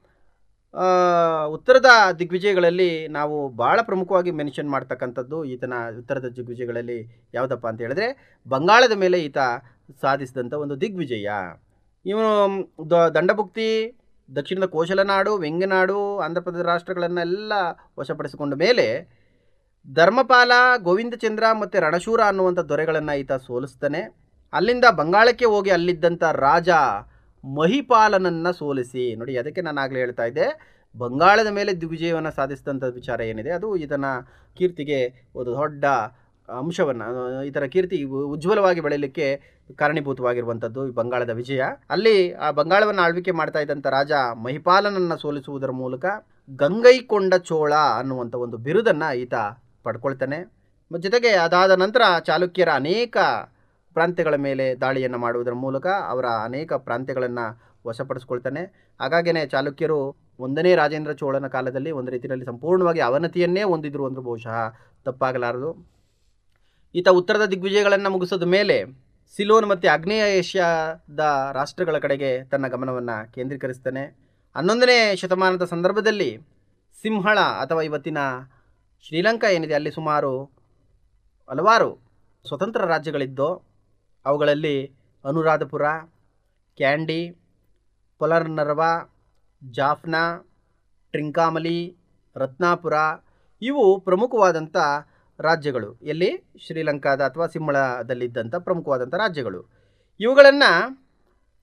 ಉತ್ತರದ ದಿಗ್ವಿಜಯಗಳಲ್ಲಿ ನಾವು ಭಾಳ ಪ್ರಮುಖವಾಗಿ ಮೆನ್ಷನ್ ಮಾಡ್ತಕ್ಕಂಥದ್ದು ಈತನ ಉತ್ತರದ ದಿಗ್ವಿಜಯಗಳಲ್ಲಿ ಯಾವುದಪ್ಪ ಅಂತ ಹೇಳಿದ್ರೆ ಬಂಗಾಳದ ಮೇಲೆ ಈತ ಸಾಧಿಸಿದಂಥ ಒಂದು ದಿಗ್ವಿಜಯ. ಇವನು ದಂಡಭುಕ್ತಿ, ದಕ್ಷಿಣದ ಕೋಶಲನಾಡು, ವೆಂಗನಾಡು, ಆಂಧ್ರ ಪ್ರದೇಶ ರಾಷ್ಟ್ರಗಳನ್ನೆಲ್ಲ ವಶಪಡಿಸಿಕೊಂಡ ಮೇಲೆ ಧರ್ಮಪಾಲ, ಗೋವಿಂದಚಂದ್ರ ಮತ್ತು ರಣಶೂರ ಅನ್ನುವಂಥ ದೊರೆಗಳನ್ನು ಈತ ಸೋಲಿಸ್ತಾನೆ. ಅಲ್ಲಿಂದ ಬಂಗಾಳಕ್ಕೆ ಹೋಗಿ ಅಲ್ಲಿದ್ದಂಥ ರಾಜ ಮಹಿಪಾಲನನ್ನು ಸೋಲಿಸಿ, ನೋಡಿ ಅದಕ್ಕೆ ನಾನು ಆಗಲೇ ಹೇಳ್ತಾ ಇದ್ದೆ, ಬಂಗಾಳದ ಮೇಲೆ ದಿಗ್ವಿಜಯವನ್ನು ಸಾಧಿಸಿದಂಥ ವಿಚಾರ ಏನಿದೆ ಅದು ಇದನ್ನ ಕೀರ್ತಿಗೆ ಒಂದು ದೊಡ್ಡ ಅಂಶವನ್ನು, ಇದರ ಕೀರ್ತಿ ಉಜ್ವಲವಾಗಿ ಬೆಳೆಯಲಿಕ್ಕೆ ಕಾರಣೀಭೂತವಾಗಿರುವಂಥದ್ದು ಈ ಬಂಗಾಳದ ವಿಜಯ. ಅಲ್ಲಿ ಆ ಬಂಗಾಳವನ್ನು ಆಳ್ವಿಕೆ ಮಾಡ್ತಾ ಇದ್ದಂಥ ರಾಜ ಮಹಿಪಾಲನನ್ನು ಸೋಲಿಸುವುದರ ಮೂಲಕ ಗಂಗೈಕೊಂಡ ಚೋಳ ಅನ್ನುವಂಥ ಒಂದು ಬಿರುದನ್ನು ಈತ ಪಡ್ಕೊಳ್ತಾನೆ. ಜೊತೆಗೆ ಅದಾದ ನಂತರ ಚಾಲುಕ್ಯರ ಅನೇಕ ಪ್ರಾಂತ್ಯಗಳ ಮೇಲೆ ದಾಳಿಯನ್ನು ಮಾಡುವುದರ ಮೂಲಕ ಅವರ ಅನೇಕ ಪ್ರಾಂತ್ಯಗಳನ್ನು ವಶಪಡಿಸ್ಕೊಳ್ತಾನೆ. ಹಾಗಾಗಿಯೇ ಚಾಲುಕ್ಯರು 1ನೇ ರಾಜೇಂದ್ರ ಚೋಳನ ಕಾಲದಲ್ಲಿ ಒಂದು ರೀತಿಯಲ್ಲಿ ಸಂಪೂರ್ಣವಾಗಿ ಅವನತಿಯನ್ನೇ ಹೊಂದಿದ್ರು ಅಂದ್ರೆ ಬಹುಶಃ ತಪ್ಪಾಗಲಾರದು. ಈತ ಉತ್ತರದ ದಿಗ್ವಿಜಯಗಳನ್ನು ಮುಗಿಸಿದ ಮೇಲೆ ಸಿಲೋನ್ ಮತ್ತು ಆಗ್ನೇಯ ಏಷ್ಯಾದ ರಾಷ್ಟ್ರಗಳ ಕಡೆಗೆ ತನ್ನ ಗಮನವನ್ನು ಕೇಂದ್ರೀಕರಿಸ್ತಾನೆ. 11ನೇ ಶತಮಾನದ ಸಂದರ್ಭದಲ್ಲಿ ಸಿಂಹಳ ಅಥವಾ ಇವತ್ತಿನ ಶ್ರೀಲಂಕಾ ಏನಿದೆ ಅಲ್ಲಿ ಸುಮಾರು ಹಲವಾರು ಸ್ವತಂತ್ರ ರಾಜ್ಯಗಳಿದ್ದು ಅವುಗಳಲ್ಲಿ ಅನುರಾಧಪುರ, ಕ್ಯಾಂಡಿ, ಪೊಲರ್ನರ್ವ, ಜಾಫ್ನಾ, ಟ್ರಿಂಕಾಮಲಿ, ರತ್ನಾಪುರ ಇವು ಪ್ರಮುಖವಾದಂಥ ರಾಜ್ಯಗಳು. ಎಲ್ಲಿ ಶ್ರೀಲಂಕಾದ ಅಥವಾ ಸಿಂಹಳದಲ್ಲಿದ್ದಂಥ ಪ್ರಮುಖವಾದಂಥ ರಾಜ್ಯಗಳು. ಇವುಗಳನ್ನು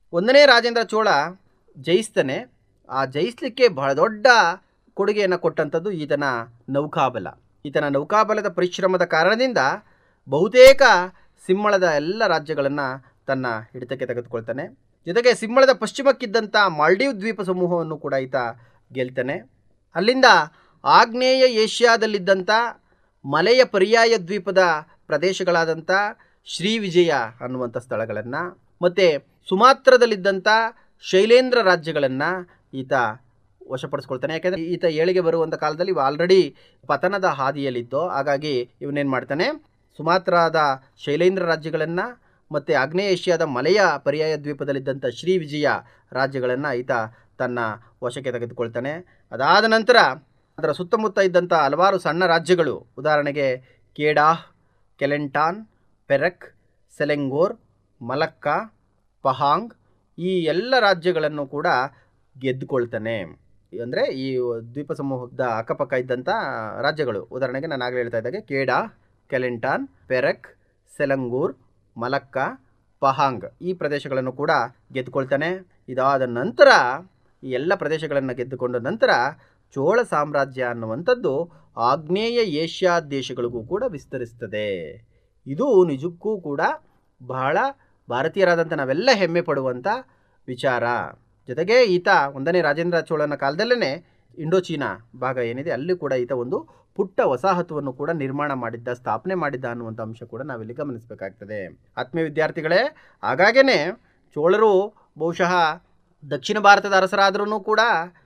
ಒಂದನೇ ರಾಜೇಂದ್ರ ಚೋಳ ಜಯಿಸ್ತಾನೆ. ಆ ಜಯಿಸಲಿಕ್ಕೆ ಬಹಳ ದೊಡ್ಡ ಕೊಡುಗೆಯನ್ನು ಕೊಟ್ಟಂಥದ್ದು ಈತನ ನೌಕಾಬಲ. ಈತನ ನೌಕಾಬಲದ ಪರಿಶ್ರಮದ ಕಾರಣದಿಂದ ಬಹುತೇಕ ಸಿಂಹಳದ ಎಲ್ಲ ರಾಜ್ಯಗಳನ್ನು ತನ್ನ ಹಿಡಿತಕ್ಕೆ ತೆಗೆದುಕೊಳ್ತಾನೆ. ಜೊತೆಗೆ ಸಿಂಹಳದ ಪಶ್ಚಿಮಕ್ಕಿದ್ದಂಥ ಮಾಲ್ಡೀವ್ ದ್ವೀಪ ಸಮೂಹವನ್ನು ಕೂಡ ಈತ ಗೆಲ್ತಾನೆ. ಅಲ್ಲಿಂದ ಆಗ್ನೇಯ ಏಷ್ಯಾದಲ್ಲಿದ್ದಂಥ ಮಲೆಯ ಪರ್ಯಾಯ ದ್ವೀಪದ ಪ್ರದೇಶಗಳಾದಂಥ ಶ್ರೀವಿಜಯ ಅನ್ನುವಂಥ ಸ್ಥಳಗಳನ್ನು ಮತ್ತು ಸುಮಾತ್ರದಲ್ಲಿದ್ದಂಥ ಶೈಲೇಂದ್ರ ರಾಜ್ಯಗಳನ್ನು ಈತ ವಶಪಡಿಸ್ಕೊಳ್ತಾನೆ. ಯಾಕೆಂದರೆ ಈತ ಏಳಿಗೆ ಬರುವಂಥ ಕಾಲದಲ್ಲಿ ಇವು ಆಲ್ರೆಡಿ ಪತನದ ಹಾದಿಯಲ್ಲಿದ್ದೋ, ಹಾಗಾಗಿ ಇವನೇನು ಮಾಡ್ತಾನೆ, ಸುಮಾತ್ರಾದ ಶೈಲೇಂದ್ರ ರಾಜ್ಯಗಳನ್ನು ಮತ್ತು ಆಗ್ನೇಯ ಏಷ್ಯಾದ ಮಲೆಯ ಪರ್ಯಾಯ ದ್ವೀಪದಲ್ಲಿದ್ದಂಥ ಶ್ರೀವಿಜಯ ರಾಜ್ಯಗಳನ್ನು ಈತ ತನ್ನ ವಶಕ್ಕೆ ತೆಗೆದುಕೊಳ್ತಾನೆ. ಅದಾದ ನಂತರ ಅದರ ಸುತ್ತಮುತ್ತ ಇದ್ದಂಥ ಹಲವಾರು ಸಣ್ಣ ರಾಜ್ಯಗಳು, ಉದಾಹರಣೆಗೆ ಕೇಡಾಹ್, ಕೆಲೆಂಟಾನ್, ಪೆರಕ್, ಸೆಲೆಂಗೋರ್, ಮಲಕ್ಕಾ, ಪಹಾಂಗ್, ಈ ಎಲ್ಲ ರಾಜ್ಯಗಳನ್ನು ಕೂಡ ಗೆದ್ದುಕೊಳ್ತಾನೆ. ಅಂದರೆ ಈ ದ್ವೀಪ ಸಮೂಹದ ಅಕ್ಕಪಕ್ಕ ಇದ್ದಂಥ ರಾಜ್ಯಗಳು, ಉದಾಹರಣೆಗೆ ನಾನು ಆಗಲೇ ಹೇಳ್ತಾ ಇದ್ದಾಗೆ ಕೇಡಾಹ್, ಕೆಲೆಂಟಾನ್, ಪೆರಕ್, ಸೆಲಂಗೂರ್, ಮಲಕ್ಕಾ, ಪಹಾಂಗ್ ಈ ಪ್ರದೇಶಗಳನ್ನು ಕೂಡ ಗೆದ್ದುಕೊಳ್ತಾನೆ. ಇದಾದ ನಂತರ ಈ ಎಲ್ಲ ಪ್ರದೇಶಗಳನ್ನು ಗೆದ್ದುಕೊಂಡ ನಂತರ ಚೋಳ ಸಾಮ್ರಾಜ್ಯ ಅನ್ನುವಂಥದ್ದು ಆಗ್ನೇಯ ಏಷ್ಯಾ ದೇಶಗಳಿಗೂ ಕೂಡ ವಿಸ್ತರಿಸ್ತದೆ. ಇದು ನಿಜಕ್ಕೂ ಕೂಡ ಬಹಳ ಭಾರತೀಯರಾದಂಥ ನಾವೆಲ್ಲ ಹೆಮ್ಮೆ ಪಡುವಂಥ ವಿಚಾರ. ಜೊತೆಗೆ ಈತ ಒಂದನೇ ರಾಜೇಂದ್ರ ಚೋಳನ ಕಾಲದಲ್ಲೇ ಇಂಡೋಚೀನಾ ಭಾಗ ಏನಿದೆ ಅಲ್ಲಿ ಕೂಡ ಈತ ಒಂದು ಪುಟ್ಟ ವಸಾಹತುವನ್ನು ಕೂಡ ನಿರ್ಮಾಣ ಮಾಡಿದ್ದ, ಸ್ಥಾಪನೆ ಮಾಡಿದ್ದ ಅನ್ನುವಂಥ ಅಂಶ ಕೂಡ ನಾವಿಲ್ಲಿ ಗಮನಿಸಬೇಕಾಗ್ತದೆ. ಆತ್ಮೀಯ ವಿದ್ಯಾರ್ಥಿಗಳೇ, ಹಾಗಾಗೇ ಚೋಳರು ಬಹುಶಃ ದಕ್ಷಿಣ ಭಾರತದ ಅರಸರಾದ್ರೂ ಕೂಡ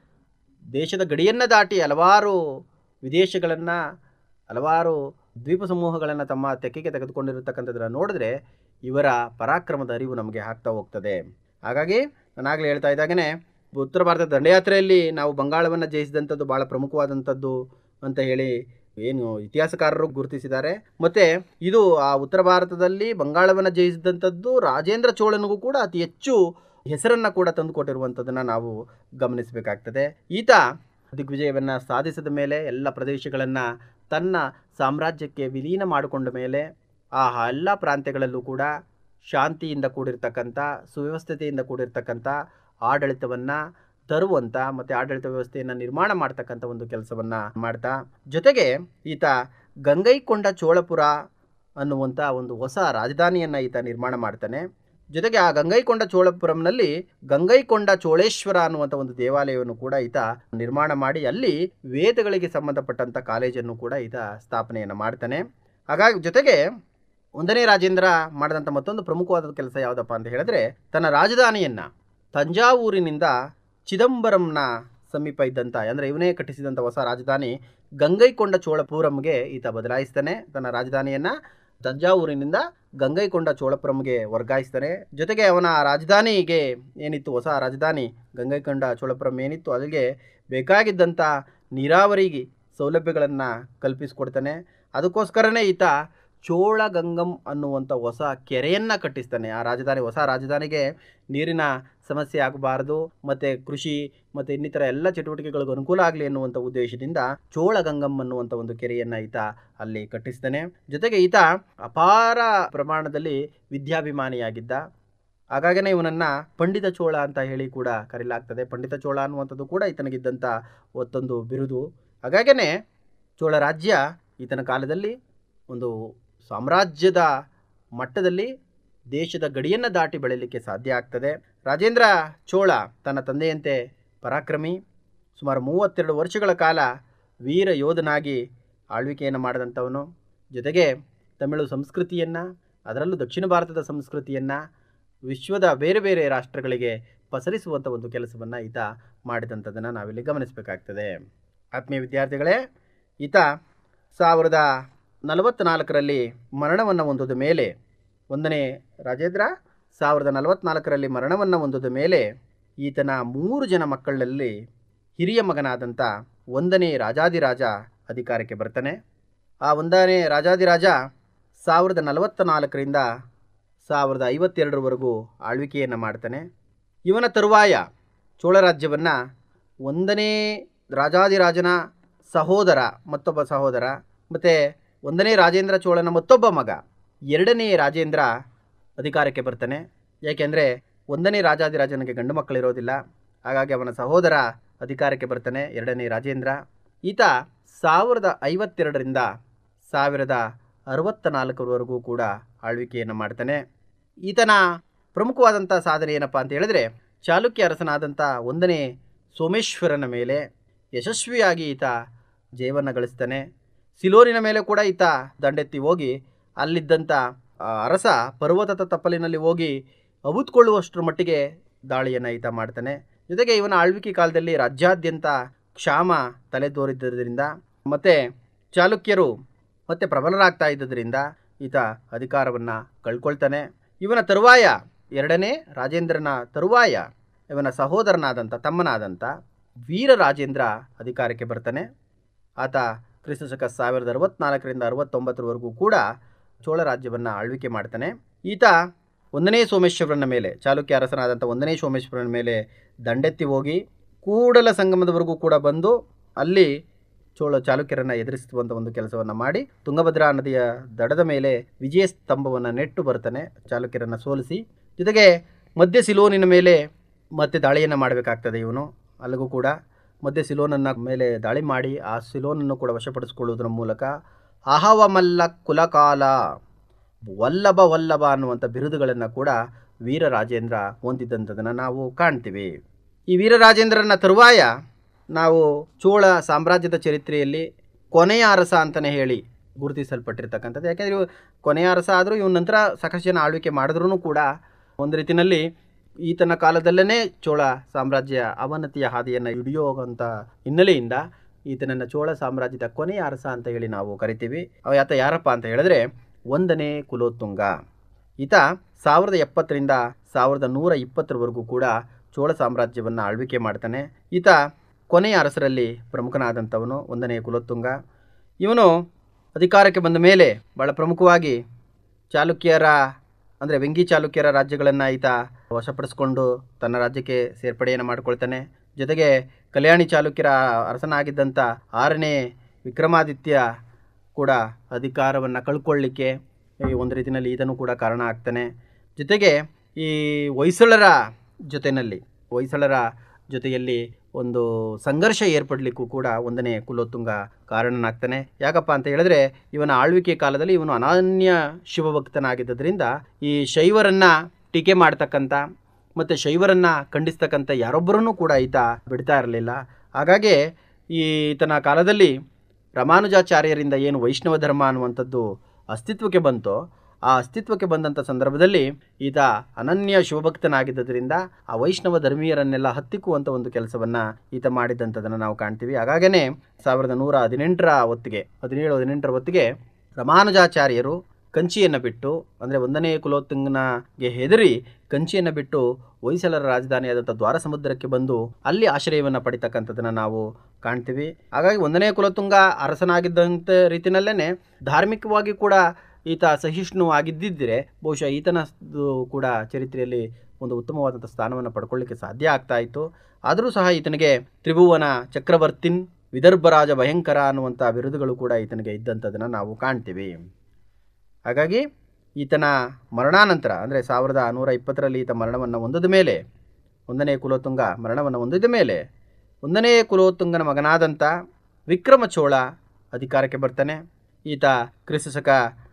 ದೇಶದ ಗಡಿಯನ್ನು ದಾಟಿ ಹಲವಾರು ವಿದೇಶಗಳನ್ನು, ಹಲವಾರು ದ್ವೀಪ ಸಮೂಹಗಳನ್ನು ತಮ್ಮ ತೆಕ್ಕೆಗೆ ತೆಗೆದುಕೊಂಡಿರತಕ್ಕಂಥದ್ದನ್ನು ನೋಡಿದ್ರೆ ಇವರ ಪರಾಕ್ರಮದ ಅರಿವು ನಮಗೆ ಆಗ್ತಾ ಹೋಗ್ತದೆ. ಹಾಗಾಗಿ ನಾನಾಗಲೇ ಹೇಳ್ತಾ ಇದ್ದಾಗೇ ಉತ್ತರ ಭಾರತದ ದಂಡಯಾತ್ರೆಯಲ್ಲಿ ನಾವು ಬಂಗಾಳವನ್ನು ಜಯಿಸಿದಂಥದ್ದು ಭಾಳ ಪ್ರಮುಖವಾದಂಥದ್ದು ಅಂತ ಹೇಳಿ ಏನು ಇತಿಹಾಸಕಾರರು ಗುರುತಿಸಿದ್ದಾರೆ. ಮತ್ತು ಇದು ಆ ಉತ್ತರ ಭಾರತದಲ್ಲಿ ಬಂಗಾಳವನ್ನು ಜಯಿಸಿದಂಥದ್ದು ರಾಜೇಂದ್ರ ಚೋಳನಿಗೂ ಕೂಡ ಅತಿ ಹೆಚ್ಚು ಹೆಸರನ್ನು ಕೂಡ ತಂದುಕೊಟ್ಟಿರುವಂಥದ್ದನ್ನು ನಾವು ಗಮನಿಸಬೇಕಾಗ್ತದೆ. ಈತ ದಿಗ್ವಿಜಯವನ್ನು ಸಾಧಿಸಿದ ಮೇಲೆ ಎಲ್ಲ ಪ್ರದೇಶಗಳನ್ನು ತನ್ನ ಸಾಮ್ರಾಜ್ಯಕ್ಕೆ ವಿಲೀನ ಮಾಡಿಕೊಂಡ ಮೇಲೆ ಆ ಎಲ್ಲ ಪ್ರಾಂತ್ಯಗಳಲ್ಲೂ ಕೂಡ ಶಾಂತಿಯಿಂದ ಕೂಡಿರ್ತಕ್ಕಂಥ, ಸುವ್ಯವಸ್ಥತೆಯಿಂದ ಕೂಡಿರ್ತಕ್ಕಂಥ ಆಡಳಿತವನ್ನು ತರುವಂಥ ಮತ್ತು ಆಡಳಿತ ವ್ಯವಸ್ಥೆಯನ್ನು ನಿರ್ಮಾಣ ಮಾಡ್ತಕ್ಕಂಥ ಒಂದು ಕೆಲಸವನ್ನು ಮಾಡ್ತಾ, ಜೊತೆಗೆ ಈತ ಗಂಗೈಕೊಂಡ ಚೋಳಪುರ ಅನ್ನುವಂಥ ಒಂದು ಹೊಸ ರಾಜಧಾನಿಯನ್ನು ಈತ ನಿರ್ಮಾಣ ಮಾಡ್ತಾನೆ. ಜೊತೆಗೆ ಆ ಗಂಗೈಕೊಂಡ ಚೋಳಪುರಂನಲ್ಲಿ ಗಂಗೈಕೊಂಡ ಚೋಳೇಶ್ವರ ಅನ್ನುವಂಥ ಒಂದು ದೇವಾಲಯವನ್ನು ಕೂಡ ಈತ ನಿರ್ಮಾಣ ಮಾಡಿ ಅಲ್ಲಿ ವೇದಗಳಿಗೆ ಸಂಬಂಧಪಟ್ಟಂಥ ಕಾಲೇಜನ್ನು ಕೂಡ ಈತ ಸ್ಥಾಪನೆಯನ್ನು ಮಾಡ್ತಾನೆ. ಹಾಗಾಗಿ ಜೊತೆಗೆ ಒಂದನೇ ರಾಜೇಂದ್ರ ಮಾಡಿದಂಥ ಮತ್ತೊಂದು ಪ್ರಮುಖವಾದ ಕೆಲಸ ಯಾವುದಪ್ಪ ಅಂತ ಹೇಳಿದ್ರೆ, ತನ್ನ ರಾಜಧಾನಿಯನ್ನು ತಂಜಾವೂರಿನಿಂದ ಚಿದಂಬರಂನ ಸಮೀಪ ಇದ್ದಂಥ, ಅಂದರೆ ಇವನೇ ಕಟ್ಟಿಸಿದಂಥ ಹೊಸ ರಾಜಧಾನಿ ಗಂಗೈಕೊಂಡ ಚೋಳಪುರಂಗೆ ಈತ ಬದಲಾಯಿಸ್ತಾನೆ. ತನ್ನ ರಾಜಧಾನಿಯನ್ನು ತಂಜಾವೂರಿನಿಂದ ಗಂಗೈಕೊಂಡ ಚೋಳಪುರಂಗೆ ವರ್ಗಾಯಿಸ್ತಾನೆ. ಜೊತೆಗೆ ಅವನ ರಾಜಧಾನಿಗೆ ಏನಿತ್ತು, ಹೊಸ ರಾಜಧಾನಿ ಗಂಗೈಕೊಂಡ ಚೋಳಪುರಂ ಏನಿತ್ತು, ಅಲ್ಲಿಗೆ ಬೇಕಾಗಿದ್ದಂಥ ನೀರಾವರಿ ಸೌಲಭ್ಯಗಳನ್ನು ಕಲ್ಪಿಸಿಕೊಡ್ತಾನೆ. ಅದಕ್ಕೋಸ್ಕರನೇ ಈತ ಚೋಳಗಂಗಂ ಅನ್ನುವಂಥ ಹೊಸ ಕೆರೆಯನ್ನು ಕಟ್ಟಿಸ್ತಾನೆ. ಆ ರಾಜಧಾನಿ, ಹೊಸ ರಾಜಧಾನಿಗೆ ನೀರಿನ ಸಮಸ್ಯೆ ಆಗಬಾರದು ಮತ್ತು ಕೃಷಿ ಮತ್ತು ಇನ್ನಿತರ ಎಲ್ಲ ಚಟುವಟಿಕೆಗಳಿಗೂ ಅನುಕೂಲ ಆಗಲಿ ಎನ್ನುವಂಥ ಉದ್ದೇಶದಿಂದ ಚೋಳಗಂಗಂ ಅನ್ನುವಂಥ ಒಂದು ಕೆರೆಯನ್ನು ಈತ ಅಲ್ಲಿ ಕಟ್ಟಿಸ್ತಾನೆ. ಜೊತೆಗೆ ಈತ ಅಪಾರ ಪ್ರಮಾಣದಲ್ಲಿ ವಿದ್ಯಾಭಿಮಾನಿಯಾಗಿದ್ದ. ಹಾಗಾಗೇ ಇವನನ್ನು ಪಂಡಿತ ಚೋಳ ಅಂತ ಹೇಳಿ ಕೂಡ ಕರೆಯಲಾಗ್ತದೆ. ಪಂಡಿತ ಚೋಳ ಅನ್ನುವಂಥದ್ದು ಕೂಡ ಈತನಿಗಿದ್ದಂಥ ಮತ್ತೊಂದು ಬಿರುದು. ಹಾಗಾಗೇ ಚೋಳ ರಾಜ್ಯ ಈತನ ಕಾಲದಲ್ಲಿ ಒಂದು ಸಾಮ್ರಾಜ್ಯದ ಮಟ್ಟದಲ್ಲಿ ದೇಶದ ಗಡಿಯನ್ನು ದಾಟಿ ಬೆಳೀಲಿಕ್ಕೆ ಸಾಧ್ಯ ಆಗ್ತದೆ. ರಾಜೇಂದ್ರ ಚೋಳ ತನ್ನ ತಂದೆಯಂತೆ ಪರಾಕ್ರಮಿ, ಸುಮಾರು 32 ವರ್ಷಗಳ ಕಾಲ ವೀರ ಯೋಧನಾಗಿ ಆಳ್ವಿಕೆಯನ್ನು ಮಾಡಿದಂಥವನು. ಜೊತೆಗೆ ತಮಿಳು ಸಂಸ್ಕೃತಿಯನ್ನು, ಅದರಲ್ಲೂ ದಕ್ಷಿಣ ಭಾರತದ ಸಂಸ್ಕೃತಿಯನ್ನು ವಿಶ್ವದ ಬೇರೆ ಬೇರೆ ರಾಷ್ಟ್ರಗಳಿಗೆ ಪಸರಿಸುವಂಥ ಒಂದು ಕೆಲಸವನ್ನು ಈತ ಮಾಡಿದಂಥದ್ದನ್ನು ನಾವಿಲ್ಲಿ ಗಮನಿಸಬೇಕಾಗ್ತದೆ. ಆತ್ಮೀಯ ವಿದ್ಯಾರ್ಥಿಗಳೇ, ಈತ 1044ರಲ್ಲಿ ಮರಣವನ್ನು ಹೊಂದಿದ ಮೇಲೆ, ಒಂದನೇ ರಾಜೇಂದ್ರ 1044ರಲ್ಲಿ ಮರಣವನ್ನು ಹೊಂದಿದ ಮೇಲೆ ಈತನ 3 ಜನ ಮಕ್ಕಳಲ್ಲಿ ಹಿರಿಯ ಮಗನಾದಂಥ 1ನೇ ರಾಜಾದಿರಾಜ ಅಧಿಕಾರಕ್ಕೆ ಬರ್ತಾನೆ. ಆ 1ನೇ ರಾಜಾದಿರಾಜ 1044ರಿಂದ 1052ರವರೆಗೂ ಆಳ್ವಿಕೆಯನ್ನು ಮಾಡ್ತಾನೆ. ಇವನ ತರುವಾಯ ಚೋಳ ರಾಜ್ಯವನ್ನು 1ನೇ ರಾಜಾದಿರಾಜನ ಸಹೋದರ, ಮತ್ತೊಬ್ಬ ಸಹೋದರ, ಮತ್ತು 1ನೇ ರಾಜೇಂದ್ರ ಚೋಳನ ಮತ್ತೊಬ್ಬ ಮಗ 2ನೇ ರಾಜೇಂದ್ರ ಅಧಿಕಾರಕ್ಕೆ ಬರ್ತಾನೆ. ಯಾಕೆಂದರೆ ಒಂದನೇ ರಾಜಾದಿರಾಜನಿಗೆ ಗಂಡು ಮಕ್ಕಳಿರೋದಿಲ್ಲ. ಹಾಗಾಗಿ ಅವನ ಸಹೋದರ ಅಧಿಕಾರಕ್ಕೆ ಬರ್ತಾನೆ, ಎರಡನೇ ರಾಜೇಂದ್ರ. ಈತ 1052ರಿಂದ 1064ವರೆಗೂ ಕೂಡ ಆಳ್ವಿಕೆಯನ್ನು ಮಾಡ್ತಾನೆ. ಈತನ ಪ್ರಮುಖವಾದಂಥ ಸಾಧನೆ ಏನಪ್ಪ ಅಂತ ಹೇಳಿದ್ರೆ, ಚಾಲುಕ್ಯ ಅರಸನಾದಂಥ 1ನೇ ಸೋಮೇಶ್ವರನ ಮೇಲೆ ಯಶಸ್ವಿಯಾಗಿ ಈತ ಜಯವನ್ನು ಗಳಿಸ್ತಾನೆ. ಸಿಲೋನಿನ ಮೇಲೆ ಕೂಡ ಈತ ದಂಡೆತ್ತಿ ಹೋಗಿ ಅಲ್ಲಿದ್ದಂಥ ಅರಸ ಪರ್ವತದ ತಪ್ಪಲಿನಲ್ಲಿ ಹೋಗಿ ಅವುತ್ಕೊಳ್ಳುವಷ್ಟರ ಮಟ್ಟಿಗೆ ದಾಳಿಯನ್ನು ಈತ ಮಾಡ್ತಾನೆ. ಜೊತೆಗೆ ಇವನ ಆಳ್ವಿಕೆ ಕಾಲದಲ್ಲಿ ರಾಜ್ಯಾದ್ಯಂತ ಕ್ಷಾಮ ತಲೆದೋರಿದ್ದರಿಂದ ಮತ್ತು ಚಾಲುಕ್ಯರು ಮತ್ತೆ ಪ್ರಬಲರಾಗ್ತಾ ಇದ್ದರಿಂದ ಈತ ಅಧಿಕಾರವನ್ನು ಕಳ್ಕೊಳ್ತಾನೆ. ಇವನ ತರುವಾಯ, ಎರಡನೇ ರಾಜೇಂದ್ರನ ತರುವಾಯ ಇವನ ಸಹೋದರನಾದಂಥ ತಮ್ಮನಾದಂಥ ವೀರರಾಜೇಂದ್ರ ಅಧಿಕಾರಕ್ಕೆ ಬರ್ತಾನೆ. ಆತ ಕ್ರಿಸ್ತಶಕ 1064ರಿಂದ 69ವರೆಗೂ ಕೂಡ ಚೋಳ ರಾಜ್ಯವನ್ನು ಆಳ್ವಿಕೆ ಮಾಡ್ತಾನೆ. ಈತ 1ನೇ ಸೋಮೇಶ್ವರನ ಮೇಲೆ, ಚಾಲುಕ್ಯ ಅರಸನಾದಂಥ 1ನೇ ಸೋಮೇಶ್ವರನ ಮೇಲೆ ದಂಡೆತ್ತಿ ಹೋಗಿ ಕೂಡಲ ಸಂಗಮದವರೆಗೂ ಕೂಡ ಬಂದು ಅಲ್ಲಿ ಚಾಲುಕ್ಯರನ್ನು ಎದುರಿಸುವಂಥ ಒಂದು ಕೆಲಸವನ್ನು ಮಾಡಿ ತುಂಗಭದ್ರಾ ನದಿಯ ದಡದ ಮೇಲೆ ವಿಜಯ ಸ್ತಂಭವನ್ನು ನೆಟ್ಟು ಬರ್ತಾನೆ, ಚಾಲುಕ್ಯರನ್ನು ಸೋಲಿಸಿ. ಜೊತೆಗೆ ಮಧ್ಯ ಸಿಲೋನಿನ ಮೇಲೆ ಮತ್ತೆ ದಾಳಿಯನ್ನು ಮಾಡಬೇಕಾಗ್ತದೆ ಇವನು. ಅಲ್ಲಿಗೂ ಕೂಡ ಮಧ್ಯ ಸಿಲೋನನ್ನ ಮೇಲೆ ದಾಳಿ ಮಾಡಿ ಆ ಸಿಲೋನನ್ನು ಕೂಡ ವಶಪಡಿಸಿಕೊಳ್ಳುವುದರ ಮೂಲಕ ಅಹವಮಲ್ಲ ಕುಲಕಾಲ ವಲ್ಲಭ ಅನ್ನುವಂಥ ಬಿರುದುಗಳನ್ನು ಕೂಡ ವೀರರಾಜೇಂದ್ರ ಹೊಂದಿದ್ದಂಥದನ್ನು ನಾವು ಕಾಣ್ತೀವಿ. ಈ ವೀರರಾಜೇಂದ್ರನ ತರುವಾಯ ನಾವು ಚೋಳ ಸಾಮ್ರಾಜ್ಯದ ಚರಿತ್ರೆಯಲ್ಲಿ ಕೊನೆಯ ಅರಸ ಅಂತಲೇ ಹೇಳಿ ಗುರುತಿಸಲ್ಪಟ್ಟಿರ್ತಕ್ಕಂಥದ್ದು. ಯಾಕೆಂದರೆ ಇವು ಕೊನೆಯ ಅರಸ ಆದರೂ ಇವನ ನಂತರ ಸಾಕಷ್ಟು ಜನ ಆಳ್ವಿಕೆ ಮಾಡಿದ್ರೂ ಕೂಡ ಒಂದು ರೀತಿಯಲ್ಲಿ ಈತನ ಕಾಲದಲ್ಲೇ ಚೋಳ ಸಾಮ್ರಾಜ್ಯ ಅವನತಿಯ ಹಾದಿಯನ್ನು ಹಿಡಿಯುವಂಥ ಹಿನ್ನೆಲೆಯಿಂದ ಈತನನ್ನು ಚೋಳ ಸಾಮ್ರಾಜ್ಯದ ಕೊನೆಯ ಅರಸ ಅಂತ ಹೇಳಿ ನಾವು ಕರಿತೀವಿ. ಆತ ಯಾರಪ್ಪ ಅಂತ ಹೇಳಿದ್ರೆ 1ನೇ ಕುಲೋತ್ತುಂಗ. ಈತ 1070ರಿಂದ 1120ವರೆಗೂ ಕೂಡ ಚೋಳ ಸಾಮ್ರಾಜ್ಯವನ್ನು ಆಳ್ವಿಕೆ ಮಾಡ್ತಾನೆ. ಈತ ಕೊನೆಯ ಅರಸರಲ್ಲಿ ಪ್ರಮುಖನಾದಂಥವನು 1ನೇ ಕುಲೋತ್ತುಂಗ. ಇವನು ಅಧಿಕಾರಕ್ಕೆ ಬಂದ ಮೇಲೆ ಭಾಳ ಪ್ರಮುಖವಾಗಿ ಚಾಲುಕ್ಯರ ಅಂದರೆ ವೆಂಗಿ ಚಾಲುಕ್ಯರ ರಾಜ್ಯಗಳನ್ನು ಈತ ವಶಪಡಿಸಿಕೊಂಡು ತನ್ನ ರಾಜ್ಯಕ್ಕೆ ಸೇರ್ಪಡೆಯನ್ನು ಮಾಡಿಕೊಳ್ತಾನೆ. ಜೊತೆಗೆ ಕಲ್ಯಾಣಿ ಚಾಲುಕ್ಯರ ಅರಸನಾಗಿದ್ದಂಥ 6ನೇ ವಿಕ್ರಮಾದಿತ್ಯ ಕೂಡ ಅಧಿಕಾರವನ್ನು ಕಳ್ಕೊಳ್ಳಿಕ್ಕೆ ಒಂದು ರೀತಿಯಲ್ಲಿ ಈತನೂ ಕೂಡ ಕಾರಣ ಆಗ್ತಾನೆ. ಜೊತೆಗೆ ಈ ಹೊಯ್ಸಳರ ಜೊತೆಯಲ್ಲಿ ಒಂದು ಸಂಘರ್ಷ ಏರ್ಪಡಲಿಕ್ಕೂ ಕೂಡ 1ನೇ ಕುಲೋತ್ತುಂಗ ಕಾರಣನಾಗ್ತಾನೆ. ಯಾಕಪ್ಪ ಅಂತ ಹೇಳಿದ್ರೆ ಇವನ ಆಳ್ವಿಕೆ ಕಾಲದಲ್ಲಿ ಇವನು ಅನನ್ಯ ಶಿವಭಕ್ತನಾಗಿದ್ದರಿಂದ ಈ ಶೈವರನ್ನು ಟೀಕೆ ಮಾಡ್ತಕ್ಕಂಥ ಮತ್ತು ಶೈವರನ್ನು ಖಂಡಿಸ್ತಕ್ಕಂಥ ಯಾರೊಬ್ಬರನ್ನೂ ಕೂಡ ಈತ ಬಿಡ್ತಾ ಇರಲಿಲ್ಲ. ಹಾಗಾಗಿ ಈತನ ಕಾಲದಲ್ಲಿ ರಾಮಾನುಜಾಚಾರ್ಯರಿಂದ ಏನು ವೈಷ್ಣವ ಧರ್ಮ ಅನ್ನುವಂಥದ್ದು ಅಸ್ತಿತ್ವಕ್ಕೆ ಬಂತೋ, ಆ ಅಸ್ತಿತ್ವಕ್ಕೆ ಬಂದಂಥ ಸಂದರ್ಭದಲ್ಲಿ ಈತ ಅನನ್ಯ ಶಿವಭಕ್ತನಾಗಿದ್ದರಿಂದ ಆ ವೈಷ್ಣವ ಧರ್ಮೀಯರನ್ನೆಲ್ಲ ಹತ್ತಿಕ್ಕುವಂಥ ಒಂದು ಕೆಲಸವನ್ನು ಈತ ಮಾಡಿದ್ದಂಥದ್ದನ್ನು ನಾವು ಕಾಣ್ತೀವಿ. ಹಾಗಾಗೇ 1118ರ ಹೊತ್ತಿಗೆ 1718ರ ಹೊತ್ತಿಗೆ ರಾಮಾನುಜಾಚಾರ್ಯರು ಕಂಚಿಯನ್ನು ಬಿಟ್ಟು, ಅಂದರೆ 1ನೇ ಕುಲೋತ್ತುಂಗನಿಗೆ ಹೆದರಿ ಕಂಚಿಯನ್ನು ಬಿಟ್ಟು ಹೊಯ್ಸಳರ ರಾಜಧಾನಿಯಾದಂಥ ದ್ವಾರ ಸಮುದ್ರಕ್ಕೆ ಬಂದು ಅಲ್ಲಿ ಆಶ್ರಯವನ್ನು ಪಡಿತಕ್ಕಂಥದ್ದನ್ನು ನಾವು ಕಾಣ್ತೀವಿ. ಹಾಗಾಗಿ 1ನೇ ಕುಲೋತ್ತುಂಗ ಅರಸನಾಗಿದ್ದಂಥ ರೀತಿಯಲ್ಲೇ ಧಾರ್ಮಿಕವಾಗಿ ಕೂಡ ಈತ ಸಹಿಷ್ಣು ಆಗಿದ್ದಿದ್ದರೆ ಬಹುಶಃ ಈತನ ಕೂಡ ಚರಿತ್ರೆಯಲ್ಲಿ ಒಂದು ಉತ್ತಮವಾದಂಥ ಸ್ಥಾನವನ್ನು ಪಡ್ಕೊಳ್ಳಿಕ್ಕೆ ಸಾಧ್ಯ ಆಗ್ತಾ ಇತ್ತು. ಆದರೂ ಸಹ ಈತನಿಗೆ ತ್ರಿಭುವನ ಚಕ್ರವರ್ತಿನ್, ವಿದರ್ಭರಾಜ ಭಯಂಕರ ಅನ್ನುವಂಥ ಬಿರುದುಗಳು ಕೂಡ ಈತನಿಗೆ ಇದ್ದಂಥದ್ದನ್ನು ನಾವು ಕಾಣ್ತೀವಿ. ಹಾಗಾಗಿ ಈತನ ಮರಣಾನಂತರ ಅಂದರೆ 1120ರಲ್ಲಿ ಈತ ಮರಣವನ್ನು ಹೊಂದಿದ ಮೇಲೆ, 1ನೇ ಕುಲೋತ್ತುಂಗ ಮರಣವನ್ನು ಹೊಂದಿದ ಮೇಲೆ 1ನೇ ಕುಲೋತ್ತುಂಗನ ಮಗನಾದಂಥ ವಿಕ್ರಮ ಚೋಳ ಅಧಿಕಾರಕ್ಕೆ ಬರ್ತಾನೆ. ಈತ ಕ್ರಿಸ್ತಶಕ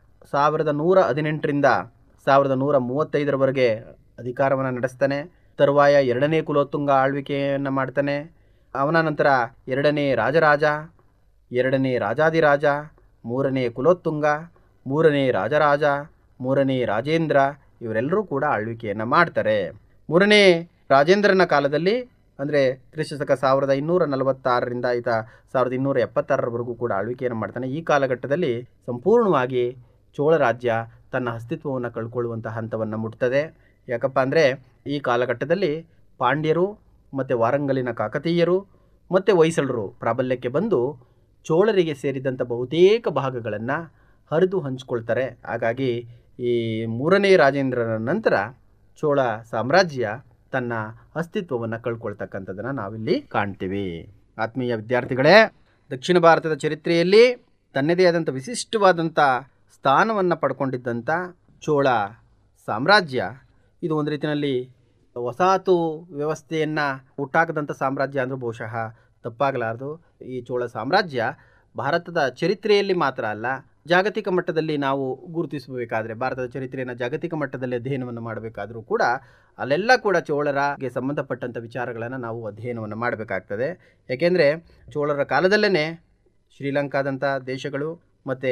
1118ರಿಂದ 1135ರವರೆಗೆ ಅಧಿಕಾರವನ್ನು ನಡೆಸ್ತಾನೆ. ತರುವಾಯ 2ನೇ ಕುಲೋತ್ತುಂಗ ಆಳ್ವಿಕೆಯನ್ನು ಮಾಡ್ತಾನೆ. ಅವನ ನಂತರ 2ನೇ ರಾಜರಾಜ, 2ನೇ ರಾಜಾದಿರಾಜ, 3ನೇ ಕುಲೋತ್ತುಂಗ, 3ನೇ ರಾಜರಾಜ, 3ನೇ ರಾಜೇಂದ್ರ ಇವರೆಲ್ಲರೂ ಕೂಡ ಆಳ್ವಿಕೆಯನ್ನು ಮಾಡ್ತಾರೆ. 3ನೇ ರಾಜೇಂದ್ರನ ಕಾಲದಲ್ಲಿ ಅಂದರೆ ಕ್ರಿಸ್ತಶಕ 1246ರಿಂದ ಈತ 1276ರವರೆಗೂ ಕೂಡ ಆಳ್ವಿಕೆಯನ್ನು ಮಾಡ್ತಾನೆ. ಈ ಕಾಲಘಟ್ಟದಲ್ಲಿ ಸಂಪೂರ್ಣವಾಗಿ ಚೋಳ ರಾಜ್ಯ ತನ್ನ ಅಸ್ತಿತ್ವವನ್ನು ಕಳ್ಕೊಳ್ಳುವಂಥ ಹಂತವನ್ನು ಮುಟ್ತದೆ. ಯಾಕಪ್ಪ ಅಂದರೆ ಈ ಕಾಲಘಟ್ಟದಲ್ಲಿ ಪಾಂಡ್ಯರು ಮತ್ತು ವಾರಂಗಲಿನ ಕಾಕತೀಯರು ಮತ್ತು ಹೊಯ್ಸಳರು ಪ್ರಾಬಲ್ಯಕ್ಕೆ ಬಂದು ಚೋಳರಿಗೆ ಸೇರಿದಂಥ ಬಹುತೇಕ ಭಾಗಗಳನ್ನು ಹರಿದು ಹಂಚಿಕೊಳ್ತಾರೆ. ಹಾಗಾಗಿ ಈ 3ನೇ ರಾಜೇಂದ್ರನ ನಂತರ ಚೋಳ ಸಾಮ್ರಾಜ್ಯ ತನ್ನ ಅಸ್ತಿತ್ವವನ್ನು ಕಳ್ಕೊಳ್ತಕ್ಕಂಥದ್ದನ್ನು ನಾವಿಲ್ಲಿ ಕಾಣ್ತೀವಿ. ಆತ್ಮೀಯ ವಿದ್ಯಾರ್ಥಿಗಳೇ, ದಕ್ಷಿಣ ಭಾರತದ ಚರಿತ್ರೆಯಲ್ಲಿ ತನ್ನದೇ ಆದಂಥ ವಿಶಿಷ್ಟವಾದಂಥ ಸ್ಥಾನವನ್ನು ಪಡ್ಕೊಂಡಿದ್ದಂಥ ಚೋಳ ಸಾಮ್ರಾಜ್ಯ ಇದು ಒಂದು ರೀತಿಯಲ್ಲಿ ವಸಾಹತು ವ್ಯವಸ್ಥೆಯನ್ನು ಹುಟ್ಟಾಕದಂಥ ಸಾಮ್ರಾಜ್ಯ ಅಂದರೂ ಬಹುಶಃ ತಪ್ಪಾಗಲಾರದು. ಈ ಚೋಳ ಸಾಮ್ರಾಜ್ಯ ಭಾರತದ ಚರಿತ್ರೆಯಲ್ಲಿ ಮಾತ್ರ ಅಲ್ಲ, ಜಾಗತಿಕ ಮಟ್ಟದಲ್ಲಿ ನಾವು ಗುರುತಿಸಬೇಕಾದ್ರೆ, ಭಾರತದ ಚರಿತ್ರೆಯನ್ನು ಜಾಗತಿಕ ಮಟ್ಟದಲ್ಲಿ ಅಧ್ಯಯನವನ್ನು ಮಾಡಬೇಕಾದರೂ ಕೂಡ ಅಲ್ಲೆಲ್ಲ ಕೂಡ ಚೋಳರಿಗೆ ಸಂಬಂಧಪಟ್ಟಂಥ ವಿಚಾರಗಳನ್ನು ನಾವು ಅಧ್ಯಯನವನ್ನು ಮಾಡಬೇಕಾಗ್ತದೆ. ಏಕೆಂದರೆ ಚೋಳರ ಕಾಲದಲ್ಲೇ ಶ್ರೀಲಂಕಾದಂಥ ದೇಶಗಳು ಮತ್ತು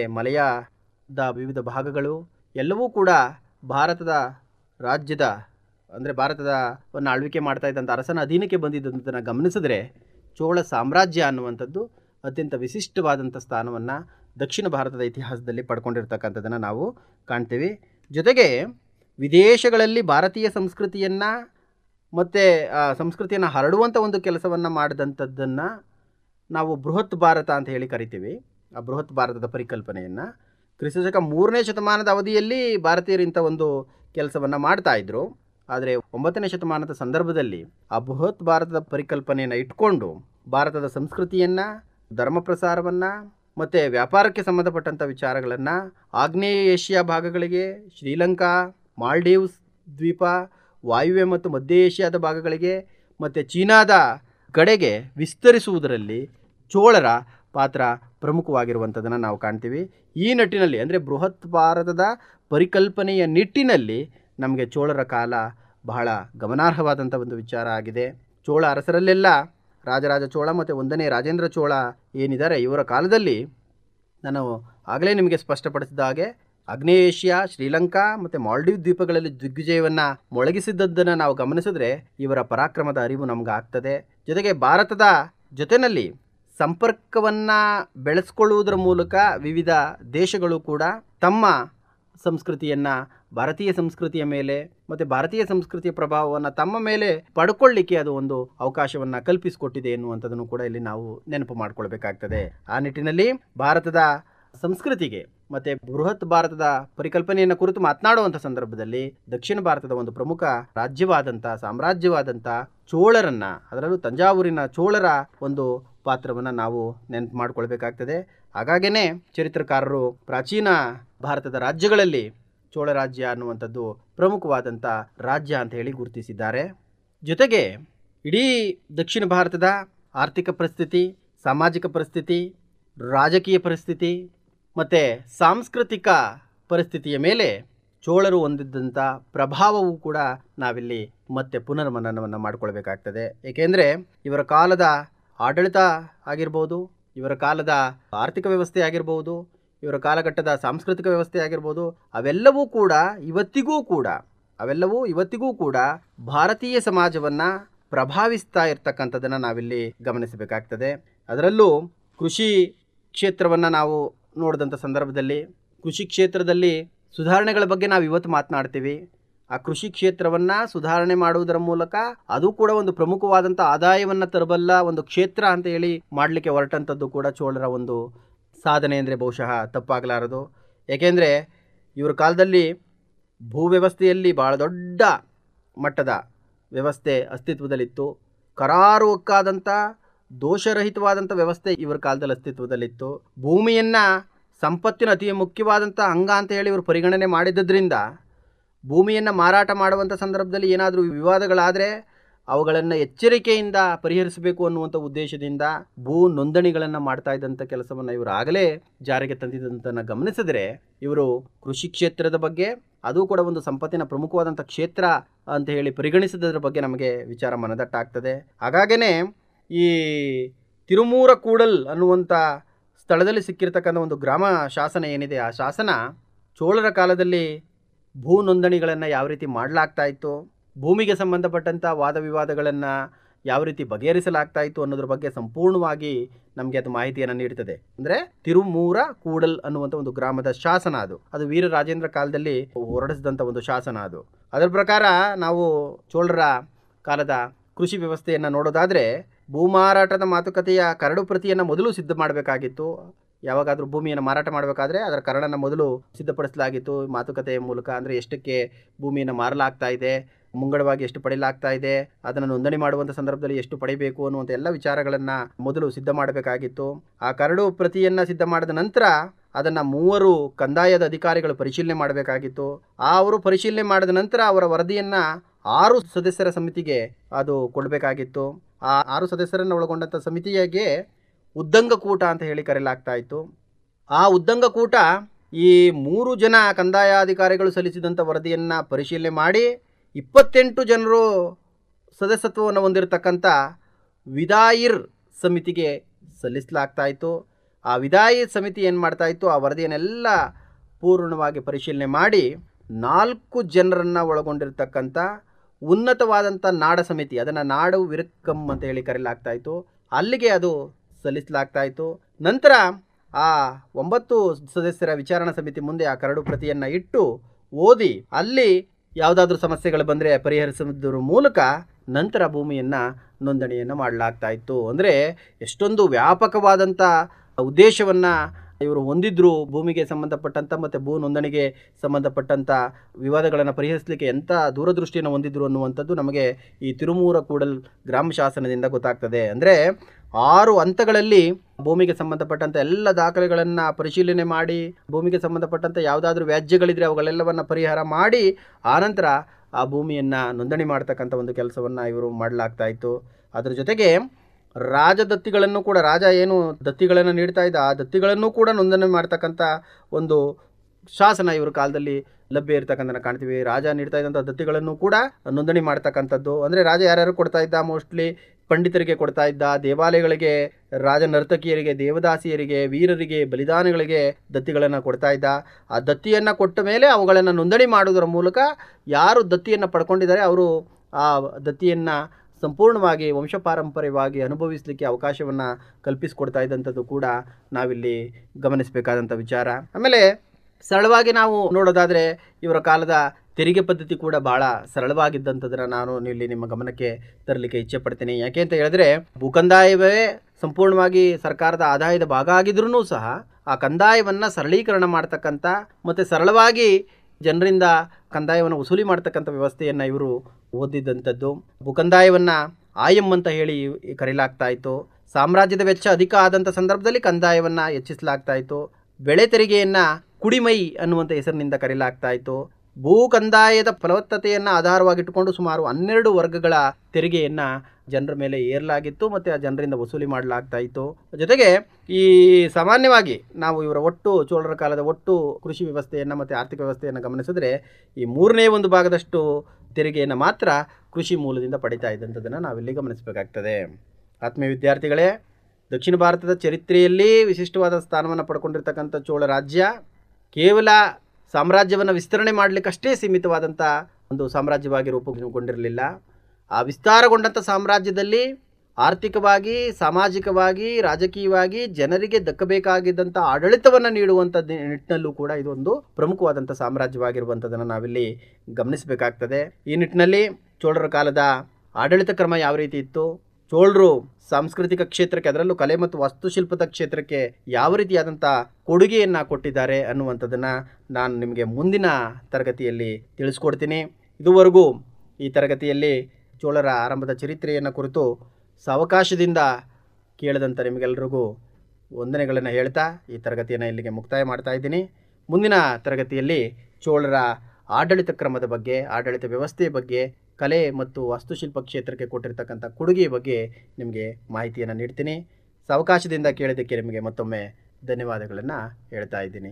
ಮಲಯದ ವಿವಿಧ ಭಾಗಗಳು ಎಲ್ಲವೂ ಕೂಡ ಭಾರತದ ರಾಜ್ಯದ ಅಂದರೆ ಭಾರತವನ್ನು ಆಳ್ವಿಕೆ ಮಾಡ್ತಾ ಇದ್ದಂಥ ಅರಸನ ಅಧೀನಕ್ಕೆ ಬಂದಿದ್ದಂಥನ್ನು ಗಮನಿಸಿದ್ರೆ ಚೋಳ ಸಾಮ್ರಾಜ್ಯ ಅನ್ನುವಂಥದ್ದು ಅತ್ಯಂತ ವಿಶಿಷ್ಟವಾದಂಥ ಸ್ಥಾನವನ್ನು ದಕ್ಷಿಣ ಭಾರತದ ಇತಿಹಾಸದಲ್ಲಿ ಪಡ್ಕೊಂಡಿರ್ತಕ್ಕಂಥದ್ದನ್ನು ನಾವು ಕಾಣ್ತೀವಿ. ಜೊತೆಗೆ ವಿದೇಶಗಳಲ್ಲಿ ಭಾರತೀಯ ಸಂಸ್ಕೃತಿಯನ್ನು ಮತ್ತು ಸಂಸ್ಕೃತಿಯನ್ನು ಹರಡುವಂಥ ಒಂದು ಕೆಲಸವನ್ನು ಮಾಡಿದಂಥದ್ದನ್ನು ನಾವು ಬೃಹತ್ ಭಾರತ ಅಂತ ಹೇಳಿ ಕರಿತೀವಿ. ಆ ಬೃಹತ್ ಭಾರತದ ಪರಿಕಲ್ಪನೆಯನ್ನು ಕ್ರಿಸ್ತಶಕ 3ನೇ ಶತಮಾನದ ಅವಧಿಯಲ್ಲಿ ಭಾರತೀಯರು ಇಂಥ ಒಂದು ಕೆಲಸವನ್ನು ಮಾಡ್ತಾಯಿದ್ರು. ಆದರೆ 9ನೇ ಶತಮಾನದ ಸಂದರ್ಭದಲ್ಲಿ ಆ ಬೃಹತ್ ಭಾರತದ ಪರಿಕಲ್ಪನೆಯನ್ನು ಇಟ್ಕೊಂಡು ಭಾರತದ ಸಂಸ್ಕೃತಿಯನ್ನು, ಧರ್ಮ ಪ್ರಸಾರವನ್ನು ಮತ್ತು ವ್ಯಾಪಾರಕ್ಕೆ ಸಂಬಂಧಪಟ್ಟಂಥ ವಿಚಾರಗಳನ್ನು ಆಗ್ನೇಯ ಏಷ್ಯಾ ಭಾಗಗಳಿಗೆ, ಶ್ರೀಲಂಕಾ, ಮಾಲ್ಡೀವ್ಸ್ ದ್ವೀಪ, ವಾಯುವ್ಯ ಮತ್ತು ಮಧ್ಯ ಏಷ್ಯಾದ ಭಾಗಗಳಿಗೆ ಮತ್ತು ಚೀನಾದ ಕಡೆಗೆ ವಿಸ್ತರಿಸುವುದರಲ್ಲಿ ಚೋಳರ ಪಾತ್ರ ಪ್ರಮುಖವಾಗಿರುವಂಥದ್ದನ್ನು ನಾವು ಕಾಣ್ತೀವಿ. ಈ ನಿಟ್ಟಿನಲ್ಲಿ ಅಂದರೆ ಬೃಹತ್ ಭಾರತದ ಪರಿಕಲ್ಪನೆಯ ನಿಟ್ಟಿನಲ್ಲಿ ನಮಗೆ ಚೋಳರ ಕಾಲ ಬಹಳ ಗಮನಾರ್ಹವಾದಂಥ ಒಂದು ವಿಚಾರ ಆಗಿದೆ. ಚೋಳ ಅರಸರಲ್ಲೆಲ್ಲ ರಾಜರಾಜ ಚೋಳ ಮತ್ತು 1ನೇ ರಾಜೇಂದ್ರ ಚೋಳ ಏನಿದ್ದಾರೆ, ಇವರ ಕಾಲದಲ್ಲಿ ನಾನು ಆಗಲೇ ನಿಮಗೆ ಸ್ಪಷ್ಟಪಡಿಸಿದ ಹಾಗೆ ಆಗ್ನೇಯ ಏಷ್ಯಾ, ಶ್ರೀಲಂಕಾ ಮತ್ತು ಮಾಲ್ಡೀವ್ ದ್ವೀಪಗಳಲ್ಲಿ ದಿಗ್ವಿಜಯವನ್ನು ಮೊಳಗಿಸಿದ್ದನ್ನು ನಾವು ಗಮನಿಸಿದ್ರೆ ಇವರ ಪರಾಕ್ರಮದ ಅರಿವು ನಮ್ಗೆ ಆಗ್ತದೆ. ಜೊತೆಗೆ ಭಾರತದ ಜೊತೆಯಲ್ಲಿ ಸಂಪರ್ಕವನ್ನು ಬೆಳೆಸ್ಕೊಳ್ಳುವುದರ ಮೂಲಕ ವಿವಿಧ ದೇಶಗಳು ಕೂಡ ತಮ್ಮ ಸಂಸ್ಕೃತಿಯನ್ನು ಭಾರತೀಯ ಸಂಸ್ಕೃತಿಯ ಮೇಲೆ ಮತ್ತು ಭಾರತೀಯ ಸಂಸ್ಕೃತಿಯ ಪ್ರಭಾವವನ್ನು ತಮ್ಮ ಮೇಲೆ ಪಡ್ಕೊಳ್ಳಿಕ್ಕೆ ಅದು ಒಂದು ಅವಕಾಶವನ್ನು ಕಲ್ಪಿಸಿಕೊಟ್ಟಿದೆ ಎನ್ನುವಂಥದ್ದನ್ನು ಕೂಡ ಇಲ್ಲಿ ನಾವು ನೆನಪು ಮಾಡಿಕೊಳ್ಬೇಕಾಗ್ತದೆ. ಆ ನಿಟ್ಟಿನಲ್ಲಿ ಭಾರತದ ಸಂಸ್ಕೃತಿಗೆ ಮತ್ತು ಬೃಹತ್ ಭಾರತದ ಪರಿಕಲ್ಪನೆಯನ್ನು ಕುರಿತು ಮಾತನಾಡುವಂಥ ಸಂದರ್ಭದಲ್ಲಿ ದಕ್ಷಿಣ ಭಾರತದ ಒಂದು ಪ್ರಮುಖ ರಾಜ್ಯವಾದಂಥ ಸಾಮ್ರಾಜ್ಯವಾದಂಥ ಚೋಳರನ್ನು, ಅದರಲ್ಲೂ ತಂಜಾವೂರಿನ ಚೋಳರ ಒಂದು ಪಾತ್ರವನ್ನು ನಾವು ನೆನಪು ಮಾಡಿಕೊಳ್ಬೇಕಾಗ್ತದೆ. ಹಾಗಾಗೇ ಚರಿತ್ರಕಾರರು ಪ್ರಾಚೀನ ಭಾರತದ ರಾಜ್ಯಗಳಲ್ಲಿ ಚೋಳ ರಾಜ್ಯ ಅನ್ನುವಂಥದ್ದು ಪ್ರಮುಖವಾದಂಥ ರಾಜ್ಯ ಅಂತ ಹೇಳಿ ಗುರುತಿಸಿದ್ದಾರೆ. ಜೊತೆಗೆ ಇಡೀ ದಕ್ಷಿಣ ಭಾರತದ ಆರ್ಥಿಕ ಪರಿಸ್ಥಿತಿ, ಸಾಮಾಜಿಕ ಪರಿಸ್ಥಿತಿ, ರಾಜಕೀಯ ಪರಿಸ್ಥಿತಿ ಮತ್ತು ಸಾಂಸ್ಕೃತಿಕ ಪರಿಸ್ಥಿತಿಯ ಮೇಲೆ ಚೋಳರು ಹೊಂದಿದ್ದಂಥ ಪ್ರಭಾವವೂ ಕೂಡ ನಾವಿಲ್ಲಿ ಮತ್ತೆ ಪುನರ್ಮನನವನ್ನು ಮಾಡಿಕೊಳ್ಬೇಕಾಗ್ತದೆ. ಏಕೆಂದರೆ ಇವರ ಕಾಲದ ಆಡಳಿತ ಆಗಿರ್ಬೋದು, ಇವರ ಕಾಲದ ಆರ್ಥಿಕ ವ್ಯವಸ್ಥೆ ಆಗಿರ್ಬೋದು, ಇವರ ಕಾಲಘಟ್ಟದ ಸಾಂಸ್ಕೃತಿಕ ವ್ಯವಸ್ಥೆ ಆಗಿರ್ಬೋದು, ಅವೆಲ್ಲವೂ ಇವತ್ತಿಗೂ ಕೂಡ ಭಾರತೀಯ ಸಮಾಜವನ್ನು ಪ್ರಭಾವಿಸ್ತಾ ಇರ್ತಕ್ಕಂಥದ್ದನ್ನು ನಾವಿಲ್ಲಿ ಗಮನಿಸಬೇಕಾಗ್ತದೆ. ಅದರಲ್ಲೂ ಕೃಷಿ ಕ್ಷೇತ್ರವನ್ನು ನಾವು ನೋಡಿದಂಥ ಸಂದರ್ಭದಲ್ಲಿ ಕೃಷಿ ಕ್ಷೇತ್ರದಲ್ಲಿ ಸುಧಾರಣೆಗಳ ಬಗ್ಗೆ ನಾವು ಇವತ್ತು ಮಾತನಾಡ್ತೀವಿ. ಆ ಕೃಷಿ ಕ್ಷೇತ್ರವನ್ನು ಸುಧಾರಣೆ ಮಾಡುವುದರ ಮೂಲಕ ಅದು ಕೂಡ ಒಂದು ಪ್ರಮುಖವಾದಂಥ ಆದಾಯವನ್ನು ತರಬಲ್ಲ ಒಂದು ಕ್ಷೇತ್ರ ಅಂತ ಹೇಳಿ ಮಾಡಲಿಕ್ಕೆ ಹೊರಟಂಥದ್ದು ಕೂಡ ಚೋಳರ ಒಂದು ಸಾಧನೆ ಅಂದರೆ ಬಹುಶಃ ತಪ್ಪಾಗಲಾರದು. ಏಕೆಂದರೆ ಇವರ ಕಾಲದಲ್ಲಿ ಭೂ ವ್ಯವಸ್ಥೆಯಲ್ಲಿ ಭಾಳ ದೊಡ್ಡ ಮಟ್ಟದ ವ್ಯವಸ್ಥೆ ಅಸ್ತಿತ್ವದಲ್ಲಿತ್ತು. ಕರಾರುವಕ್ಕಾದಂಥ ದೋಷರಹಿತವಾದಂಥ ವ್ಯವಸ್ಥೆ ಇವರ ಕಾಲದಲ್ಲಿ ಅಸ್ತಿತ್ವದಲ್ಲಿತ್ತು. ಭೂಮಿಯನ್ನು ಸಂಪತ್ತಿನ ಅತಿ ಮುಖ್ಯವಾದಂಥ ಅಂಗ ಅಂತ ಹೇಳಿ ಇವರು ಪರಿಗಣನೆ ಮಾಡಿದ್ದರಿಂದ ಭೂಮಿಯನ್ನು ಮಾರಾಟ ಮಾಡುವಂಥ ಸಂದರ್ಭದಲ್ಲಿ ಏನಾದರೂ ವಿವಾದಗಳಾದರೆ ಅವುಗಳನ್ನು ಎಚ್ಚರಿಕೆಯಿಂದ ಪರಿಹರಿಸಬೇಕು ಅನ್ನುವಂಥ ಉದ್ದೇಶದಿಂದ ಭೂ ನೋಂದಣಿಗಳನ್ನು ಮಾಡ್ತಾ ಇದ್ದಂಥ ಕೆಲಸವನ್ನು ಇವರು ಆಗಲೇ ಜಾರಿಗೆ ತಂದಿದ್ದಂತನ್ನು ಗಮನಿಸಿದರೆ ಇವರು ಕೃಷಿ ಕ್ಷೇತ್ರದ ಬಗ್ಗೆ, ಅದು ಕೂಡ ಒಂದು ಸಂಪತ್ತಿನ ಪ್ರಮುಖವಾದಂಥ ಕ್ಷೇತ್ರ ಅಂತ ಹೇಳಿ ಪರಿಗಣಿಸಿದ್ರ ಬಗ್ಗೆ ನಮಗೆ ವಿಚಾರ ಮನದಟ್ಟಾಗ್ತದೆ. ಹಾಗಾಗೇ ಈ ತಿರುಮೂರ ಕೂಡಲ್ ಅನ್ನುವಂಥ ಸ್ಥಳದಲ್ಲಿ ಸಿಕ್ಕಿರ್ತಕ್ಕಂಥ ಒಂದು ಗ್ರಾಮ ಶಾಸನ ಏನಿದೆ, ಆ ಶಾಸನ ಚೋಳರ ಕಾಲದಲ್ಲಿ ಭೂ ನೋಂದಣಿಗಳನ್ನು ಯಾವ ರೀತಿ ಮಾಡಲಾಗ್ತಾ ಇತ್ತು, ಭೂಮಿಗೆ ಸಂಬಂಧಪಟ್ಟಂಥ ವಾದ ವಿವಾದಗಳನ್ನು ಯಾವ ರೀತಿ ಬಗೆಹರಿಸಲಾಗ್ತಾ ಇತ್ತು ಅನ್ನೋದ್ರ ಬಗ್ಗೆ ಸಂಪೂರ್ಣವಾಗಿ ನಮಗೆ ಅದು ಮಾಹಿತಿಯನ್ನು ನೀಡ್ತದೆ. ಅಂದರೆ ತಿರುಮೂರ ಕೂಡಲ್ ಅನ್ನುವಂಥ ಒಂದು ಗ್ರಾಮದ ಶಾಸನ ಅದು ವೀರರಾಜೇಂದ್ರ ಕಾಲದಲ್ಲಿ ಹೊರಡಿಸಿದಂಥ ಒಂದು ಶಾಸನ ಅದು. ಅದರ ಪ್ರಕಾರ ನಾವು ಚೋಳರ ಕಾಲದ ಕೃಷಿ ವ್ಯವಸ್ಥೆಯನ್ನು ನೋಡೋದಾದರೆ ಭೂಮಾರಾಟದ ಮಾತುಕತೆಯ ಕರಡು ಪ್ರತಿಯನ್ನು ಮೊದಲು ಸಿದ್ಧ ಮಾಡಬೇಕಾಗಿತ್ತು. ಯಾವಾಗಾದರೂ ಭೂಮಿಯನ್ನು ಮಾರಾಟ ಮಾಡಬೇಕಾದ್ರೆ ಅದರ ಕರಡನ್ನು ಮೊದಲು ಸಿದ್ಧಪಡಿಸಲಾಗಿತ್ತು ಮಾತುಕತೆಯ ಮೂಲಕ. ಅಂದರೆ ಎಷ್ಟಕ್ಕೆ ಭೂಮಿಯನ್ನು ಮಾರಲಾಗ್ತಾ ಇದೆ, ಮುಂಗಡವಾಗಿ ಎಷ್ಟು ಪಡೆಯಲಾಗ್ತಾ ಇದೆ, ಅದನ್ನು ನೋಂದಣಿ ಮಾಡುವಂಥ ಸಂದರ್ಭದಲ್ಲಿ ಎಷ್ಟು ಪಡೆಯಬೇಕು ಅನ್ನುವಂಥ ಎಲ್ಲ ವಿಚಾರಗಳನ್ನು ಮೊದಲು ಸಿದ್ಧ ಮಾಡಬೇಕಾಗಿತ್ತು. ಆ ಕರಡು ಪ್ರತಿಯನ್ನು ಸಿದ್ಧ ಮಾಡಿದ ನಂತರ ಅದನ್ನು 3 ಕಂದಾಯದ ಅಧಿಕಾರಿಗಳು ಪರಿಶೀಲನೆ ಮಾಡಬೇಕಾಗಿತ್ತು. ಅವರು ಪರಿಶೀಲನೆ ಮಾಡಿದ ನಂತರ ಅವರ ವರದಿಯನ್ನು 6 ಸದಸ್ಯರ ಸಮಿತಿಗೆ ಅದು ಕೊಡಬೇಕಾಗಿತ್ತು. ಆ 6 ಸದಸ್ಯರನ್ನು ಒಳಗೊಂಡಂಥ ಸಮಿತಿಯಾಗೆ ಉದ್ದಂಗಕೂಟ ಅಂತ ಹೇಳಿ ಕರೆಯಲಾಗ್ತಾ ಇತ್ತು. ಆ ಉದ್ದಂಗಕೂಟ ಈ 3 ಜನ ಕಂದಾಯಾಧಿಕಾರಿಗಳು ಸಲ್ಲಿಸಿದಂಥ ವರದಿಯನ್ನು ಪರಿಶೀಲನೆ ಮಾಡಿ 28 ಜನರು ಸದಸ್ಯತ್ವವನ್ನು ಹೊಂದಿರತಕ್ಕಂಥ ವಿದಾಯಿರ್ ಸಮಿತಿಗೆ ಸಲ್ಲಿಸಲಾಗ್ತಾ ಇತ್ತು. ಆ ವಿದಾಯಿರ್ ಸಮಿತಿ ಏನು ಮಾಡ್ತಾ ಇತ್ತು, ಆ ವರದಿಯನ್ನೆಲ್ಲ ಪೂರ್ಣವಾಗಿ ಪರಿಶೀಲನೆ ಮಾಡಿ 4 ಜನರನ್ನು ಒಳಗೊಂಡಿರ್ತಕ್ಕಂಥ ಉನ್ನತವಾದಂಥ ನಾಡ ಸಮಿತಿ, ಅದನ್ನು ನಾಡು ವಿರಕ್ಕಂ ಅಂತ ಹೇಳಿ ಕರೆಯಲಾಗ್ತಾ ಇತ್ತು, ಅಲ್ಲಿಗೆ ಅದು ಸಲ್ಲಿಸಲಾಗ್ತಾ ಇತ್ತು. ನಂತರ ಆ 9 ಸದಸ್ಯರ ವಿಚಾರಣಾ ಸಮಿತಿ ಮುಂದೆ ಆ ಕರಡು ಪ್ರತಿಯನ್ನು ಇಟ್ಟು ಓದಿ ಅಲ್ಲಿ ಯಾವುದಾದ್ರೂ ಸಮಸ್ಯೆಗಳು ಬಂದರೆ ಪರಿಹರಿಸುವುದರ ಮೂಲಕ ನಂತರ ಭೂಮಿಯನ್ನು ನೋಂದಣಿಯನ್ನು ಮಾಡಲಾಗ್ತಾ ಇತ್ತು. ಅಂದರೆ ಎಷ್ಟೊಂದು ವ್ಯಾಪಕವಾದಂಥ ಉದ್ದೇಶವನ್ನು ಇವರು ಹೊಂದಿದ್ರು. ಭೂಮಿಗೆ ಸಂಬಂಧಪಟ್ಟಂಥ ಮತ್ತು ಭೂ ನೋಂದಣಿಗೆ ಸಂಬಂಧಪಟ್ಟಂಥ ವಿವಾದಗಳನ್ನು ಪರಿಹರಿಸಲಿಕ್ಕೆ ಎಂಥ ದೂರದೃಷ್ಟಿಯನ್ನು ಹೊಂದಿದ್ರು ಅನ್ನುವಂಥದ್ದು ನಮಗೆ ಈ ತಿರುಮೂರ ಕೂಡಲ್ ಗ್ರಾಮ ಶಾಸನದಿಂದ ಗೊತ್ತಾಗ್ತದೆ. ಅಂದರೆ 6 ಹಂತಗಳಲ್ಲಿ ಭೂಮಿಗೆ ಸಂಬಂಧಪಟ್ಟಂಥ ಎಲ್ಲ ದಾಖಲೆಗಳನ್ನು ಪರಿಶೀಲನೆ ಮಾಡಿ, ಭೂಮಿಗೆ ಸಂಬಂಧಪಟ್ಟಂಥ ಯಾವುದಾದ್ರೂ ವ್ಯಾಜ್ಯಗಳಿದ್ರೆ ಅವುಗಳೆಲ್ಲವನ್ನು ಪರಿಹಾರ ಮಾಡಿ ಆನಂತರ ಆ ಭೂಮಿಯನ್ನು ನೋಂದಣಿ ಮಾಡ್ತಕ್ಕಂಥ ಒಂದು ಕೆಲಸವನ್ನು ಇವರು ಮಾಡಲಾಗ್ತಾ ಇತ್ತು. ಅದರ ಜೊತೆಗೆ ರಾಜದತ್ತಿಗಳನ್ನು ಕೂಡ, ರಾಜ ಏನು ದತ್ತಿಗಳನ್ನು ನೀಡ್ತಾ ಇದ್ದ ಆ ದತ್ತಿಗಳನ್ನು ಕೂಡ ನೋಂದಣಿ ಮಾಡ್ತಕ್ಕಂಥ ಒಂದು ಶಾಸನ ಇವ್ರ ಕಾಲದಲ್ಲಿ ಲಭ್ಯ ಇರ್ತಕ್ಕಂಥ ಕಾಣ್ತೀವಿ. ರಾಜ ನೀಡ್ತಾ ಇದ್ದಂಥ ದತ್ತಿಗಳನ್ನು ಕೂಡ ನೋಂದಣಿ ಮಾಡ್ತಕ್ಕಂಥದ್ದು. ಅಂದರೆ ರಾಜ ಯಾರ್ಯಾರು ಕೊಡ್ತಾ ಇದ್ದ, ಮೋಸ್ಟ್ಲಿ ಪಂಡಿತರಿಗೆ ಕೊಡ್ತಾ ಇದ್ದ, ದೇವಾಲಯಗಳಿಗೆ, ರಾಜ ನರ್ತಕಿಯರಿಗೆ, ದೇವದಾಸಿಯರಿಗೆ, ವೀರರಿಗೆ, ಬಲಿದಾನಗಳಿಗೆ ದತ್ತಿಗಳನ್ನು ಕೊಡ್ತಾ ಇದ್ದ. ಆ ದತ್ತಿಯನ್ನು ಕೊಟ್ಟ ಮೇಲೆ ಅವುಗಳನ್ನು ನೋಂದಣಿ ಮಾಡುವುದರ ಮೂಲಕ ಯಾರು ದತ್ತಿಯನ್ನು ಪಡ್ಕೊಂಡಿದ್ದಾರೆ ಅವರು ಆ ದತ್ತಿಯನ್ನು ಸಂಪೂರ್ಣವಾಗಿ ವಂಶಪಾರಂಪರ್ಯವಾಗಿ ಅನುಭವಿಸಲಿಕ್ಕೆ ಅವಕಾಶವನ್ನು ಕಲ್ಪಿಸಿಕೊಡ್ತಾ ಇದ್ದಂಥದ್ದು ಕೂಡ ನಾವಿಲ್ಲಿ ಗಮನಿಸಬೇಕಾದಂಥ ವಿಚಾರ. ಆಮೇಲೆ ಸರಳವಾಗಿ ನಾವು ನೋಡೋದಾದರೆ ಇವರ ಕಾಲದ ತೆರಿಗೆ ಪದ್ಧತಿ ಕೂಡ ಭಾಳ ಸರಳವಾಗಿದ್ದಂಥದ್ದನ್ನು ನಾನು ಇಲ್ಲಿ ನಿಮ್ಮ ಗಮನಕ್ಕೆ ತರಲಿಕ್ಕೆ ಇಚ್ಛೆ ಪಡ್ತೀನಿ. ಯಾಕೆ ಅಂತ ಹೇಳಿದ್ರೆ, ಭೂಕಂದಾಯವೇ ಸಂಪೂರ್ಣವಾಗಿ ಸರ್ಕಾರದ ಆದಾಯದ ಭಾಗ ಆಗಿದ್ರೂ ಸಹ ಆ ಕಂದಾಯವನ್ನು ಸರಳೀಕರಣ ಮಾಡ್ತಕ್ಕಂಥ ಮತ್ತು ಸರಳವಾಗಿ ಜನರಿಂದ ಕಂದಾಯವನ್ನು ವಸೂಲಿ ಮಾಡ್ತಕ್ಕಂಥ ವ್ಯವಸ್ಥೆಯನ್ನು ಇವರು ಓದಿದ್ದಂಥದ್ದು. ಭೂಕಂದಾಯವನ್ನು ಆಯಂ ಅಂತ ಹೇಳಿ ಕರೆಯಲಾಗ್ತಾ ಇತ್ತು. ಸಾಮ್ರಾಜ್ಯದ ವೆಚ್ಚ ಅಧಿಕ ಆದಂಥ ಸಂದರ್ಭದಲ್ಲಿ ಕಂದಾಯವನ್ನು ಹೆಚ್ಚಿಸಲಾಗ್ತಾ ಇತ್ತು. ಬೆಳೆ ತೆರಿಗೆಯನ್ನು ಕುಡಿಮೈ ಅನ್ನುವಂಥ ಹೆಸರಿನಿಂದ ಕರೆಯಲಾಗ್ತಾ ಇತ್ತು. ಭೂ ಕಂದಾಯದ ಫಲವತ್ತತೆಯನ್ನು ಆಧಾರವಾಗಿಟ್ಟುಕೊಂಡು ಸುಮಾರು 12 ವರ್ಗಗಳ ತೆರಿಗೆಯನ್ನು ಜನರ ಮೇಲೆ ಏರಲಾಗಿತ್ತು ಮತ್ತು ಆ ಜನರಿಂದ ವಸೂಲಿ ಮಾಡಲಾಗ್ತಾ ಇತ್ತು. ಜೊತೆಗೆ ಈ ಸಾಮಾನ್ಯವಾಗಿ ನಾವು ಇವರ ಒಟ್ಟು ಚೋಳರ ಕಾಲದ ಒಟ್ಟು ಕೃಷಿ ವ್ಯವಸ್ಥೆಯನ್ನು ಮತ್ತು ಆರ್ಥಿಕ ವ್ಯವಸ್ಥೆಯನ್ನು ಗಮನಿಸಿದ್ರೆ ಈ 1/3 ಭಾಗದಷ್ಟು ತೆರಿಗೆಯನ್ನು ಮಾತ್ರ ಕೃಷಿ ಮೂಲದಿಂದ ಪಡಿತಾ ಇದ್ದಂಥದ್ದನ್ನು ನಾವಿಲ್ಲಿ ಗಮನಿಸಬೇಕಾಗ್ತದೆ. ಆತ್ಮೀಯ ವಿದ್ಯಾರ್ಥಿಗಳೇ, ದಕ್ಷಿಣ ಭಾರತದ ಚರಿತ್ರೆಯಲ್ಲಿ ವಿಶಿಷ್ಟವಾದ ಸ್ಥಾನವನ್ನು ಪಡ್ಕೊಂಡಿರ್ತಕ್ಕಂಥ ಚೋಳ ರಾಜ್ಯ ಕೇವಲ ಸಾಮ್ರಾಜ್ಯವನ್ನು ವಿಸ್ತರಣೆ ಮಾಡಲಿಕ್ಕಷ್ಟೇ ಸೀಮಿತವಾದಂಥ ಒಂದು ಸಾಮ್ರಾಜ್ಯವಾಗಿ ರೂಪುಗೊಂಡಿರಲಿಲ್ಲ. ಆ ವಿಸ್ತಾರಗೊಂಡಂಥ ಸಾಮ್ರಾಜ್ಯದಲ್ಲಿ ಆರ್ಥಿಕವಾಗಿ, ಸಾಮಾಜಿಕವಾಗಿ, ರಾಜಕೀಯವಾಗಿ ಜನರಿಗೆ ದಕ್ಕಬೇಕಾಗಿದ್ದಂಥ ಆಡಳಿತವನ್ನು ನೀಡುವಂಥ ನಿಟ್ಟಿನಲ್ಲೂ ಕೂಡ ಇದೊಂದು ಪ್ರಮುಖವಾದಂಥ ಸಾಮ್ರಾಜ್ಯವಾಗಿರುವಂಥದ್ದನ್ನು ನಾವಿಲ್ಲಿ ಗಮನಿಸಬೇಕಾಗ್ತದೆ. ಈ ನಿಟ್ಟಿನಲ್ಲಿ ಚೋಳರ ಕಾಲದ ಆಡಳಿತ ಕ್ರಮ ಯಾವ ರೀತಿ ಇತ್ತು, ಚೋಳರು ಸಾಂಸ್ಕೃತಿಕ ಕ್ಷೇತ್ರಕ್ಕೆ, ಅದರಲ್ಲೂ ಕಲೆ ಮತ್ತು ವಾಸ್ತುಶಿಲ್ಪದ ಕ್ಷೇತ್ರಕ್ಕೆ ಯಾವ ರೀತಿಯಾದಂಥ ಕೊಡುಗೆಯನ್ನು ಕೊಟ್ಟಿದ್ದಾರೆ ಅನ್ನುವಂಥದ್ದನ್ನು ನಾನು ನಿಮಗೆ ಮುಂದಿನ ತರಗತಿಯಲ್ಲಿ ತಿಳಿಸ್ಕೊಡ್ತೀನಿ. ಇದುವರೆಗೂ ಈ ತರಗತಿಯಲ್ಲಿ ಚೋಳರ ಆರಂಭದ ಚರಿತ್ರೆಯನ್ನು ಕುರಿತು ಸಾವಕಾಶದಿಂದ ಕೇಳಿದಂಥ ನಿಮಗೆಲ್ಲರಿಗೂ ವಂದನೆಗಳನ್ನು ಹೇಳ್ತಾ ಈ ತರಗತಿಯನ್ನು ಇಲ್ಲಿಗೆ ಮುಕ್ತಾಯ ಮಾಡ್ತಾ ಇದ್ದೀನಿ. ಮುಂದಿನ ತರಗತಿಯಲ್ಲಿ ಚೋಳರ ಆಡಳಿತ ಕ್ರಮದ ಬಗ್ಗೆ, ಆಡಳಿತ ವ್ಯವಸ್ಥೆಯ ಬಗ್ಗೆ, ಕಲೆ ಮತ್ತು ವಾಸ್ತುಶಿಲ್ಪ ಕ್ಷೇತ್ರಕ್ಕೆ ಕೊಟ್ಟಿರ್ತಕ್ಕಂಥ ಕೊಡುಗೆಯ ಬಗ್ಗೆ ನಿಮಗೆ ಮಾಹಿತಿಯನ್ನು ನೀಡ್ತೀನಿ. ಸಾವಕಾಶದಿಂದ ಕೇಳಿದ್ದಕ್ಕೆ ನಿಮಗೆ ಮತ್ತೊಮ್ಮೆ ಧನ್ಯವಾದಗಳನ್ನು ಹೇಳ್ತಾ ಇದ್ದೀನಿ.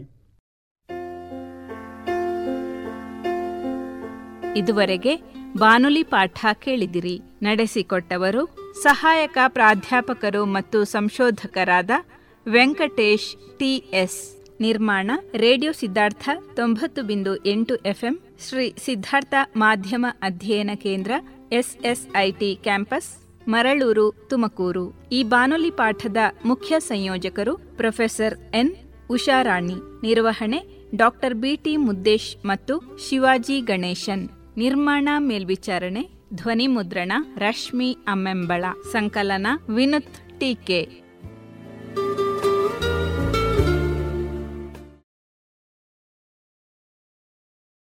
ಇದುವರೆಗೆ ಬಾನುಲಿ ಪಾಠ ಕೇಳಿದಿರಿ. ನಡೆಸಿಕೊಟ್ಟವರು ಸಹಾಯಕ ಪ್ರಾಧ್ಯಾಪಕರು ಮತ್ತು ಸಂಶೋಧಕರಾದ ವೆಂಕಟೇಶ್ ಟಿಎಸ್. ನಿರ್ಮಾಣ ರೇಡಿಯೋ ಸಿದ್ಧಾರ್ಥ 90.8 FM, ಶ್ರೀ ಸಿದ್ಧಾರ್ಥ ಮಾಧ್ಯಮ ಅಧ್ಯಯನ ಕೇಂದ್ರ, SSIT ಕ್ಯಾಂಪಸ್, ಮರಳೂರು, ತುಮಕೂರು. ಈ ಬಾನುಲಿ ಪಾಠದ ಮುಖ್ಯ ಸಂಯೋಜಕರು ಪ್ರೊಫೆಸರ್ ಎನ್ ಉಷಾರಾಣಿ. ನಿರ್ವಹಣೆ ಡಾಕ್ಟರ್ BT ಮುದ್ದೇಶ್ ಮತ್ತು ಶಿವಾಜಿ ಗಣೇಶನ್. ನಿರ್ಮಾಣ ಮೇಲ್ವಿಚಾರಣೆ, ಧ್ವನಿ ಮುದ್ರಣ ರಶ್ಮಿ ಅಮ್ಮೆಂಬಳ. ಸಂಕಲನ ವಿನುತ್ TK.